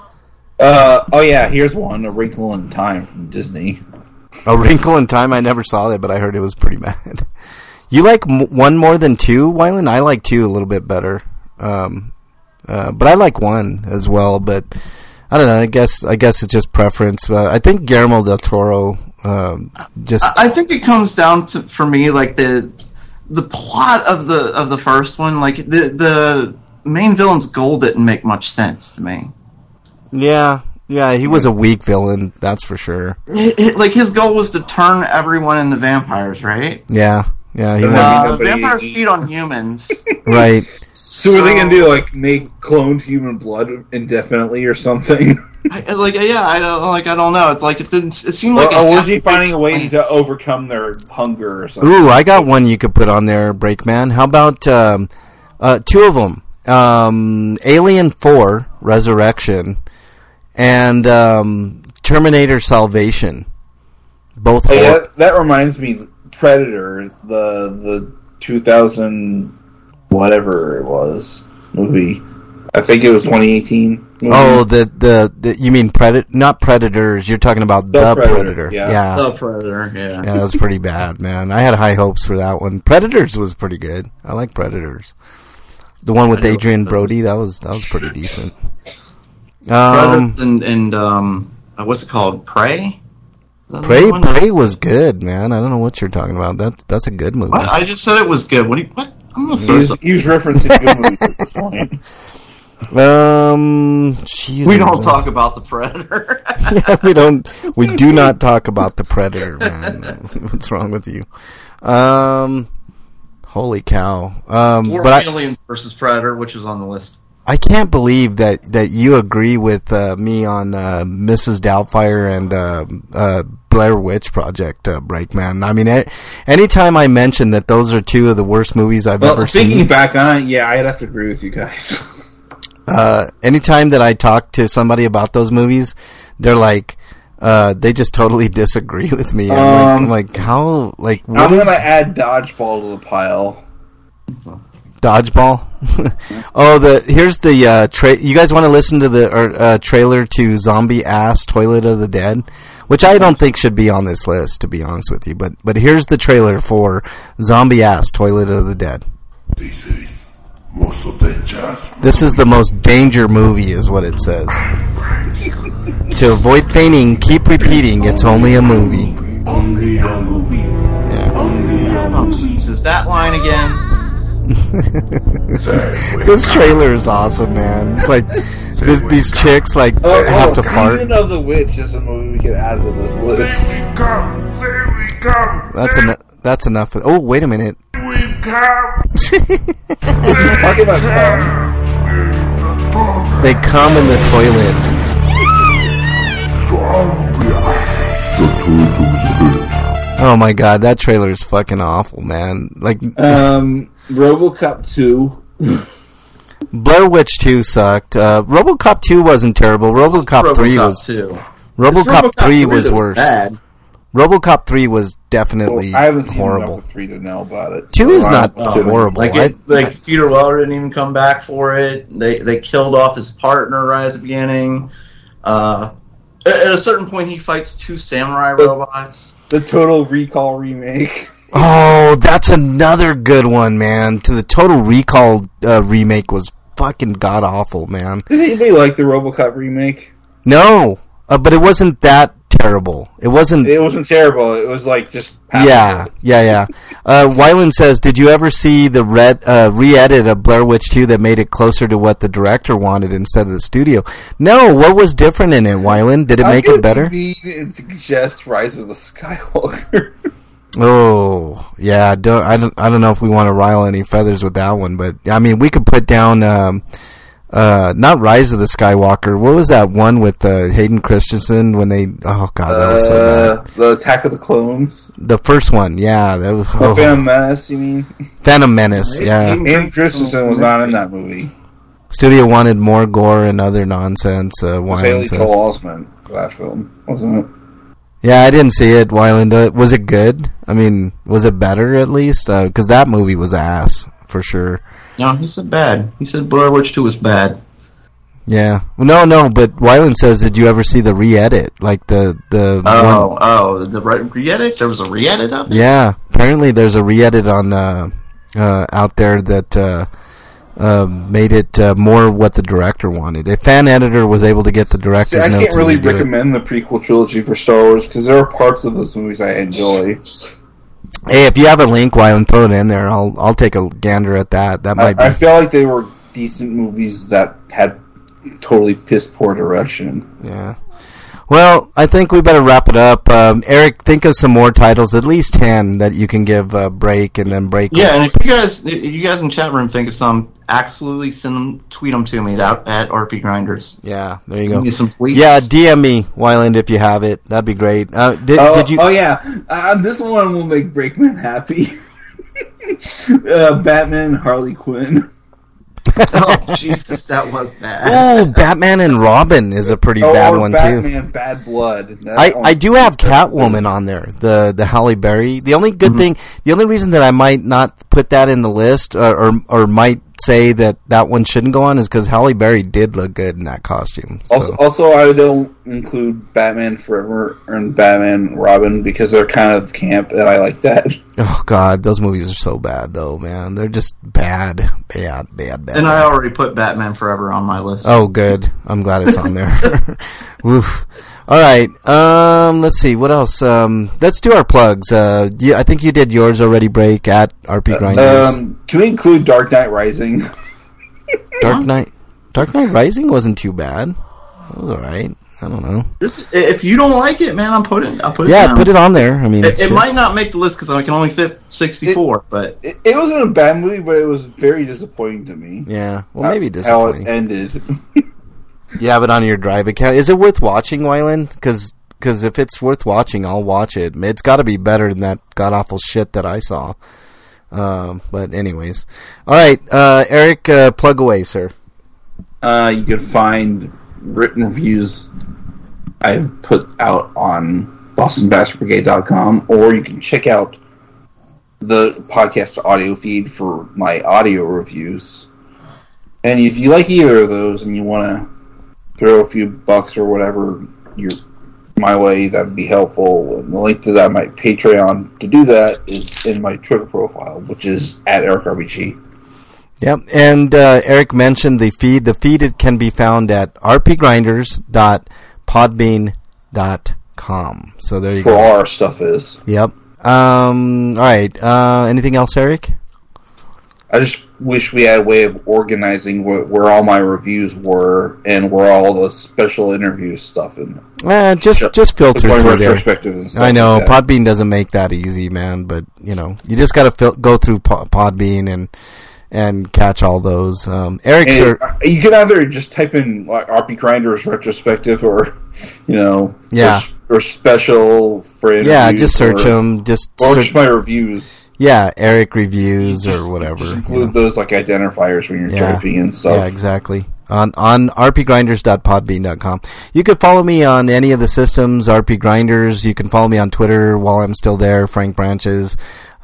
Uh, oh yeah, here's one: A Wrinkle in Time from Disney. A Wrinkle in Time. I never saw that, but I heard it was pretty bad. You like m- one more than two, Wyland? I like two a little bit better. Um, uh, but I like one as well. But I don't know. I guess I guess it's just preference. Uh, I think Guillermo del Toro um, just. I think it comes down to, for me, like the the plot of the of the first one. Like the the main villain's goal didn't make much sense to me. Yeah, yeah, he was a weak villain, that's for sure. It, it, like his goal was to turn everyone into vampires, right? Yeah, yeah, he Uh, was Uh, nobody- vampires feed on humans. right. So, are they gonna do like make cloned human blood indefinitely or something? I, like yeah, I don't like I don't know. It's like it didn't. It seemed or, like or a was he half-baked finding a way plan. to overcome their hunger or something? Ooh, I got one you could put on there, Breakman. How about um, uh, two of them? Um, Alien four, Resurrection, and um, Terminator Salvation. Both Oh, hor- yeah, that reminds me, Predator, the the two thousand whatever it was movie. I think it was twenty eighteen. Oh, the, the the you mean Predator? Not Predators. You're talking about the, The Predator. Predator, yeah. yeah. The Predator, yeah. Yeah, that was pretty bad, man. I had high hopes for that one. Predators was pretty good. I like Predators. The one with I never Adrian saw Brody, that was that was pretty decent. Predator Um, and and um, uh, what's it called? Prey. Is that Prey, the one? Prey was good, man. I don't know what you're talking about. That that's a good movie. What? I just said it was good. What? Do you, what? I'm gonna He throw was, some. he was referencing good movies at this point. Um, Jesus. We don't talk about the Predator. Yeah, we don't. We do not talk about the Predator, man. What's wrong with you? Um, holy cow. Um, Or but I, Aliens versus Predator, which is on the list. I can't believe that, that you agree with uh, me on uh, Missus Doubtfire and uh, uh, Blair Witch Project, uh, Breakman. I mean, a- anytime I mention that those are two of the worst movies I've Well, ever thinking seen, back on it, yeah, I'd have to agree with you guys. uh, anytime that I talk to somebody about those movies, they're like, uh, they just totally disagree with me. I'm, like, Um, I'm like, how, like, what I'm is gonna add Dodgeball to the pile. Dodgeball? Oh, the here's the uh, tra- you guys want to listen to the or, uh, trailer to Zombie Ass Toilet of the Dead, which I don't think should be on this list, to be honest with you. But but here's the trailer for Zombie Ass Toilet of the Dead. They say most of the jazz. This is the most danger movie, is what it says. To avoid fainting, keep repeating. It's only a movie. Only a movie. Yeah. Only a Oh, jeez, is that line again? This trailer is awesome, man. It's like this, these chicks like Oh, have oh, to fart. Season of the Witch is a movie we could add to this list. There we come. There we come. That's enough. That's enough. Oh, wait a minute. We come. Talking about cum. It's a dog. They come in the toilet. Zombie ass. The turtle's head. Oh my god, that trailer is fucking awful, man. Like Um, RoboCop two. Blair Witch two sucked. Uh, RoboCop two wasn't terrible. RoboCop three RoboCop was two. RoboCop It's three that was worse. Bad. RoboCop three was definitely Well, I haven't seen horrible. enough of three to know about it. Two so is I not don't- Oh, horrible. Like, I- it, like Peter Weller didn't even come back for it. They they killed off his partner right at the beginning. Uh, at at a certain point, he fights two samurai robots. The Total Recall remake. Oh, that's another good one, man. To the Total Recall uh, remake was fucking god awful, man. Did anybody like the RoboCop remake? No, uh, but it wasn't that terrible. It wasn't. It wasn't terrible. It was like just. Yeah, yeah, yeah. Uh, Wyland says, "Did you ever see the red uh, re-edit of Blair Witch two that made it closer to what the director wanted instead of the studio?" No. What was different in it, Wyland? Did it make it better? It suggests Rise of the Skywalker. Oh, yeah. Don't, I don't. I don't know if we want to rile any feathers with that one, but I mean, we could put down. Um, Uh, not Rise of the Skywalker. What was that one with uh, Hayden Christensen when they? Oh God, that was so uh, bad. The Attack of the Clones. The first one, yeah, that was. Oh. Oh. Phantom Menace, you mean? Phantom Menace, yeah. Hayden Christensen was not in that movie. Studio wanted more gore and other nonsense. Uh, Haley Joel Osment for that film, wasn't it? Yeah, I didn't see it. Wyland, uh, was it good? I mean, was it better at least? Because uh, that movie was ass for sure. No, he said bad. He said Blair Witch two was bad. Yeah. Well, no, no, but Wyland says, did you ever see the re-edit? Like the... the oh, one... oh, the re-edit? There was a re-edit of it? Yeah. Apparently there's a re-edit on uh, uh, out there that uh, uh, made it uh, more what the director wanted. A fan editor was able to get the director's See, I notes. I can't really recommend it. the prequel trilogy for Star Wars because there are parts of those movies I enjoy. Hey, if you have a link, Wyland, throw it in there. I'll I'll take a gander at that. That might I, be. I feel like they were decent movies that had totally piss poor direction. Yeah. Well, I think we better wrap it up. Um, Eric, think of some more titles, at least ten that you can give a break and then break. Yeah, and if you guys, if you guys in the chat room think of some, absolutely send them, tweet them to me at, at R P Grinders. Yeah, there you send go. Me some tweets. Yeah, D M me, Wyland, if you have it. That'd be great. Uh, did, oh, did you? Oh yeah, uh, this one will make Breakman happy. uh, Batman, Harley Quinn. Oh Jesus, that was bad. Oh, Batman and Robin is a pretty oh, bad or one Batman, too. Batman, Bad Blood. That I, I do have Catwoman on there, the the Halle Berry. The only good mm-hmm. thing, the only reason that I might not put that in the list, or or, or might say that that one shouldn't go on, is because Halle Berry did look good in that costume. So. Also, also, I don't include Batman Forever and Batman Robin because they're kind of camp, and I like that. Oh God, those movies are so bad, though, man. They're just bad, bad, bad, bad. And bad. I already put Batman Forever on my list. Oh, good. I'm glad it's on there. Woof. All right. Um, let's see. What else? Um, let's do our plugs. Uh, you, I think you did yours already, Break, at R P Grinders. Um, can we include Dark Knight Rising? Dark Knight Dark Knight Rising wasn't too bad. It was all right. I don't know. This, if you don't like it, man, I'm putting. I'll put it. Yeah, down. put it on there. I mean, it, it might not make the list because I can only fit sixty-four. It, but it, it wasn't a bad movie, but it was very disappointing to me. Yeah, well, maybe how, disappointing. How it ended. You have it on your Drive account. Is it worth watching, Wyland? Because because if it's worth watching, I'll watch it. It's got to be better than that god awful shit that I saw. Uh, but anyways, all right, uh, Eric, uh, plug away, sir. Uh, you can find written reviews I've put out on Boston Bastard Brigade dot com, or you can check out the podcast audio feed for my audio reviews. And if you like either of those and you want to throw a few bucks or whatever your my way, that'd be helpful. And the link to that, my Patreon, to do that is in my Twitter profile, which is at Eric R B G. Yep, and uh, Eric mentioned the feed. The feed it can be found at r p grinders dot podbean dot com. So there you For go. all our stuff is. Yep. Um, all right. Uh, anything else, Eric? I just wish we had a way of organizing wh- where all my reviews were and where all the special interview stuff in. Uh, just Sh- just filter through there. And stuff I know like that. Podbean doesn't make that easy, man. But you know, you just got to fil- go through po- Podbean and and catch all those. Um, Eric's And are, you can either just type in like R P Grinders retrospective, or you know, Yeah. or, or special for interviews, yeah, just search or, them. Just or search, just my reviews. yeah, Eric reviews or whatever. Just you include know. those like identifiers when you're Yeah. typing and stuff. Yeah, exactly. On on r p grinders dot podbean dot com. You can follow me on any of the systems, R P Grinders. You can follow me on Twitter while I'm still there, Frank Branches.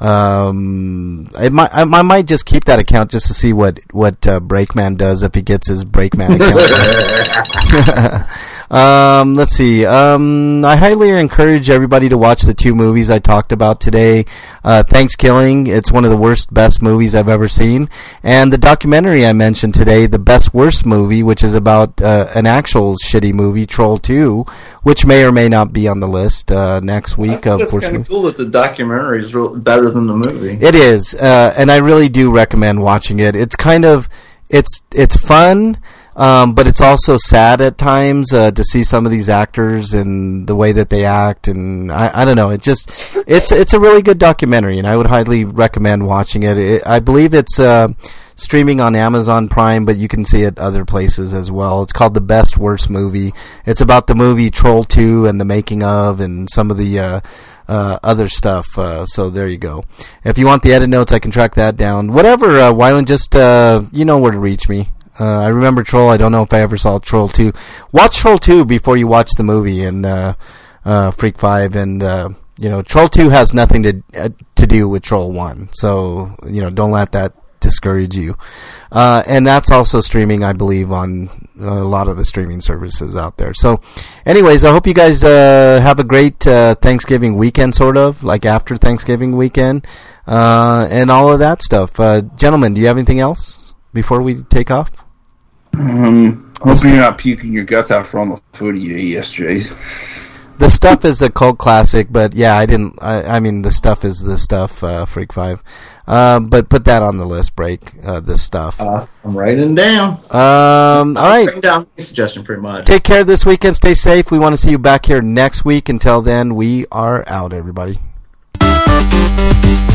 Um, it might, I, I might just keep that account just to see what what uh, Breakman does if he gets his Breakman account. Um, let's see. Um, I highly encourage everybody to watch the two movies I talked about today. Uh, Thanksgiving, it's one of the worst, best movies I've ever seen. And the documentary I mentioned today, The Best Worst Movie, which is about uh, an actual shitty movie, Troll two, which may or may not be on the list uh, next week. I of think it's kind of cool that the documentary is real, better than the movie. It is, uh, and I really do recommend watching it. It's kind of, it's it's fun. Um, but it's also sad at times uh, to see some of these actors and the way that they act, and I, I don't know. It just it's it's a really good documentary, and I would highly recommend watching it. it I believe it's uh, streaming on Amazon Prime, but you can see it other places as well. It's called The Best Worst Movie. It's about the movie Troll two and the making of, and some of the uh, uh, other stuff. Uh, so there you go. If you want the edit notes, I can track that down. Whatever, uh, Wyland, just uh, you know where to reach me. Uh, I remember Troll. I don't know if I ever saw Troll two. Watch Troll two before you watch the movie and uh, uh, Freak five. And, uh, you know, Troll two has nothing to uh, to do with Troll one. So, you know, don't let that discourage you. Uh, and that's also streaming, I believe, on a lot of the streaming services out there. So, anyways, I hope you guys uh, have a great uh, Thanksgiving weekend, sort of, like after Thanksgiving weekend, uh, and all of that stuff. Uh, gentlemen, do you have anything else before we take off? Um, hoping you're not puking your guts out from all the food you ate yesterday. The stuff is a cult classic, but yeah, I didn't. I, I mean, the stuff is the stuff. Uh, Freak Five, uh, but put that on the list. Break uh, this stuff. Uh, I'm writing down. Um, all right. Writing down my suggestion, pretty much. Take care this weekend. Stay safe. We want to see you back here next week. Until then, we are out, everybody.